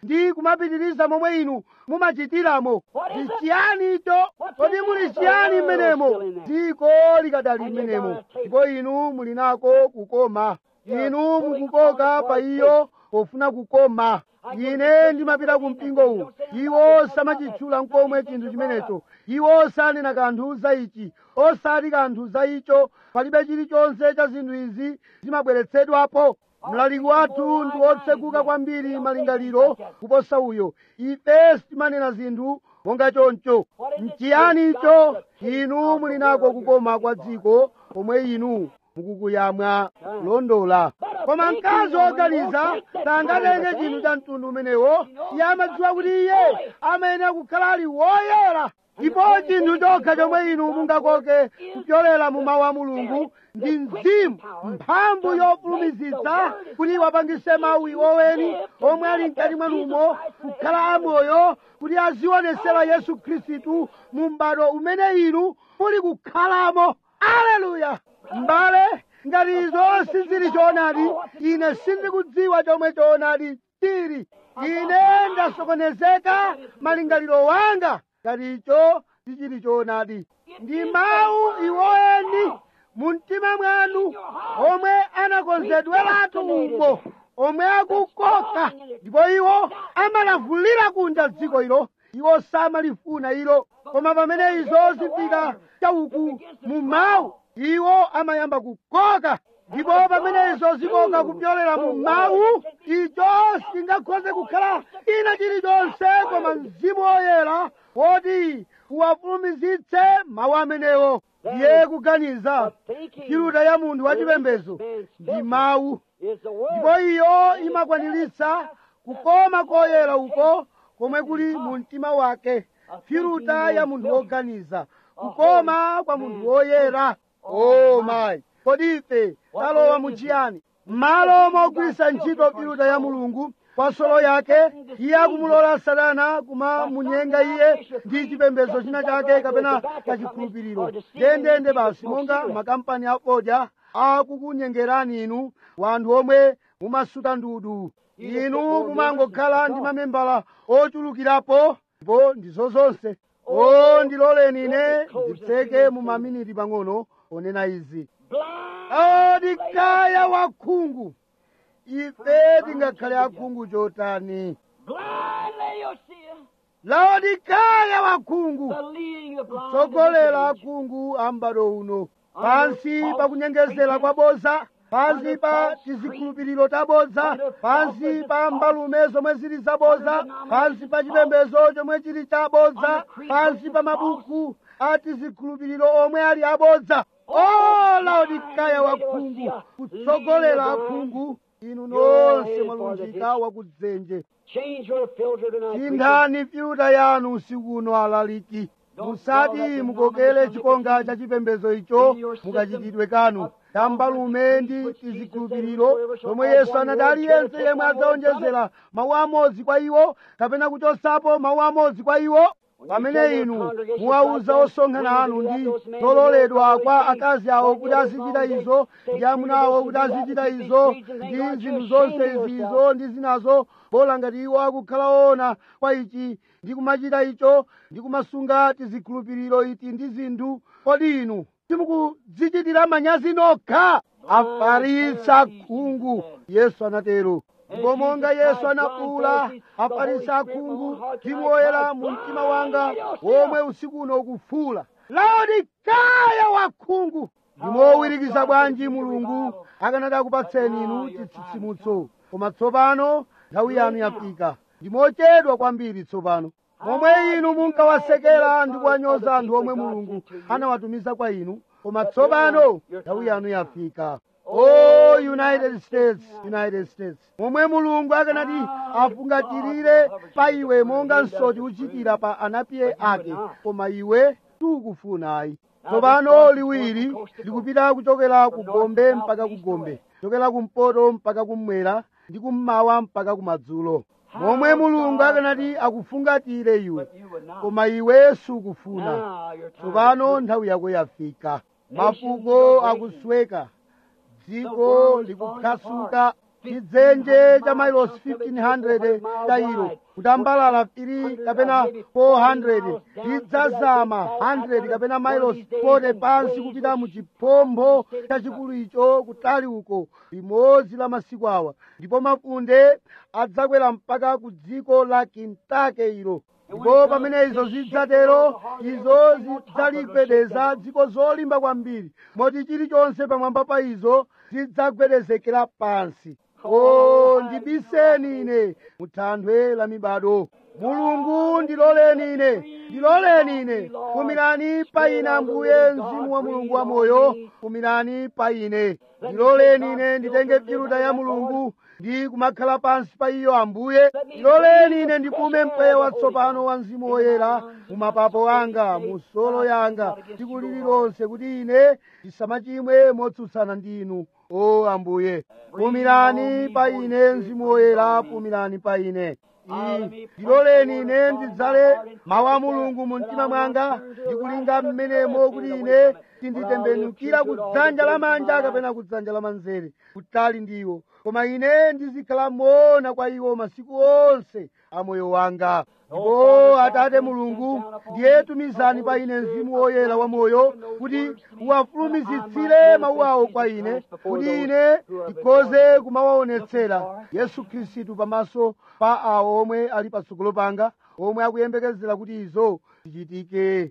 ndi kumapitiriza momwe inu mumachitiramo. Ndi chiyani icho? Kodi muli chiyani mmenemo? dziko likadali mmenemo, ndipo inu muli nako kukoma. Inu mukukoka pa iyo pofuna kukoma. Ine ndimapita ku mpingo uwu, iwo samachitchula nkomwe chinthu chimenecho, iwo sanena kanthu za ichi, osati kanthu za icho. Palibe chilichonse cha zinthu izi zimabweretsedwapo. Mlaliki wathu ndi wotsekuka kwambiri malingaliro kuposa uyo. Ife sitimanena zinthu monga choncho. Nchiyani icho? Inu muli nako kukoma kwa dziko pomwe inu mukukuyamwa kulondola. Koma mkazi woganiza sangatenge chinthu cha mtundu umenewo. Iye amadziwa kuti iye amayenera kukhala ali woyera. Ndipo chinthu chokha chomwe inu mungakoke kupyolera mu mawu a Mulungu ndi mzimu, mphamvu yofulumizitsa kuti wapangise mawu iwoweni omwe ali mkati mwanumo kukhala amoyo, kuti azionesera Yesu Khristu mu m'bado umene inu muli kukhalamo. Aleluya! M'bale, ngati izo sizili choonadi, ine sindikudziwa chomwe choonadi chili. Ine ndasokonezeka malingaliro wanga ngati icho sichili choonadi. Ndi mawu iwoweni mu mtima mwanu omwe anakonzedweratu uko, omwe akukoka, ndipo iwo amalavulira kunja dziko ilo. Iwo samalifuna ilo, koma pamene izo zifika chauku mu mawu, iwo amayamba kukoka. Ndipo pamene izo zikoka kupyolera mu mawu, icho singakhoze kukhala ina chilichonse koma mzimu woyera woti uwafulumizitse mawu amenewo. Ndiye kuganiza chiluta ya munthu wachipembedzo ndi mawu, ndipo iyo imakwaniritsa kukoma koyera uko komwe kuli mu mtima wake. Filuta ya munthu woganiza, kukoma kwa munthu woyera. Oh my! Kodi ife talowa muchiyani? Malo mogwiritsa ntchito filuta ya Mulungu kwa solo yake, iye akumulola Satana kumamunyenga iye ndi chipembedzo china chake kapena kachikhulupiriro. Ndendende basi monga makampani afodya akukunyengerani inu, wanthu omwe mumasuta ndudu. Inu mumangokhala ndi mamembala ochulukirapo, ndipo ndizo zonse. O, ndiloleni ine nditseke mu maminiti pang'ono onena izi. Laodikaya wakhungu, ife tingakhale akhungu chotani? Laodikaya wakhungu, kutsogolera akhungu ambado uno, pansi pa kunyengezera kwa boza, pansi pa tizikhulupiriro taboza, pansi pa mbalume zomwe zili zaboza, pansi pa chipembedzo chomwe chili chaboza, pansi pa mabuku a tizikhulupiriro omwe ali abodza. O Laodikaya wakhungu, kutsogolera akhungu, inu nonse mwalunjika wakudzenje. Sinthani filuta yanu usiku uno alaliki. Musati mukokele chikonga cha chipembedzo icho mukachitidwe kanu cha mbalume ndi tizikhulupiriro zomwe Yesu anati aliyense yemwe adzaonjezera mawu amodzi kwa iwo kapena kuchotsapo mawu amodzi kwa iwo. Pamene inu muwauza osonkhana anu ndi zololedwa kwa akazi awo kuti azichita izo, ndi amuna awo kuti azichita izo, ndi zinthu zonse izizo ndi zinazo, bola ngati iwo akukhala woona kwa ichi ndi kumachita icho ndi kumasunga tizikhulupiriro iti ndi zinthu, kodi inu simukudzichitira manyazi nokha? Afarisi akhungu, Yesu anatero. Ndipo monga Yesu anafuwula, Afarisi akhungu, Mzimu Woyera mu mtima wanga womwe usiku uno ukufuwula. Laodikaya wakhungu! Ndimowirikiza bwanji Mulungu akanati akupatseni inu chitsitsimutso, koma tsopano nthawi yanu yafika. Ndimochedwa kwambiri tsopano. Momwe inu munkawasekera ndi kuwanyoza anthu omwe Mulungu anawatumiza kwa inu, koma tsopano nthawi yanu yafika. Oh, United States, United States. Momwe Mulungu akanati afungatirire pa iwe monga nsoti uchitira pa anapiye ake, koma iwe sukufunayi. Tsopano liwiri likupita kuchokera ku Gombe mpaka ku Gombe, kuchokera kumpoto mpaka kummwera ndi kummawa mpaka kumadzulo. Momwe Mulungu akanati akufungatire iwe, koma iwe sukufuna. Tsopano nthawi yako yafika. Mafuko akusweka, dziko likukhasuka, chidzenje cha mailosi fifteen hundred tairo kutambalala three kapena four hundred lidzazama one hundred kapena mailosi forty pansi kupita mu chiphompho chachikulu icho kutali uko limodzi la masiku awa ndipo mafunde adzakwera mpaka ku dziko la Kentucky ilo ndipo pamene izo zidzatero izo zidzaligwedeza dziko zolimba kwambiri moti chilichonse pamwamba pa izo zidzagwedezekera pansi. o ndibiseni ine mu thanthwe la mibado. Mulungu ndiloleni ine ndiloleni ine kumirani pa ine Ambuye mzimu wa Mulungu wa moyo kumirani pa ine ndiloleni ine nditenge filuta ya Mulungu ndi kumakhala pansi pa iyo Ambuye ndiloleni ine ndipume mpweya watsopano wa mzimu woyera mu mapapo anga mu solo yanga tsiku lililonse kuti ine ndisamachimwe motsutsana ndinu. o Ambuye pumirani pa ine mzimu woyera pumirani pa ine. ndiloleni ine ndidzale mawu a Mulungu mu mtima mwanga ndikulinga mmenemo kuti ine sinditembenukira ku dzanja lamanja kapena ku dzanja lamanzere kutali ndiwo koma ine ndizikhala moona kwa iwo masiku onse a moyo wanga. ndipo Atate Mulungu ndiye tumizani pa ine mzimu woyera wa moyo kuti uwafulumizitsire mawu awo kwa ine kuti ine ndikhoze kumawaonetsera Yesu Khristu pamaso pa awo omwe ali patsogolo panga omwe akuyembekezera kuti izo zichitike.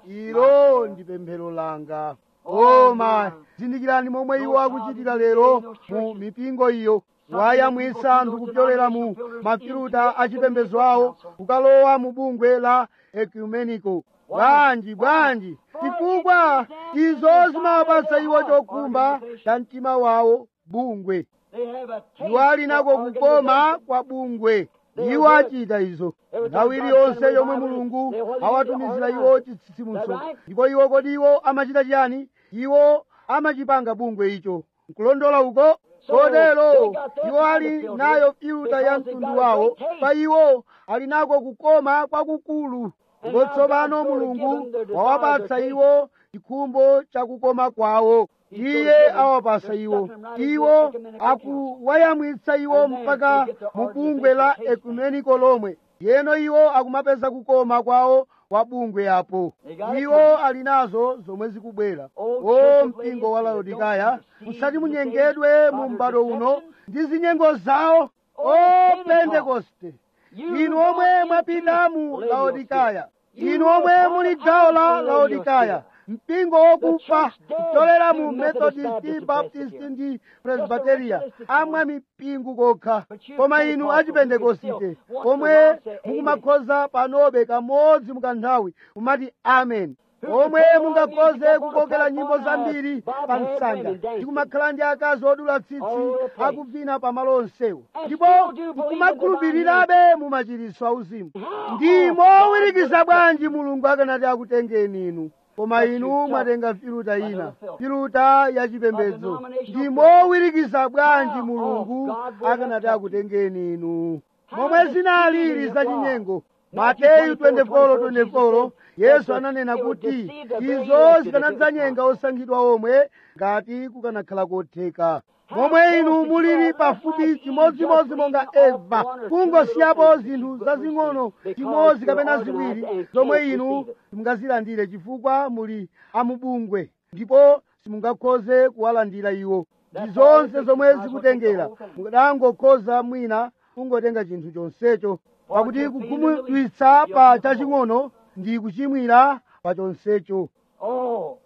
ilo ndi pemphero langa. o mayi zindikirani momwe iwo akuchitira lero mu mipingo iyo wayamwitsa anthu kupyolera mu mafiluta achipembedzo awo kukalowa mu bungwe la ecumenico. bwanji bwanji chifukwa izo zimawapatsa iwo chokhumba cha mtima wawo bungwe. iwo ali nako kukoma kwa bungwe. iwo achita izo nthawi iliyonse yomwe Mulungu awatumizira iwo chitsitsimutso. ndipo iwo kodi iwo amachita chiyani? iwo amachipanga bungwe icho nkulondola uko. kotero iwo ali nayo filuta ya mtundu wawo pa iwo ali nako kukoma kwakukulu. ndipo tsopano Mulungu wawapatsa iwo chikhumbo chakukoma kwawo. iye awapasa iwo iwo akuwayamwitsa iwo mpaka mu bungwe la ekumeniko lomwe yeno iwo akumapeza kukoma kwawo kwa bungwe apo. iwo ali nazo zomwe zikubwera. o mpingo wa Laodikaya musati munyengedwe mu m'bado uno ndi zinyengo zawo. o Pentekoste inu omwe mwapita mu Laodikaya inu omwe muli gawo la Laodikaya mpingo wokufa kutolera mu Methodist, Baptist ndi Presbyteria amwe mipingo kokha. koma inu achipentekosite omwe mukumakhoza panobe kamodzi mukanthawi kumati amen omwe mungakhoze kukokera nyimbo zambiri pa msanga ndi kumakhala ndi akazi odula tsitsi akuvina pamalo onsewo ndipo mukumakhulupirirabe mu machiritso auzimu. ndi mowirikiza bwanji Mulungu akanati akutengeni inu koma inu mwatenga filuta ina filuta ya chipembedzo. ndi mowirikiza bwanji Mulungu akanati akutengeni inu momwe zinalili za chinyengo. Mateyu twenty-four twenty-four Yesu ananena kuti izo zikanadzanyenga osankhidwa omwe ngati kukanakhala kotheka. momwe inu mulili pafupi chimodzimodzi monga Eva kungosiyapo zinthu zazing'ono chimodzi kapena ziwiri zomwe inu simungazilandire chifukwa muli amubungwe ndipo simungakhoze kuwalandira iwo. ndi zonse zomwe zikutengera mukadangokhoza mwina kungotenga chinthu chonsecho pakuti kugumudwitsa pa chaching'ono ndi kuchimwira pa chonsecho. Oh,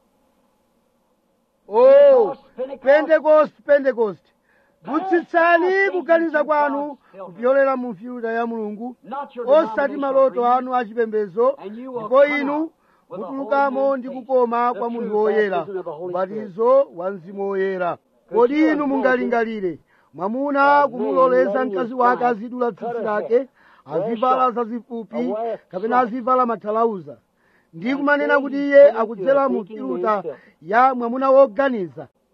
oh Pentecost, Pentecost. Gutsitsani kuganiza kwanu kupyolera mu filuta ya Mulungu osati maloto anu achipembedzo ndipo inu mutulukamo ndi kukoma kwa munthu woyera ubatizo wa mzimu woyera. kodi inu mungalingalire mwamuna kumuloleza mkazi wake azidula tsitsi lake azivala zazifupi kapena azivala mathalauza ndi kumanena kuti iye akudzera mu filuta ya mwamuna woganiza?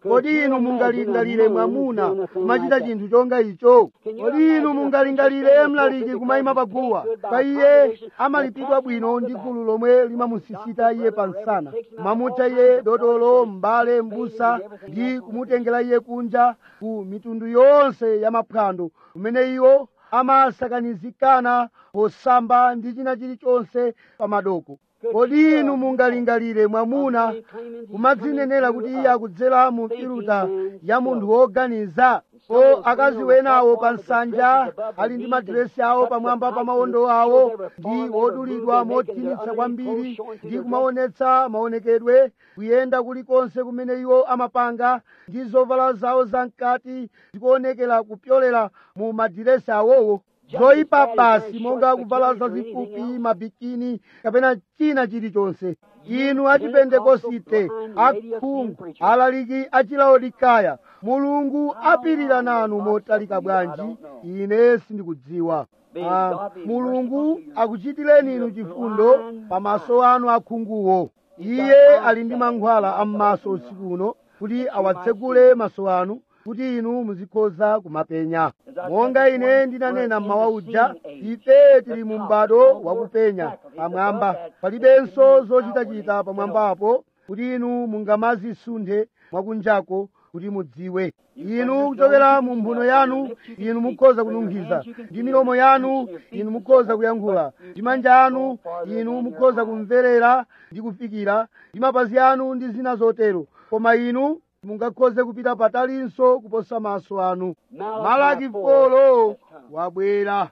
kodi inu mungalingalire mwamuna kumachita chinthu chonga icho? Kodi inu mungalingalire mlaliki kumayima paguwa pa iye amalipidwa bwino ndi gulu lomwe limamusisita iye pansana, mamutcha iye dotolo, mbale, mbusa ndi kumutengera iye kunja ku mitundu yonse ya maphwando kumene iwo amasakanizikana posamba ndi china chilichonse pa madoko? Kodi inu mungalingalire mwamuna kumadzinenera kuti iye akudzera mu filuta ya munthu woganiza? Po akazi wenawo pa nsanja ali ndi madiresi awo pamwamba pa mawondo awo ndi wodulidwa mothinitsa kwambiri ndi kumaonetsa maonekedwe, kuyenda kulikonse kumene iwo amapanga ndi zovala zawo zamkati zikuonekera kupyolera mu madiresi awowo. Zoyipa basi monga kuvala zazifupi, mabikini kapena china chilichonse. Inu achipentekosite, akhungu, alaliki achilaodikaya, Mulungu apirira nanu motalika bwanji? Ine sindikudziwa. Ah, Mulungu akuchitireni inu chifundo pamaso anu akhunguwo. Iye ali ndi mankhwala am'maso usiku uno kuti awatsegule maso anu kuti inu muzikhoza kumapenya. Monga ine ndinanena mmawa uja, ife tili mu m'bado wakupenya pamwamba. Palibenso zochitachita pamwambapo kuti inu mungamazisunthe mwakunjako kuti mudziwe. Inu kuchokera mu mphuno yanu inu mukhoza kununkhiza, ndi milomo yanu inu mukhoza kuyankhula, ndi manja anu inu mukhoza kumverera ndi kufikira, ndi mapazi anu ndi zina zotero, koma inu mungakhoze kupita patalinso kuposa maso anu. Malaki folo wabwera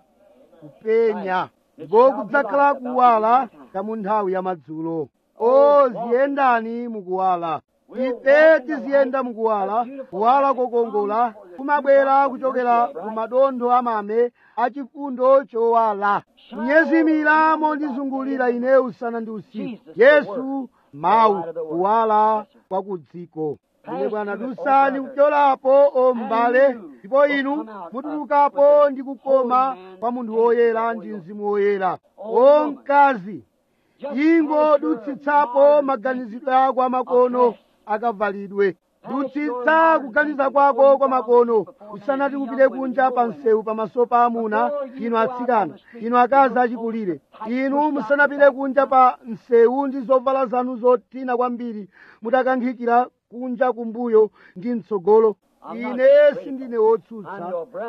kupenya, ndipo kudzakhala kuwala kamu nthawi ya madzulo. O ziyendani mukuwala. Ife tiziyenda mukuwala, kuwala kokongola kumabwera kuchokera ku madontho amame achifundo chowala. Kunyezimira mondizungulira ine usana ndi usiku. Yesu mawu, kuwala kwa kudziko. Ine Bwana dusani kucholapo o m'bale, ndipo inu mutulukapo ndi kukoma kwa munthu woyera ndi mzimu woyera. O mkazi, ingo dutsitsapo maganizidwe ako amakono akavalidwe. Dutsitsa kuganiza kwako kwa makono usanati kupite kunja pa msewu pamaso pa amuna, inu atsikana, inu akazi achikulire. Inu musanapite kunja pa msewu ndi zovala zanu zotina kwambiri mutakankhikira kunja kumbuyo ndi mtsogolo. Ine sindine wotsutsa,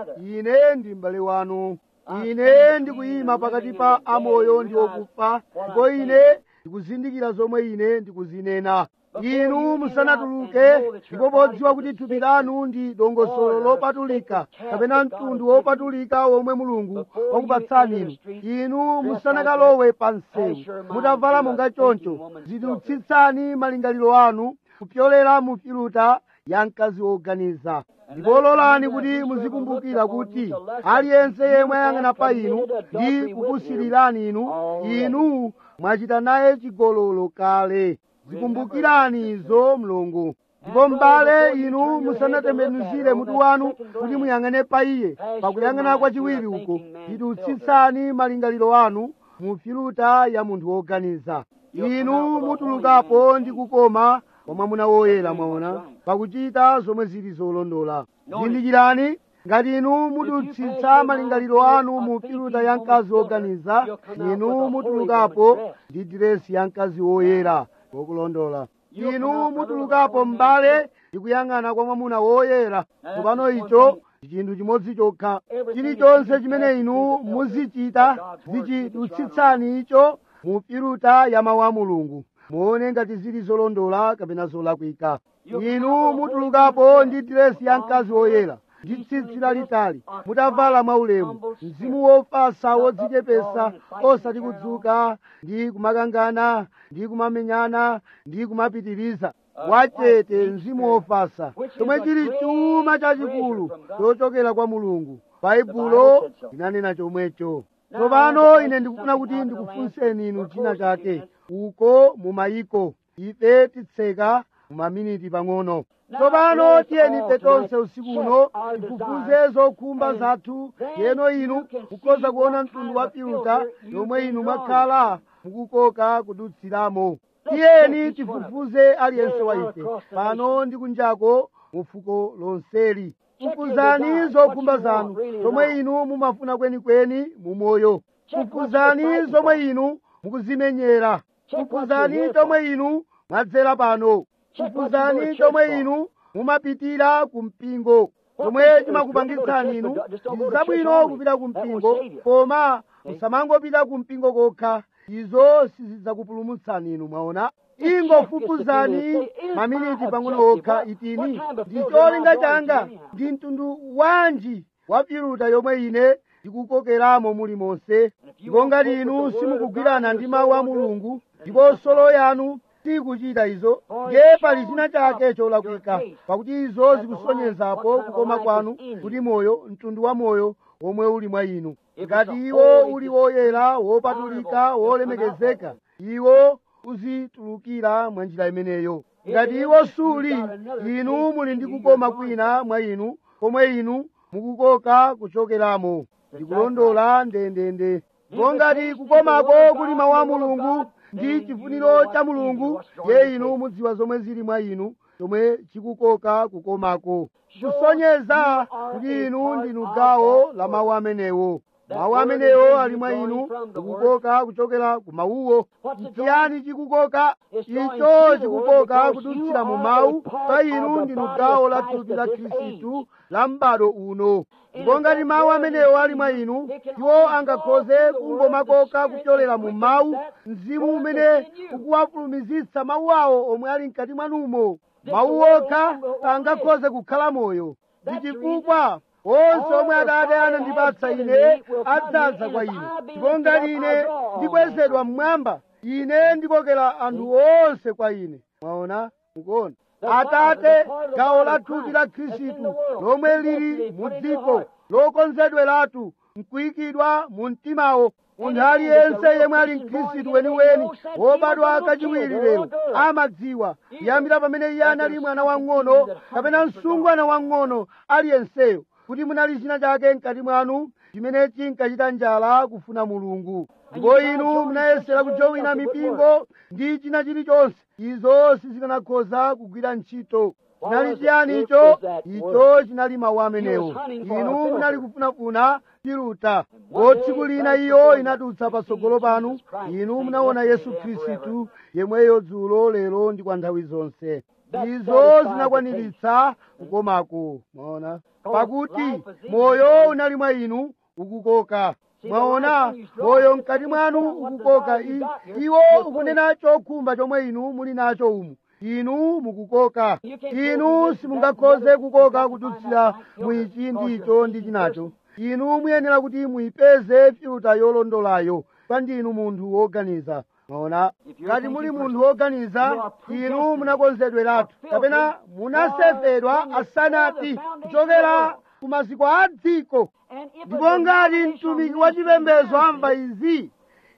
ine ndi m'bale wanu. Ine ndikuyima pakati pa amoyo ndi okufa, ndipo ine ndikuzindikira zomwe ine ndikuzinena. Inu musanatuluke ndipo podziwa kuti thupi lanu ndi dongosolo lopatulika kapena mtundu wopatulika womwe Mulungu wakupatsani inu. Inu musanakalowe pa msewu mutavala monga choncho, zidutsitsani malingaliro anu kupyolera mu filuta ya mkazi woganiza. Ndipo lolani kuti muzikumbukira kuti aliyense yemwe ayang'ana pa inu ndi kukusirirani inu, inu mwachita naye chigololo kale. Zikumbukirani izo mlongo. Ndipo m'bale, inu musanatembenuzire mutu wanu kuti muyang'ane pa iye. Pakuyang'ana kwachiwiri uko zidutsitsani malingaliro anu mu filuta ya munthu woganiza. Inu mutulukapo ndi kukoma kwa mwamuna woyera, mwaona, pakuchita zomwe zili zolondola. Zindikirani, ngati inu mudutsitsa malingaliro anu mu filuta ya mkazi woganiza, inu mutulukapo ndi diresi ya mkazi woyera wokulondola. Inu mutulukapo m'bale ndi kuyang'ana kwa mwamuna woyera. Tsopano icho ndi chinthu chimodzi chokha. Chilichonse chimene inu muzichita zichidutsitsani icho mu filuta ya mawu a Mulungu, muone ngati zili zolondola kapena zolakwika. Inu mutulukapo ndi diresi ya mkazi woyera ndi tsitsi lalitali, mutavala mwaulemu, mzimu wofasa wodzichepesa, osati kudzuka ndi kumakangana ndi kumamenyana ndi kumapitiriza. Wachete, mzimu wofasa, chomwe chili chuma chachikulu chochokera kwa Mulungu. Baibulo linanena chomwecho. Tsopano ine ndikufuna kuti ndikufunseni inu china chake. Uko mu mayiko ife titseka mu maminiti pang'ono. Tsopano tiyeni ife tonse usiku uno tifufuze zokhumba zathu, yeno inu mukhoza kuona mtundu wa filuta yomwe inu mwakhala mukukoka kudutsiramo. tiyeni tifufuze aliyense wa ife pano ndi kunjako mu fuko lonseli. Fufuzani zokhumba zanu zomwe inu mumafuna kwenikweni mu moyo. Fufuzani zomwe inu mukuzimenyera. Fufuzani chomwe inu mwadzera pano. Fufuzani chomwe inu mumapitira ku mpingo. Chomwe chimakupangitsani inu ndi zabwino kupita ku mpingo, koma musamangopita ku mpingo kokha. Izo sizidzakupulumutsani inu, mwaona. Ingofufuzani maminiti pang'ono okha itini ndi cholinga changa ndi mtundu wanji wa filuta yomwe ine ndikukokeramo muli monse. Ndipo ngati inu simukugwirana ndi mawu a Mulungu ndipo solo yanu sikuchita izo, ndiye pali china chake cholakwika, pakuti izo zikusonyezapo kukoma kwanu kuti moyo, mtundu wa moyo omwe uli mwa inu. Ngati iwo uli woyera, wopatulika, wolemekezeka, iwo uzitulukira mwa njira imeneyo. Ngati iwo suli, inu muli ndi kukoma kwina mwa inu komwe inu mukukoka kuchokeramo. Ndikulondola ndendende. Ndipo ngati kukomako kuli mawu a Mulungu ndi chifuniro cha Mulungu, ye inu mudziwa zomwe zili mwa inu chomwe chikukoka kukomako, kusonyeza kuti inu ndinu gawo la mawu amenewo. Mawu amenewo ali mwa inu, kukoka kuchokera ku mawuwo. Chiyani chikukoka? Icho chikukoka kudutsira mu mawu, pa inu ndinu gawo la thupi la Khristu la m'bado uno. Ndipo ngati mawu amenewo ali mwa inu, iwo angakhoze kungomakoka kucholera mu mawu, mzimu umene ukuwafulumizitsa mawu awo omwe ali mkati mwanumo. Mawu okha angakhoze kukhala moyo. Ndi chifukwa onse omwe Atate anandipatsa ine adzaza kwa ine. Ndipo ngati ine ndikwezedwa mmwamba, ine ndikokera anthu onse kwa ine. Mwaona? Mukuona? Atate gawo la thupi la Khristu lomwe lili mu dziko, lokonzedweratu nkuyikidwa mu mtimawo. Munthu aliyense yemwe ali mkhristu weniweni wobadwa kachiwiri lero amadziwa kuyambira pamene iye anali mwana wang'ono kapena msungwana wang'ono aliyenseyo kuti munali china chake mkati mwanu chimene chinkachita njala kufuna Mulungu. Ndipo inu munayesera kujowina mipingo ndi china chilichonse, izo sizikanakhoza kugwira ntchito. Chinali chiyani icho? Icho chinali mawu amenewo. Inu munali kufunafuna filuta. Tsiku lina iyo inadutsa patsogolo panu, inu munaona Yesu Khristu yemweyo dzulo, lero ndi kwa nthawi zonse. Izo zinakwaniritsa kukomako. Mwaona? Pakuti moyo unali mwa inu ukukoka. Mwaona? Moyo mkati mwanu ukukoka. I, iwo ukunena chokhumba chomwe inu muli nacho umu. Inu mukukoka. Inu simungakhoze kukoka kudutsira mwichi ndicho ndi chinacho. Inu muyenera kuti muipeze filuta yolondolayo pa ndinu munthu woganiza. Mwaona? Ngati muli munthu woganiza, inu munakonzedweratu kapena munasefedwa asanati kuchokera ku maziko a dziko. Ndipo ngati mtumiki wa chipembedzo amva izi,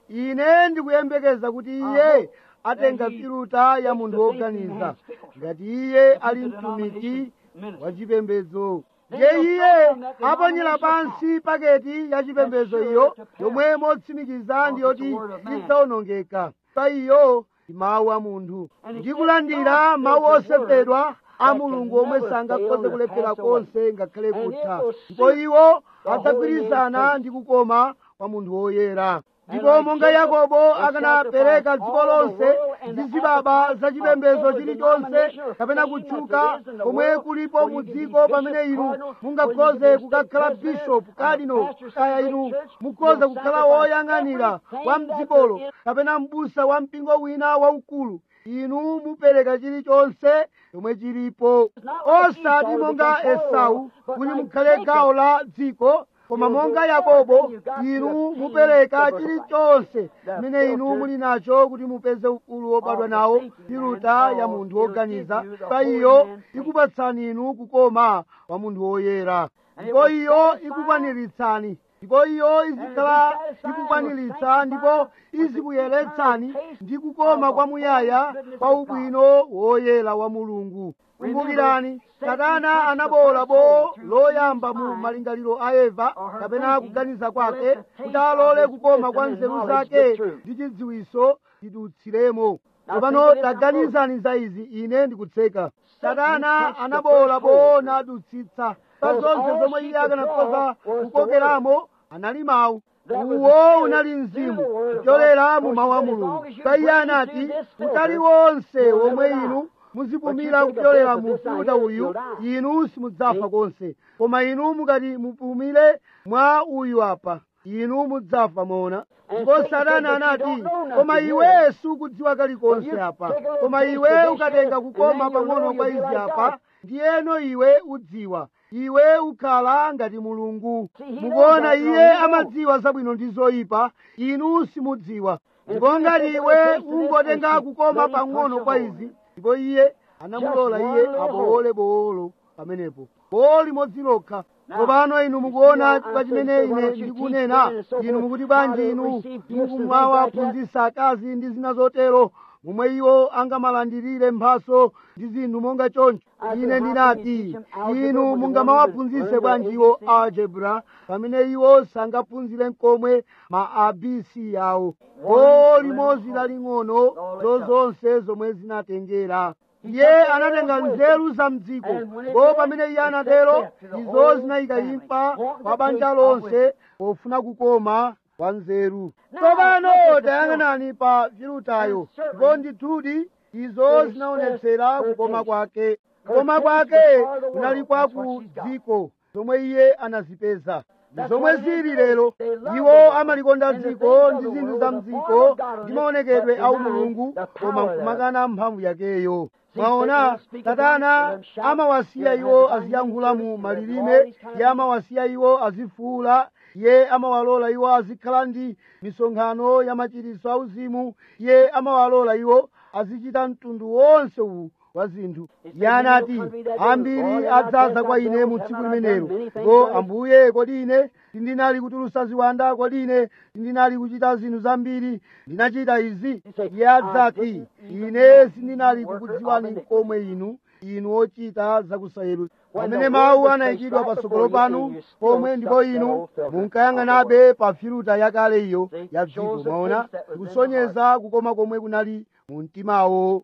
ine ndikuyembekeza kuti iye atenga filuta ya munthu woganiza, ngati iye ali mtumiki wa chipembedzo. Ye iye aponyera pansi paketi ya chipembedzo iyo yomwe motsimikiza ndiyoti idzawonongeka. Pa iyo mawu a munthu ndi kulandira mawu osefedwa a Mulungu omwe sangakhoze kulephera konse ngakhale kutha. Ndipo iwo adzagwirizana ndi kukoma kwa munthu woyera. Ndipo monga Yakobo akanapereka dziko lonse ndi zibaba za chipembedzo chilichonse kapena kutchuka komwe kulipo mu dziko, pamene inu mungakhoze kukakhala bishopu, kadino, kaya inu mukhoza kukhala woyang'anira wa mdzikolo kapena m'busa wa mpingo wina waukulu, inu mupereka chilichonse chomwe chilipo. Osati monga Esau kuti mukhale gawo la dziko, koma monga Yakobo inu mupereka chilichonse mene inu muli nacho kuti mupeze ukulu wobadwa nawo, filuta ya munthu woganiza. Pa iyo ikupatsani inu kukoma kwa munthu woyera, ndipo iyo ikukwaniritsani, ndipo iyo izikhala ikukwaniritsa, ndipo izikuyeretsani ndi kukoma kwa muyaya kwa ubwino woyera wa Mulungu. Kumbukirani, Satana anabowola bowo loyamba mu malingaliro a Eva kapena kuganiza kwake kuti alole kukoma kwa nzeru zake ndi chidziwiso chidutsiremo. tsopano taganizani za izi, ine ndikutseka. Satana anabola bona adutsitsa pa zonse zomwe iye akanakhoza kukokeramo anali mawu. Uwo unali mzimu kuchokera mu mawu a Mulungu. Pa iye anati, utali wonse womwe inu muzipumira kupyolera mu ufuta uyu, inu simudzafa konse, koma inu mukati mupumire mwa uyu apa, inu mudzafa. Mona ndipo Satana anati, koma iwe sukudziwa kalikonse apa, koma iwe ukatenga kukoma pang'ono kwa izi apa, ndiyeno iwe udziwa, iwe ukhala ngati Mulungu. Mukuona, iye amadziwa zabwino ndi zoyipa, inu simudziwa. Ndipo ngati iwe ungotenga kukoma pang'ono kwa izi, ndipo iye anamulola iye abowole bowolo pamenepo, bowo limodzi lokha. Tsopano inu mukuona pa chimene ine ndikunena. Inu mukuti bwanji inu mukumawaphunzitsa akazi ndi zina zotero, momwe iwo angamalandirire mphaso ndi zinthu monga choncho. Ine ndinati, inu mungamawaphunzitse bwanji iwo algebra pamene iwo sangaphunzire n'komwe ma A B C yawo, bowo limodzi laling'ono zozonse zomwe zinatengera. Iye anatenga nzeru za mdziko, ndipo pamene iye anatero, izo zinayika imfa kwa banja lonse pofuna kukoma kwa nzeru. Tsopano tayang'anani pa filutayo, ndipo ndithudi izo zinaonetsera kukoma kwake. Kukoma kwake kunali kwa ku dziko, zomwe iye anazipeza zomwe zili lero. Iwo amalikonda dziko ndi zinthu za mdziko ndi maonekedwe a Mulungu, koma nkumakana mphamvu yakeyo. Mwaona, Satana amawasiya iwo aziyankhula mu malilime, iye amawasiya iwo azifuula, iye amawalola iwo azikhala ndi misonkhano ya machiritso auzimu, iye amawalola iwo azichita mtundu wonse uwu wa zinthu. Iye anati, ambiri adzaza kwa ine mu tsiku limenelo, ndipo Ambuye, kodi ine sindinali kutulutsa ziwanda? Kodi ine sindinali kuchita zinthu zambiri? Ndinachita izi. Iye adzati, ine sindinali kukudziwani komwe inu, inu ochita zakusayeru. Pamene mawu anayikidwa patsogolo panu pomwe, ndipo inu munkayang'anabe pa filuta yakale iyo ya dziko. Mwaona, ikusonyeza kukoma komwe kunali mu mtimawo.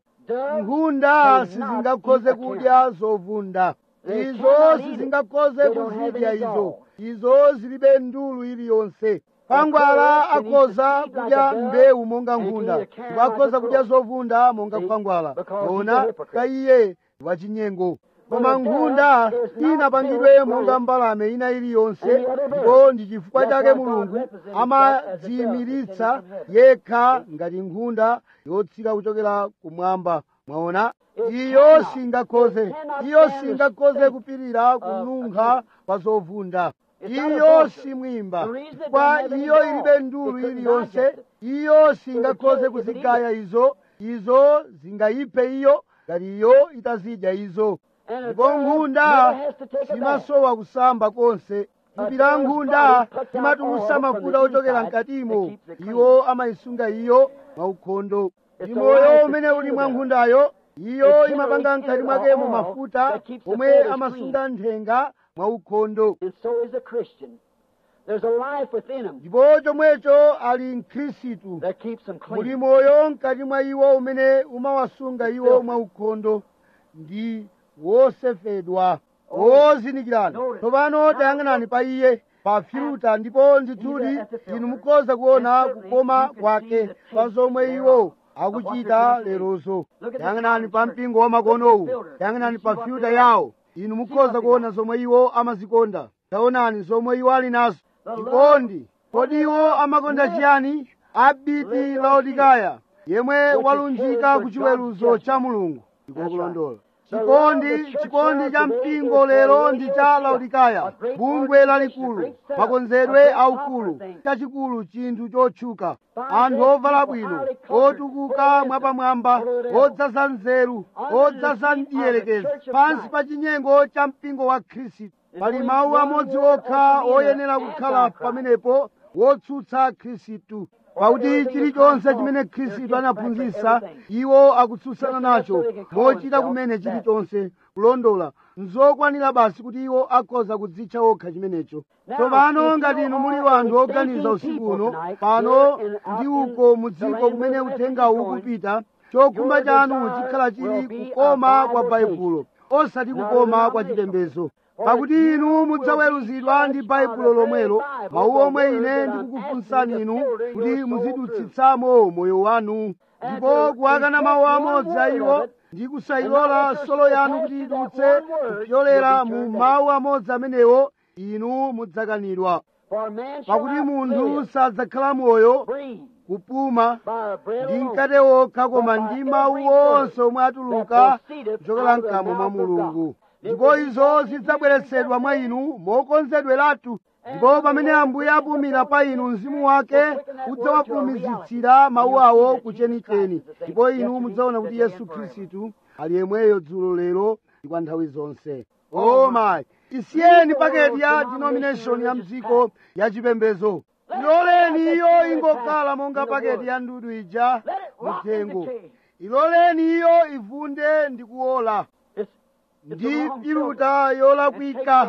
Nkhunda sizingakhoze kudya zovunda, izo sizingakhoze kuzidya izo, izo zilibe ndulu iliyonse. Khwangwala akhoza kudya mbewu monga nkhunda, ndipo akhoza kudya zovunda monga khwangwala. Ona ka iye wachinyengo. Koma nkhunda inapangidwe monga mbalame ina iliyonse, ndipo ndi chifukwa chake Mulungu amadziyimiritsa yekha ngati nkhunda yotsika kuchokera kumwamba. Mwaona, iyo singakhoze iyo singakhoze kupirira kununkha kwa zovunda. Iyo simwimba, kwa iyo ilibe ndulu iliyonse. Iyo singakhoze kuzigaya izo, izo zingayiphe iyo ngati iyo itazidya izo. Ndipo nkhunda simasowa kusamba konse. Thupi la nkhunda limatulusa mafuta ochokera mkatimo, iwo amayisunga iyo mwaukhondo. Ndi moyo umene uli mwa nkhundayo, iyo imapanga mkati mwakemo mafuta omwe amasunga nthenga mwaukhondo. Ndipo chomwecho ali Mkhristu, muli moyo mkati mwa iwo umene umawasunga iwo mwaukhondo ndi wosefedwa, wozindikirana. Tsopano tayang'anani pa iye pa filuta, ndipo ndithudi inu mukhoza kuona kukoma kwake pa zomwe iwo akuchita lerozo. Tayang'anani pa mpingo wa makonowu, tayang'anani pa filuta yawo, inu mukhoza kuona zomwe iwo amazikonda. Taonani zomwe iwo ali nazo, chikondi. Kodi iwo amakonda chiyani? Abiti Laodikaya, yemwe walunjika ku chiweruzo cha Mulungu. Ndikokulondola. Chikondi, chikondi cha mpingo lero ndi cha Laodikaya, bungwe lalikulu, makonzedwe aukulu, chachikulu, chinthu chotchuka, anthu ovala bwino, otukuka mwapamwamba, odzaza nzeru, odzaza mdierekezi. Pansi pa chinyengo cha mpingo wa Khristu pali mawu amodzi okha oyenera kukhala pamenepo, wotsutsa Khristu. Pakuti chilichonse chimene Khristu anaphunzitsa, iwo akutsutsana nacho mochita kumene chilichonse, kulondola. Nzokwanira basi kuti iwo akhoza kudzitcha okha chimenecho. Tsopano ngati inu muli wanthu oganiza usiku uno pano ndi uko mu dziko kumene uthengawu ukupita, chokhumba chanu chikhala chili kukoma kwa baibulo osati kukoma kwa chipembedzo, pakuti inu mudzaweruzidwa ndi baibulo lomwelo, mawu omwe ine ndikukufunsani inu kuti muzidutsitsamo moyo wanu, ndipo kuwakana mawu amodzi a iwo ndi kusayilola solo yanu kuti idutse kupyolera mu mawu amodzi amenewo, inu mudzakanidwa. Pakuti munthu sadzakhala moyo kupuma ndi mkate wokha, koma ndi mawu onse omwe atuluka kuchokera mkamwa mwa Mulungu. Ndipo izo zidzabweretsedwa mwa inu mokonzedweratu. Ndipo pamene Ambuye apumira pa inu, mzimu wake udzawapumizitsira mawu awo kuchenicheni, ndipo inu mudzaona kuti Yesu Khristu ali yemweyo dzulo lero ndi kwa nthawi zonse. Oh my, isiyeni paketi ya denomination ya mdziko ya chipembedzo, iloleni iyo ingokhala monga paketi ya ndudu ija muthengo, iloleni iyo ivunde ndi kuola ndi piluta yolakwika.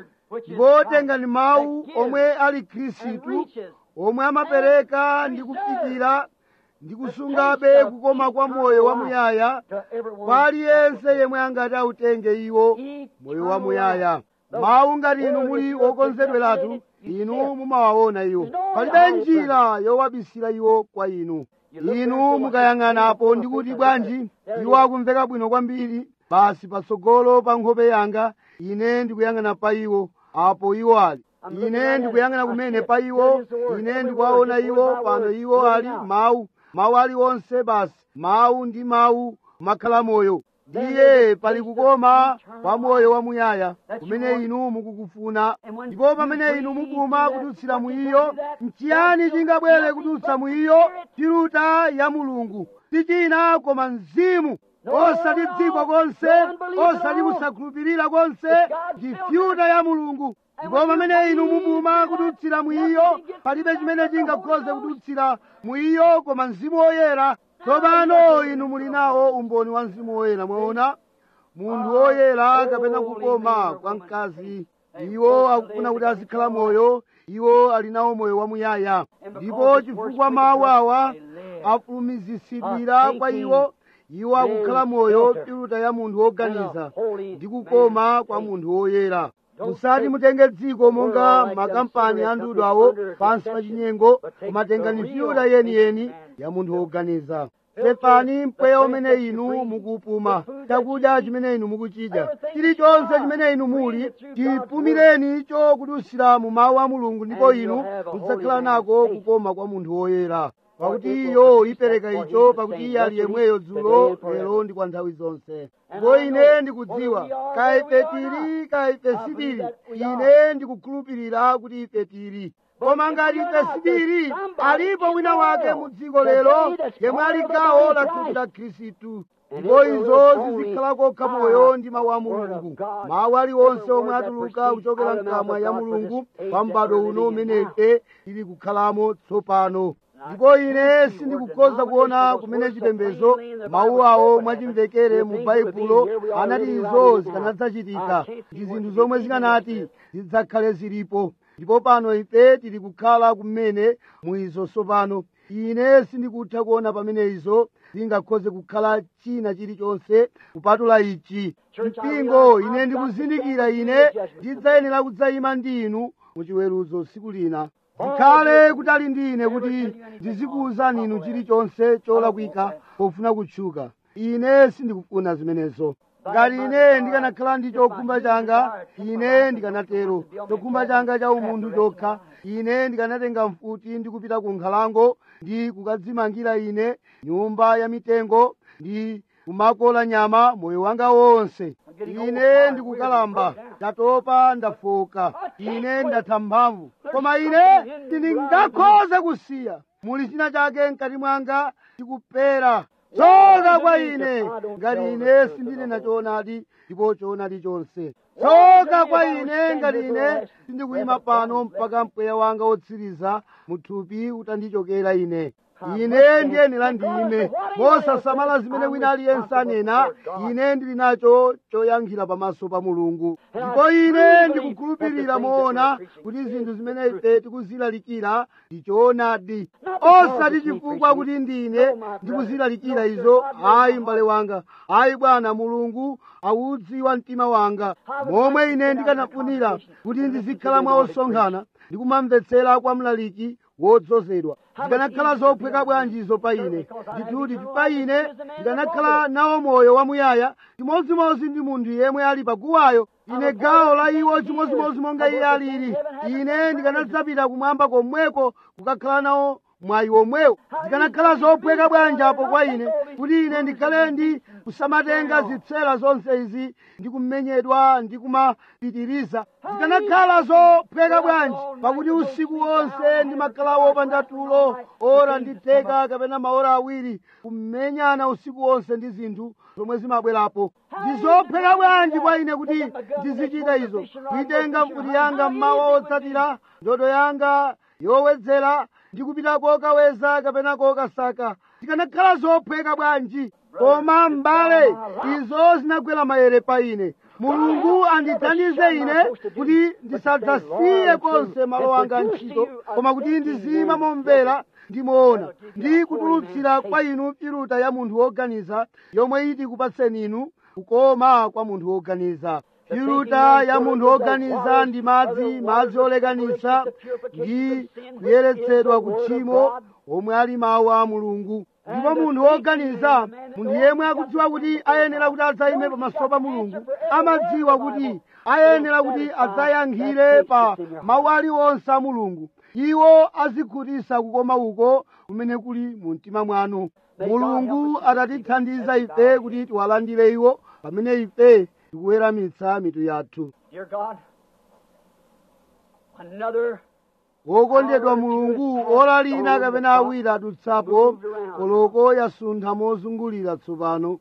Ndipo tengani mawu omwe ali Khristu, omwe amapereka ndi kufikira ndi kusungabe kukoma kwa moyo wamuyaya kwa aliyense yemwe angati autenge iwo moyo wamuyaya. Mawu ngati inu muli okonzedweratu, inu mumawaona iwo, palibe njira yowabisira iwo kwa inu. Inu mukayang'anapo ndi kuti bwanji iwo akumveka bwino kwambiri, basi patsogolo pa nkhope yanga ine ndikuyang'ana pa iwo, apo iwo ali. Ine ndikuyang'ana kumene pa iwo, ine ndikuwaona iwo pano, iwo ali mawu, mawu aliwonse basi, mawu ndi mawu makhala moyo. Ndiye pali kukoma kwa moyo wamuyaya kumene inu mukukufuna. Ndipo pamene inu mupuma kudutsira muiyo, nchiyani chingabwere kudutsa muiyo? Piluta ya Mulungu, si china koma mzimu, osati dziko konse, osati kusakhulupirira konse, ndi piluta ya Mulungu. Ndipo pamene inu mupuma kudutsira muiyo, palibe chimene chingakhoze kudutsira muiyo koma mzimu woyera. Tsopano inu muli nawo umboni wa mzimu woyera. Mwaona munthu woyera kapena kukoma kwa mkazi, iwo akufuna kuti azikhala moyo, iwo ali nawo moyo wamuyaya. Ndipo chifukwa mawu awa afulumizitsidwira kwa iwo, iwo akukhala moyo, piluta ya munthu woganiza ndi kukoma kwa munthu woyera. Musati mutenge dziko monga makampani a ndudu awo pansi pa chinyengo, koma tengani piluta yeniyeni ya munthu woganiza. Pepani mpweya umene inu mukupuma, chakudya chimene inu mukuchidya, chilichonse chimene inu muli, chipumireni icho kudutsira mu mawu a Mulungu, ndipo inu mudzakhala nako kukoma kwa munthu woyera. Pakuti iyo ipereka icho, pakuti iye ali yemweyo dzulo lero ndi kwa nthawi zonse. Ndipo ine ndikudziwa kaya ife tili kaya ife sitili, ine ndikukhulupirira kuti ife tili. Koma ngati ife sitili, alipo wina wake mu dziko lero yemwe ali gawo la thupi la Khristu. Ndipo izo zizikhala kokha moyo ndi mawu a Mulungu, mawu aliwonse omwe atuluka kuchokera mkamwa ya Mulungu pa m'bado uno umene ife tili kukhalamo tsopano. Ndipo ine sindikukhoza kuona kumene chipembedzo mawu awo mwachimvekere mu Baibulo anati izo zikanadzachitika, ndi zinthu zomwe zikanati zidzakhale zilipo. Ndipo pano ife tili kukhala kumene mu izo tsopano. Ine sindikutha kuona pamene izo zingakhoze kukhala china chilichonse kupatula ichi. Mpingo, ine ndikuzindikira ine ndidzayenera kudzayima ndi inu mu chiweruzo tsiku lina. Zikhale kutali ndi ine kuti ndizikuwuzani inu chilichonse cholakwika pofuna kutchuka. Ine sindikufuna zimenezo. Ngati ine ndikanakhala ndi chokhumba changa, ine ndikanatero. Chokhumba changa cha umunthu chokha, ine ndikanatenga mfuti ndi kupita ku nkhalango ndi kukadzimangira ine nyumba ya mitengo ndi kumakola nyama moyo wanga wonse. Ine ndikukalamba, ndatopa, ndafoka, ine ndatha mphamvu. Koma ine sindingakhoze kusiya muli china chake mkati mwanga chikupera. Tsoka kwa ine ngati ine sindinena choonadi ndipo choonadi chonse. Tsoka kwa ine ngati ine sindikuyima pano mpaka mpweya wanga wotsiriza muthupi utandichokera ine. ine ndiyenera ndime mosasamala zimene wina aliyense anena. Ine ndili nacho choyankhira pamaso pa Mulungu, ndipo ine ndikukhulupirira moona kuti zinthu zimene ife tikuzilalikira ndi choonadi, osati chifukwa kuti ndine ndikuzilalikira izo. Ayi m'bale wanga, ayi Bwana Mulungu audziwa mtima wanga momwe ine ndikanafunira kuti ndizikhala mwa osonkhana ndikumamvetsera kwa mlaliki wodzozedwa. Ndikanakhala zophweka bwanjizo pa ine, ndithudi pa ine ndikanakhala nawo moyo wamuyaya chimodzimodzi ndi munthu yemwe ali paguwayo. Ine gawo la iwo chimodzimodzi monga iye alili. Ine ndikanadzapita kumwamba komweko kukakhala nawo mwayi womwewo. Ndikanakhala zophweka bwanji apo kwa ine kuti ine ndikhale ndi kusamatenga zitsera zonse izi ndi kumenyedwa ndi kumapitiriza. Ndikanakhala zophweka bwanji pakuti usiku wonse ndimakhala wopanda tulo, ora nditheka kapena maora awiri kumenyana usiku wonse ndi zinthu zomwe zimabwerapo. Ndi zophweka bwanji kwa ine kuti ndizichita izo, kuitenga mfuti yanga mmawa otsatira, ndodo yanga yowedzera ndi kupita kokaweza kapena kokasaka. Ndikanakhala zophweka bwanji, koma m'bale izo zinagwera maere pa ine. Mulungu andithandize ine kuti ndisadzasiye konse malo anga ntchito, koma kuti ndizima momvera ndimoona ndi kutulutsira kwa inu piluta ya munthu woganiza yomwe iti kupatseni inu kukoma kwa munthu woganiza. Piluta ya munthu woganiza ndi madzi, madzi olekanitsa ndi kuyeretsedwa kutchimo omwe ali mawu a Mulungu. Ndipo munthu woganiza, munthu yemwe akudziwa kuti ayenera kuti adzayime pamaso pa Mulungu, amadziwa kuti ayenera kuti adzayankhire pa mawu aliwonse a Mulungu. Iwo azikhutitsa kukoma uko kumene kuli mu mtima mwanu. Mulungu atatithandiza ife kuti tiwalandire iwo pamene ife tikuweramitsa mitu yathu. Wokondedwa Mulungu, ora lina kapena awiri adutsapo, koloko yasuntha mozungulira tsopano.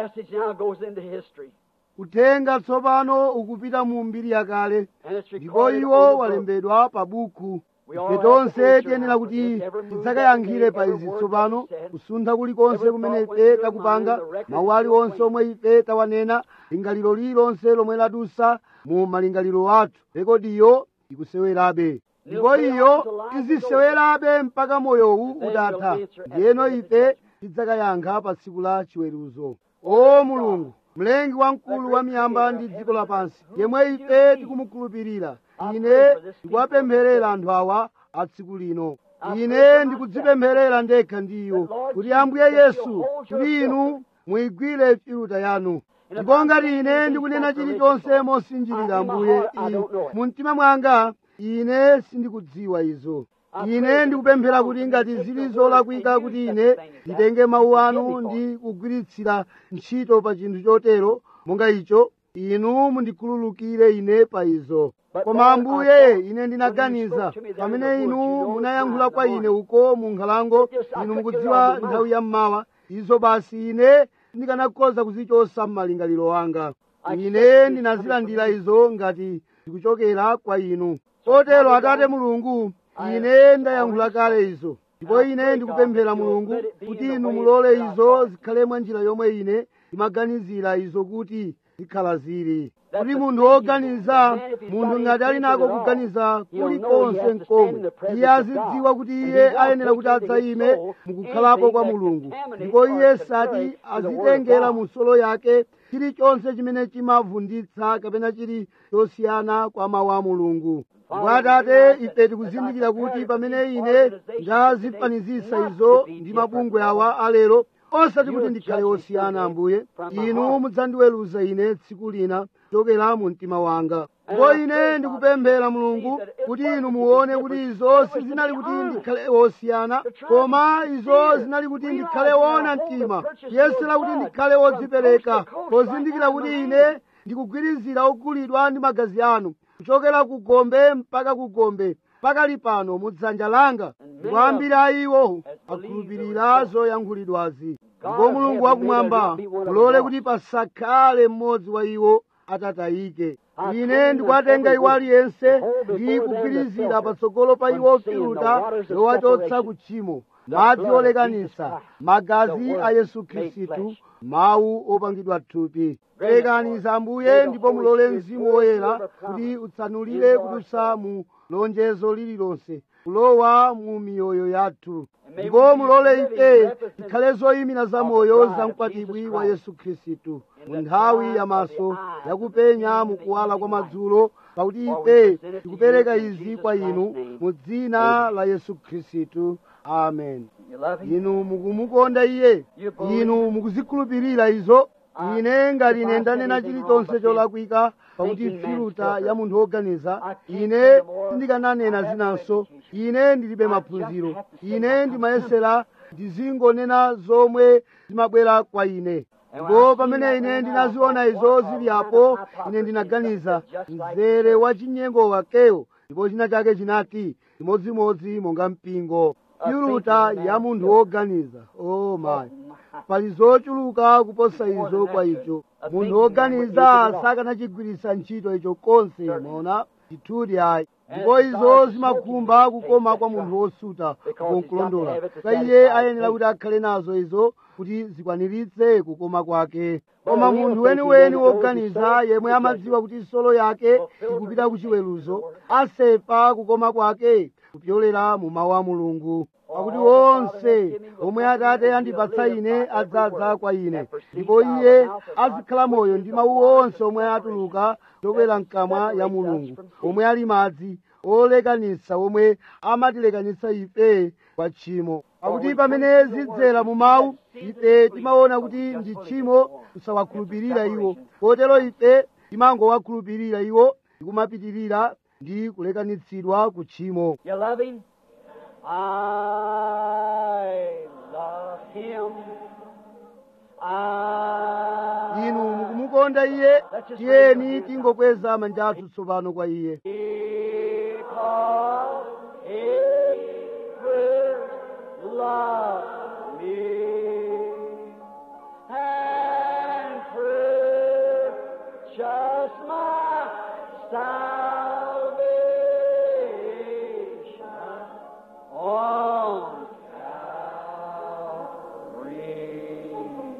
Kutenga tsopano ukupita mu mbiri yakale, ndipo iwo walembedwa pa buku. Ife tonse tiyenera kuti tidzakayankhire pa izi tsopano, kusuntha kulikonse kumene ife takupanga, mawu aliwonse omwe ife tawanena, lingaliro lilonse lomwe ladusa mu malingaliro athu. Rekodiyo ikusewerabe, ndipo iyo izisewerabe mpaka moyowu utatha. Ndiyeno ife tidzakayankha pa tsiku la chiweruzo. O Mulungu, mlengi wamkulu wa miyamba ndi dziko lapansi, yemwe ife tikumukhulupirira, ine ndikuwapempherera anthu awa a tsiku lino. Ine ndikudzipempherera ndekha ndi iwo kuti Ambuye Yesu, kuti inu muyigwire piluta yanu. Ndipo ngati ine ndikunena chilichonse mosinjirira Ambuye, mu mtima mwanga ine sindikudziwa izo. Ine ndikupemphera kuti ngati zili zolakwika kuti ine nditenge mawu anu ndi kugwiritsira ntchito pa chinthu chotero monga icho, inu mundikhululukire ine pa izo. Koma Ambuye, ine ndinaganiza pamene inu munayankhula kwa ine uko mu nkhalango, inu mukudziwa nthawi ya mmawa, izo basi ine ndikanakhoza kuzichosa m'malingaliro anga. Ine ndinazilandira izo ngati zikuchokera kwa inu. Kotero Atate Mulungu, ine ndayankhula kale izo, ndipo ine ndikupemphera Mulungu kuti inu mulole izo zikhale mwa njira yomwe ine ndimaganizira izo kuti zikhala zili. Kuti munthu woganiza, munthu ngati ali nako kuganiza kulikonse nkomwe, iye azidziwa kuti iye ayenera kuti adzayime mukukhalapo kwa Mulungu, ndipo iye sati azitengera mu solo yake chilichonse chimene chimavunditsa kapena chili chosiyana kwa mawu a Mulungu. Kwa Atate, ife tikuzindikira kuti pamene ine ndazifanizisa izo ndi mabungwe awa alero, osati kuti ndikhale osiyana Ambuye, inu mudzandiweruza ine tsiku lina chokera mu mtima wanga. Ndipo ine ndikupemphera Mulungu kuti inu muone kuti izo sizinali kuti ndikhale osiyana, koma izo zinali kuti ndikhale wona mtima, kuyesera kuti ndikhale wodzipereka, pozindikira kuti ine ndikugwirizira ogulidwa ndi magazi anu, kuchokera ku gombe mpaka ku gombe, pakali pano mu dzanja langa. Ndipo ambiri a iwo akhulupirira zoyankhulidwazi. Ndipo Mulungu wakumwamba, mulole kuti pasakhale mmodzi wa iwo atatayike. Ine ndikuwatenga iwo aliyense ndi kugwirizira patsogolo pa iwo piluta lowachotsa ku tchimo, madzi olekanisa, magazi a Yesu Khristu, mawu opangidwa thupi. Lekaniza Ambuye ndipo mulole Mzimu Woyera kuti utsanulire kudutsa mu lonjezo lililonse kulowa mu miyoyo yathu, ndipo mulole ife tikhale zoyimira zamoyo za mkwatibwi wa Yesu Khristu mu nthawi yamaso yakupenya mukuwala kwa madzulo, pakuti ife tikupereka izi kwa inu mu dzina la Yesu Khristu. Amen. Inu mukumukonda Iye, inu mukuzikhulupirira izo. Ine ngati ine ndanena chilichonse cholakwika pakuti filuta ya munthu woganiza, ine sindikananena zinanso. Ine ndilibe maphunziro, ine ndimayesera ndizingonena zomwe zimabwera kwa ine. Ndipo pamene ine ndinaziona izo zili apo, ine ndinaganiza mzere wa chinyengo wakewo, ndipo china chake chinati chimodzimodzi monga mpingo. Filuta ya munthu woganiza, oh my, pali zochuluka kuposa izo kwa icho. Munthu woganiza sakanachigwiritsa ntchito icho konse, maona chithudi ayi. Ndipo izo zimakhumba kukoma kwa munthu wosuta konkulondola, kwa iye ayenera kuti akhale nazo izo kuti zikwaniritse kukoma kwake. Koma munthu weniweni woganiza, yemwe amadziwa kuti solo yake ikupita ku chiweruzo, asepa kukoma kwake kupyolera mu mawu a Mulungu. Pakuti onse omwe Atate andipatsa ine adzadza kwa ine, ndipo iye azikhala moyo ndi mawu onse omwe atuluka kuchokera mkamwa ya Mulungu, omwe ali madzi olekanitsa omwe amatilekanitsa ife kwa tchimo. Pakuti pamene zidzera mu mawu, ife timaona kuti ndi tchimo kusawakhulupirira iwo, kotero ife timangowakhulupirira iwo ndi kumapitirira ndi kulekanitsidwa ku tchimo. You love Him? I love Him. I Inu mukumukonda Iye, tiyeni tingokweza manja athu tsopano kwa Iye. because He first loved me and purchased my salvation on Calvary.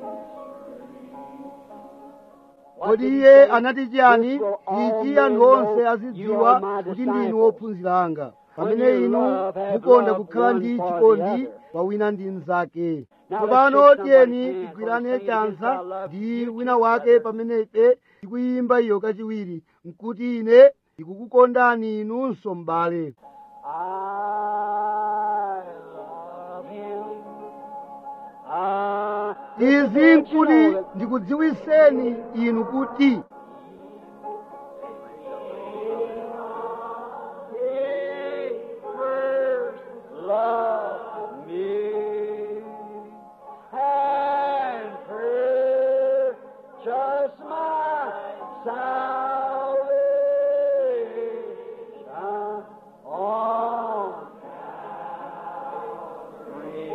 Kodi Iye anati chiyani? Ichi anthu onse azidziwa kuti ndinu ophunzira anga, pamene inu mukonda kukhala ndi chikondi pa wina ndi mnzake. Tsopano tiyeni tigwirane chanza ndi wina wake pamene ife tikuyimba iyo kachiwiri, nkuti ine ndikukukondani inunso m'bale. I love Him. I Izi nkuti ndikudziwiseni inu kuti He first loved me and purchased my salvation on Calvary.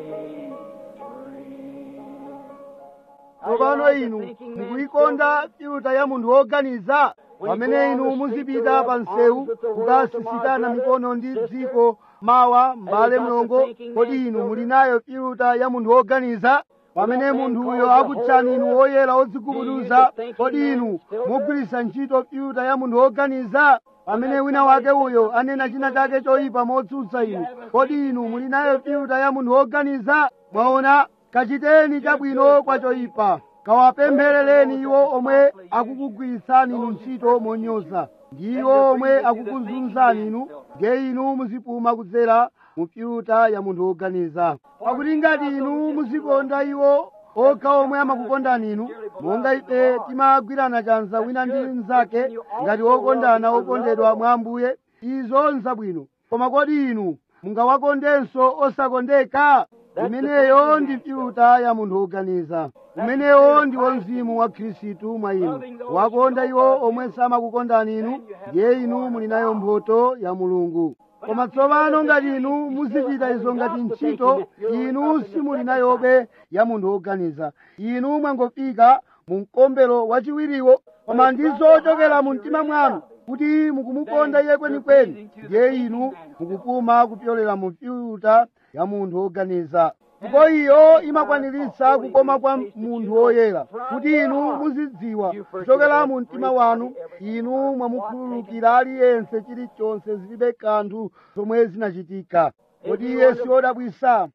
tsopano inu mukuyikonda filuta ya munthu woganiza. Pamene inu muzipita pa msewu kukasisitana mikono ndi dziko mawa, m'bale mlongo, kodi inu muli nayo filuta ya munthu woganiza? Pamene munthuyo akutchani inu woyera odzigubuduza, kodi inu mugwiritsa ntchito filuta ya munthu woganiza? Pamene wina wake uyo anena china chake choyipa motsutsa inu, kodi inu muli nayo filuta ya munthu woganiza? Mwaona, kachiteni chabwino kwa choyipa, kawapempherereni iwo omwe akukugwiritsani inu ntchito monyoza, ndiwo omwe akukuzunzani inu, ndiye inu muzipuma kudzera mu filuta ya munthu woganiza. Pakuti ngati inu muzikonda iwo okha omwe amakukondani inu, monga ife timagwirana chanza wina ndi mnzake ngati okondana okondedwa mwa Ambuye, izo nzabwino. Koma kodi inu mungawakondenso osakondeka? Imeneyo ndi filuta ya munthu woganiza. Umenewo ndiwo mzimu wa Khristu mwa inu. Wakonda iwo omwe samakukondani inu, ndiye inu muli nayo mphotho ya Mulungu. Koma tsopano ngati inu muzichita izo ngati ntchito, inu simuli nayobe ya munthu woganiza. Inu mwangofika mu mkombero wachiwiriwo, koma ndizochokera mu mtima mwanu. kuti mukumukonda iye kwenikweni, ndiye inu mukupuma kupyolera mu fyuta ya munthu woganiza. ndipo iyo imakwaniritsa kukoma kwa munthu woyera, kuti inu muzidziwa kuchokera mu mtima wanu inu mwamukhululukira aliyense chilichonse, zilibe kanthu zomwe zinachitika. Kodi iye si wodabwitsa?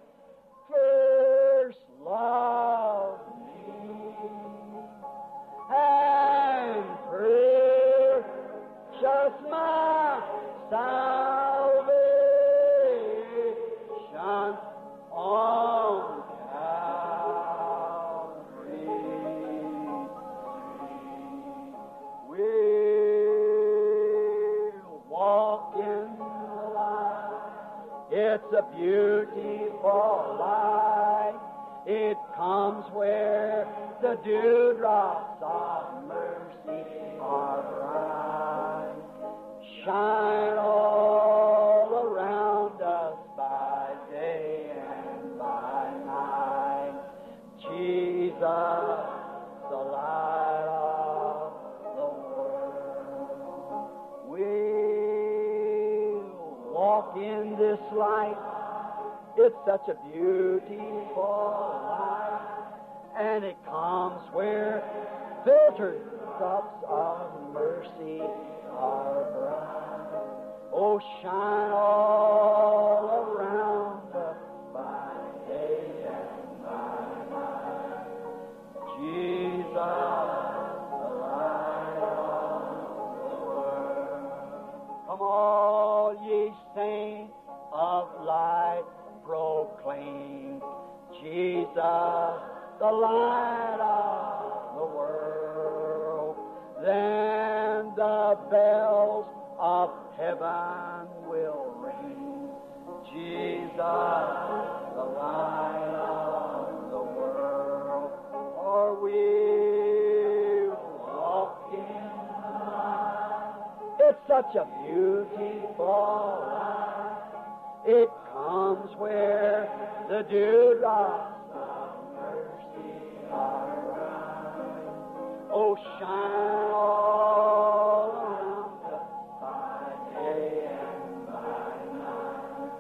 First love me and purchase my salvation on Calvary. We'll walk in the light. It's a beautiful light. It comes where the dewdrops of mercy are bright. Shine all around us by day and by night. Jesus, the light of the world. We'll walk in this light. It's such a beautiful light, and it comes where filtered drops of mercy are bright. Oh, shine all around us by day and by night. Jesus, the light of the world. Come all ye saints of light, proclaim Jesus, the light of the world. Then the bells of heaven will ring. Jesus, the light of the world. For we walk in the light. It's such a beautiful light. It comes where the dewdrops of mercy are bright. Oh, shine all around us by day and by night.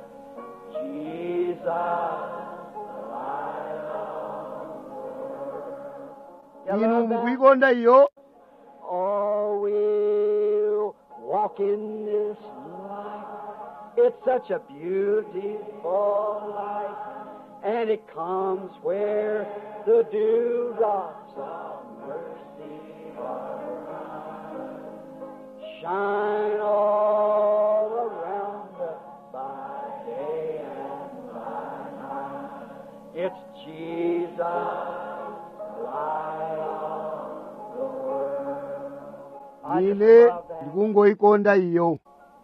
Jesus, the light of the world. inu mukuikonda iyo? Or we'll walk in this light. It's such a beautiful light, and it comes where the dewdrops of mercy are bright. Shine all around us by day and by night. It's Jesus, light of the world. I just ine love that. ndikungoikonda iyo.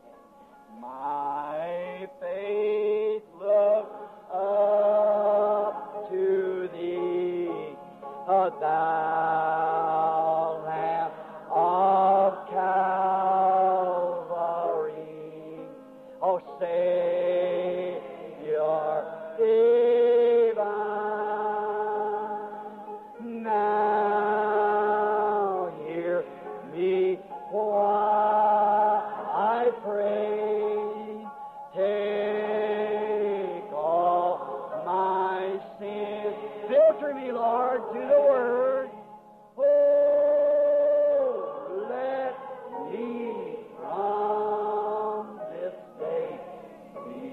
My faith looks up to thee, O thou Lamb of Calvary, O Savior divine. Now hear me while I pray. Take all my sins, filter me, Lord, to the Word. Oh, let me from this day be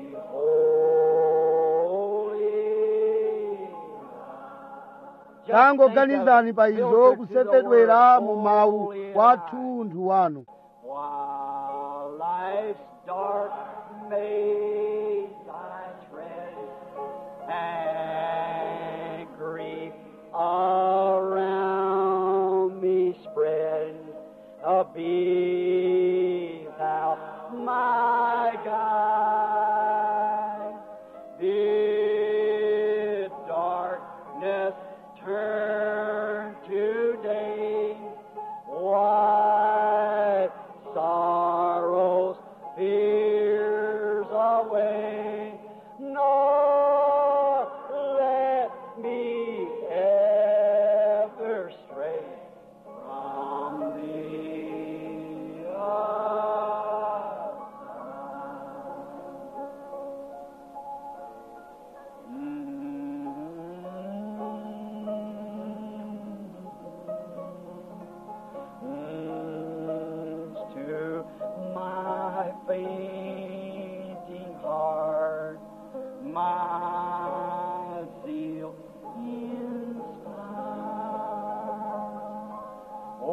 holy. tangoganizani pa izo kusepedwera mu mawu kwathunthu wanu. While life's dark maze I tread, and grief around me spread, uh, be thou my guide. Bid darkness turn to day, wipe sorrows, fears away, nor let me ever stray from thee.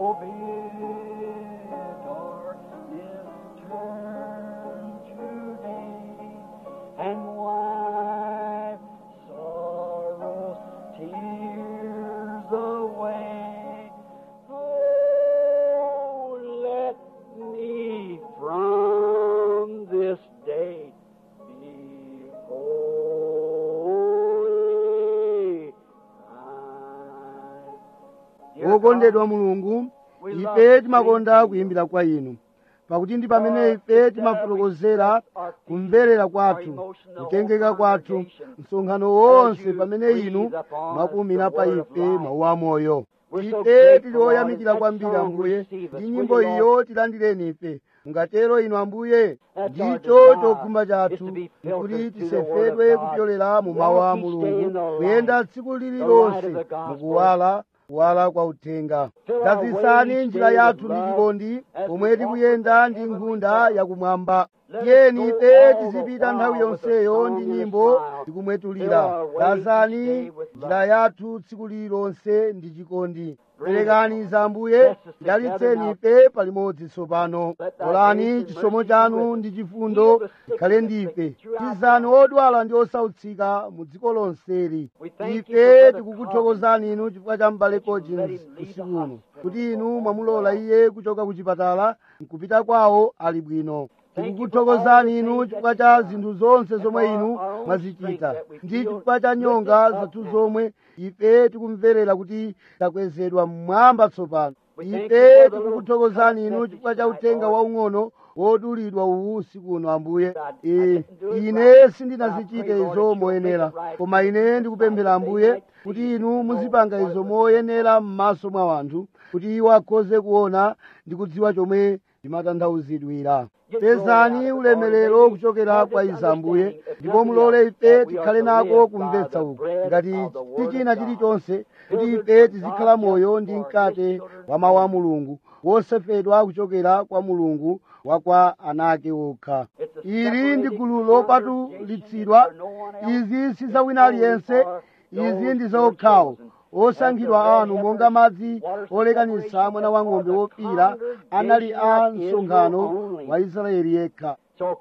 Oh, bid darkness turn today and wipe sorrow's tears away. Oh, let me from this day be holy. Dear wokondedwa God, mulungu we love ife to timakonda sing kuyimbira kwa inu pakuti ndi pamene ife timafotokozera kumverera kwathu kutengeka kwathu msonkhano wonse pamene inu mwakumira pa ife mawu amoyo. ife tili oyamikira kwambiri Ambuye ndi nyimbo iyo tilandireni ife mungatero inu Ambuye. ndicho chokhumba chathu kuti tisefedwe kupyolera mu mawu a Mulungu kuyenda tsiku lililonse mukuwala kuwala kwa uthenga. tazisani njira yathu ndi chikondi pomwe tikuyenda ndi nkhunda yakumwamba. tiyeni ife tizipita nthawi yonseyo ndi nyimbo tikumwetulira. tazani njira yathu tsiku lililonse ndi chikondi. perekani za Ambuye dalitseni ife palimodzi tsopano. kolani chisomo chanu ndi chifundo chikhale ndife. tizani odwala ndi osautsika mu dziko lonseli. ife tikukuthokozani inu chifukwa cha m'bale Collins usiku uno kuti inu mwamulola iye kuchoka ku chipatala nkupita kwawo ali bwino. tikukuthokozani inu chifukwa cha zinthu zonse zomwe inu mwazichita ndi chifukwa cha nyonga zathu zomwe ife tikumverera kuti takwezedwa mmwamba tsopano. ife tikukuthokozani inu chifukwa cha uthenga waung'ono wodulidwa uwu usiku uno Ambuye. e, ine sindinazichite izo moyenera koma ine ndikupemphera Ambuye kuti inu muzipanga izo moyenera m'maso mwa wanthu kuti iwo akhoze kuona ndi kudziwa chomwe ndimatanthauzidwira. pezani ulemerero kuchokera kwa iza Ambuye ndipo mulole ife tikhale nako kumvetsa uku ngati tichina chilichonse kuti ife tizikhala moyo ndi mkate wa mawu a Mulungu wosefedwa kuchokera kwa Mulungu wa kwa anake okha. ili ndi gulu lopatulitsidwa. izi si za wina aliyense, izi ndi za okhawo osankhidwa anu monga madzi olekanitsa mwana wa ng'ombe wopira anali a msonkhano wa Israeli yekha.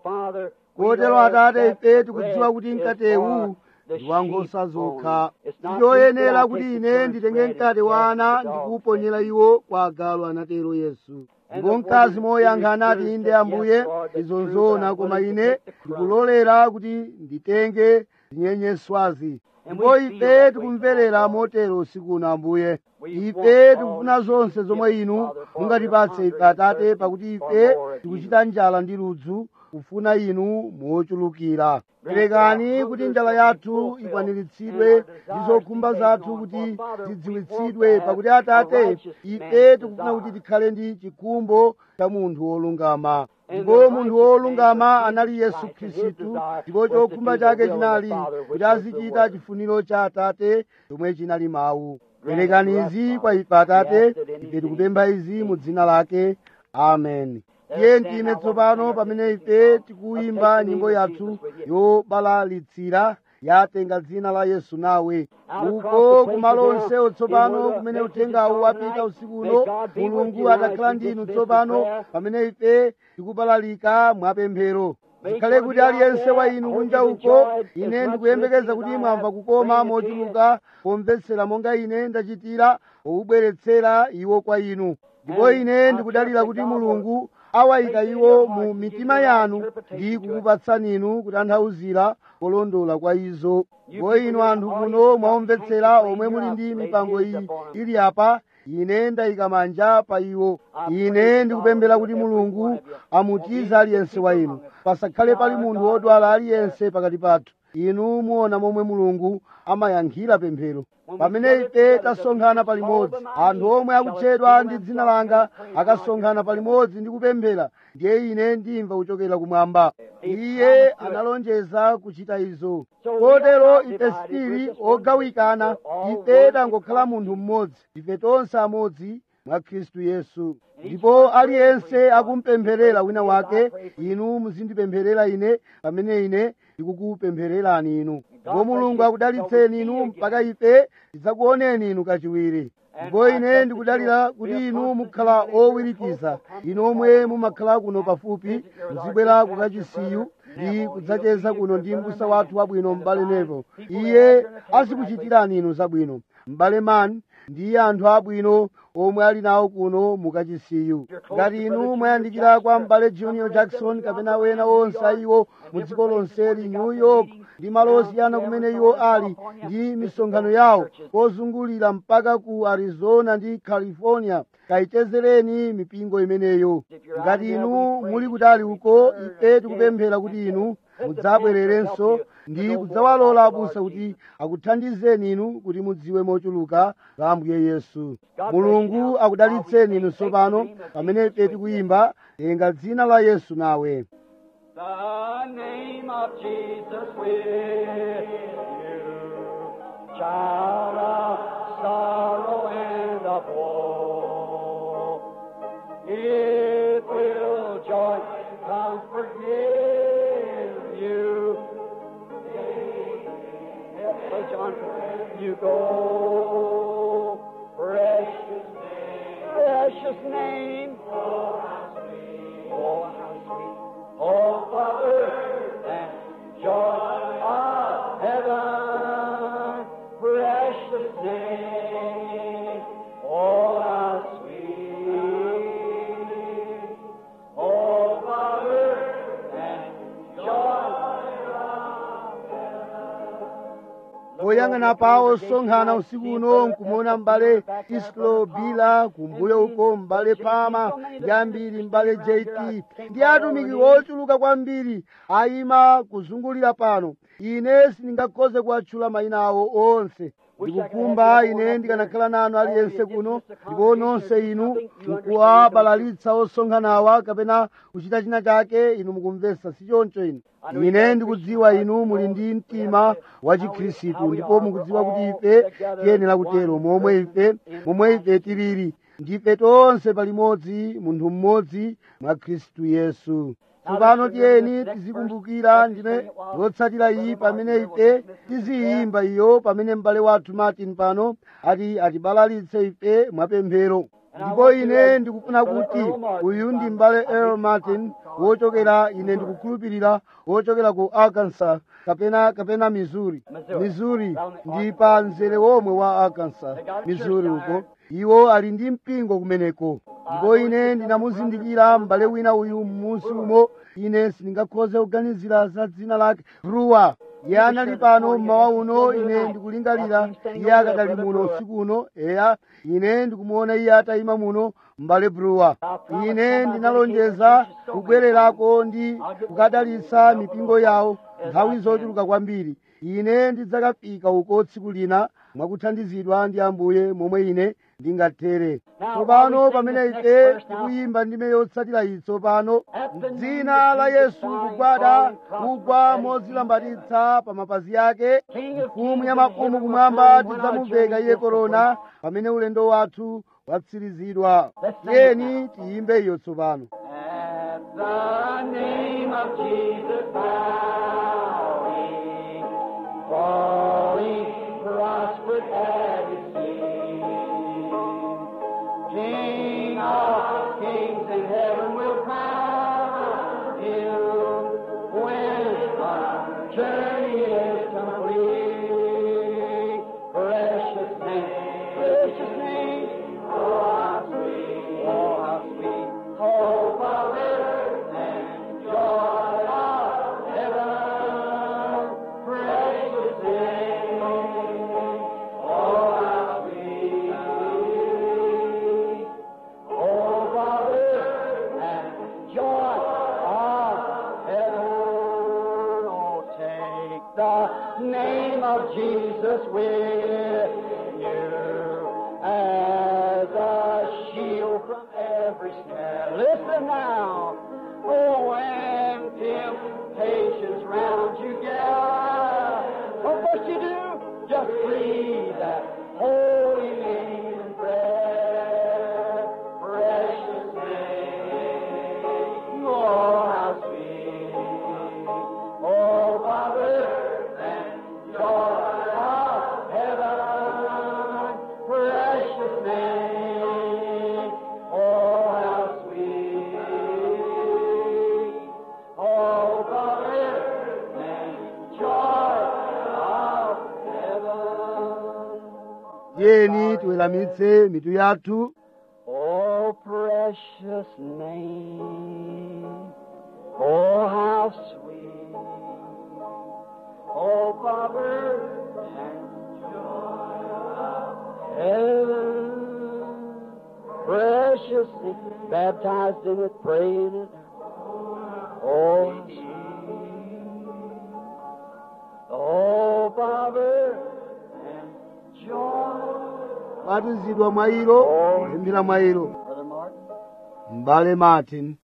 kotero Atate ife tikudziwa kuti mkatewu ndi wa nkhosa zokha. ndiyoyenera kuti ine nditenge mkate wa ana ndikuwuponyera iwo kwa agalu, anatero Yesu. ndipo mkazi moyankha anati, inde Ambuye, izo nzoona, koma ine ndikulolera kuti nditenge zinyenyeswazi. ndipo ife tikumverera motero usiku uno Ambuye. ife tikufuna zonse zomwe inu mungatipatse ife Atate, pakuti ife tikuchita njala ndi ludzu kufuna inu mochulukira. perekani kuti njala yathu ikwaniritsidwe ndi zokhumba zathu kuti zidziwitsidwe, pakuti Atate ife tikufuna kuti tikhale ndi chikhumbo cha munthu wolungama. ndipo munthu wolungama anali Yesu Khristu, ndipo chokhumba chake chinali kuti azichita chifuniro cha Atate chomwe chinali mawu. perekani izi kwa ife Atate, ife tikupempha izi mu dzina lake, amen. tiye ntime tsopano pamene ife tikuyimba nyimbo yathu yobalalitsira yatenga dzina la Yesu nawe. uko kumalo onsewo tsopano kumene uthengawu wapita usiku uno, Mulungu atakhala ndi inu tsopano pamene ife tikubalalika mwapemphero. zikhale kuti aliyense wa inu kunja uko, ine ndikuyembekeza kuti mwamva kukoma mochuluka pomvetsera monga ine ndachitira powubweretsera iwo kwa inu. ndipo ine ndikudalira kuti Mulungu awayika iwo mu mitima yanu ndi kukupatsani inu kutanthauzira kolondola kwa izo. ndipo inu anthu kuno mwaomvetsera omwe muli ndi mipango iyi ili apa, ine ndayika manja pa iwo. ine ndikupemphera kuti Mulungu amutize aliyense wa inu, pasakhale pali munthu wodwala aliyense pakati pathu. inu muona momwe Mulungu amayankhira pemphero. pamene ife tasonkhana palimodzi, anthu omwe akutchedwa ndi dzina langa akasonkhana palimodzi ndi kupemphera, ndiye ine ndimva kuchokera kumwamba. iye analonjeza kuchita izo. kotero ife sitili ogawikana, ife tangokhala munthu mmodzi, ife tonse amodzi mwa Khristu Yesu. Ndipo aliyense akumpempherera wina wake, inu muzindipempherera ine pamene ine ndikukupemphererani inu. Ndipo Mulungu akudalitseni inu mpaka ife tidzakuoneni inu kachiwiri. Ndipo ine ndikudalira kuti inu mukhala owirikiza, inu omwe mumakhala kuno pafupi, muzibwera kukachisiyu ndi kudzacheza kuno ndi m'busa wathu wabwino m'bale Neville. Iye azikuchitirani inu zabwino. M'bale Mann ndi anthu abwino omwe ali nawo kuno mukachisiyu. Ngati inu mwayandikira kwa m'bale Junior Jackson kapena wena onse iwo mu dziko lonseli, New York ndi malo osiyana kumene iwo ali ndi misonkhano yawo kozungulira mpaka ku Arizona ndi California, kayichezereni mipingo imeneyo. Ngati inu muli kutali uko, ife tikupemphera kuti inu mudzabwererenso ndi kudzawalola abusa kuti akuthandizeni inu kuti mudziwe mochuluka za Ambuye Yesu. Mulungu akudalitseni inu tsopano pamene ife tikuyimba lenga dzina la Yesu nawe. The name of Jesus with you, child of sorrow and of woe. It will joy, comfort give you. Yes, so John, you go, precious name, precious name. Oh, how sweet, oh, how sweet. Oh, Father, and joy of heaven, precious name. Oh, how sweet. Oh, Father, and joy of heaven. Oyang'ana pawo sonkhana usiku uno nkumuona m'bale Islo Bila, kumbuyo uko m'bale Pama ndi ambiri, m'bale J T ndi atumiki ochuluka kwambiri ayima kuzungulira pano. Ine sindingakhoze kuwatchula mayina awo onse. Ndikukumba ine ndikanakhala nanu aliyense kuno, ndipo nonse inu mukuwabalalitsa osonkhanawa kapena kuchita china chake, inu mukumvetsa si choncho inu. Ine ndikudziwa inu muli ndi mtima wa Chikhristu, ndipo mukudziwa kuti ife tiyenera kutero momwe ife momwe ife tilili, ndife tonse palimodzi, munthu mmodzi mwa Khristu Yesu. Tsopano tiyeni tizikumbukira ndime yotsatira iyi pamene ife tiziyimba iyo, pamene m'bale wathu Martin pano ati atibalalitse ife mwapemphero. Ndipo ine ndikufuna kuti uyu ndi m'bale Earl Martin wochokera, ine ndikukhulupirira wochokera ku Arkansas kapena kapena Missouri. Missouri ndi pa mzere womwe wa Arkansas, Missouri uko. Iwo ali ndi mpingo kumeneko. Ndipo ine ndinamuzindikira m'bale wina uyu m'munsi umo, ine sindingakhoze kuganizira za dzina lake, Ruwa. Iye anali pano mmawa uno, ine ndikulingalira iye akadali muno usiku uno. Eya, ine ndikumuona iye atayima muno, m'bale Brewer. Ine ndinalonjeza kubwererako ndi kukadalitsa mipingo yawo nthawi zochuluka kwambiri. Ine ndidzakafika uko tsiku lina mwakuthandizidwa ndi Ambuye momwe ine ndingathere. Tsopano pamene ife tikuyimba ndime yotsatira iyi, tsopano dzina la Yesu kugwada kugwa modzilambatitsa pa mapazi ake, mfumu ya mafumu kumwamba tidzamuveka iye korona pamene ulendo wathu watsirizidwa. Tiyeni tiyimbe iyo tsopano. At the name of Jesus bowing, falling, prospered at his feet. King of kings in heaven will crown him when our journey is complete. Precious name, precious name, oh how sweet, oh how sweet, oh Father and joy of heaven. Precious name, oh how sweet, oh Father and joy of heaven. Oh, take the name of Jesus with you as a shield from every snare. Listen now. Oh, when temptations round you gather, oh, what you do? Just breathe that holy name in prayer. tiyeni tiweramitse mitu yathu. Oh, precious name. Oh, how sweet. Oh, Father and joy of heaven. Precious name. Baptized in it, praying it. Oh, sweet. Oh, Father and joy. Batizidwa mwa ilo, kuyimbira mwa ilo. Brother Martin. M'bale Martin.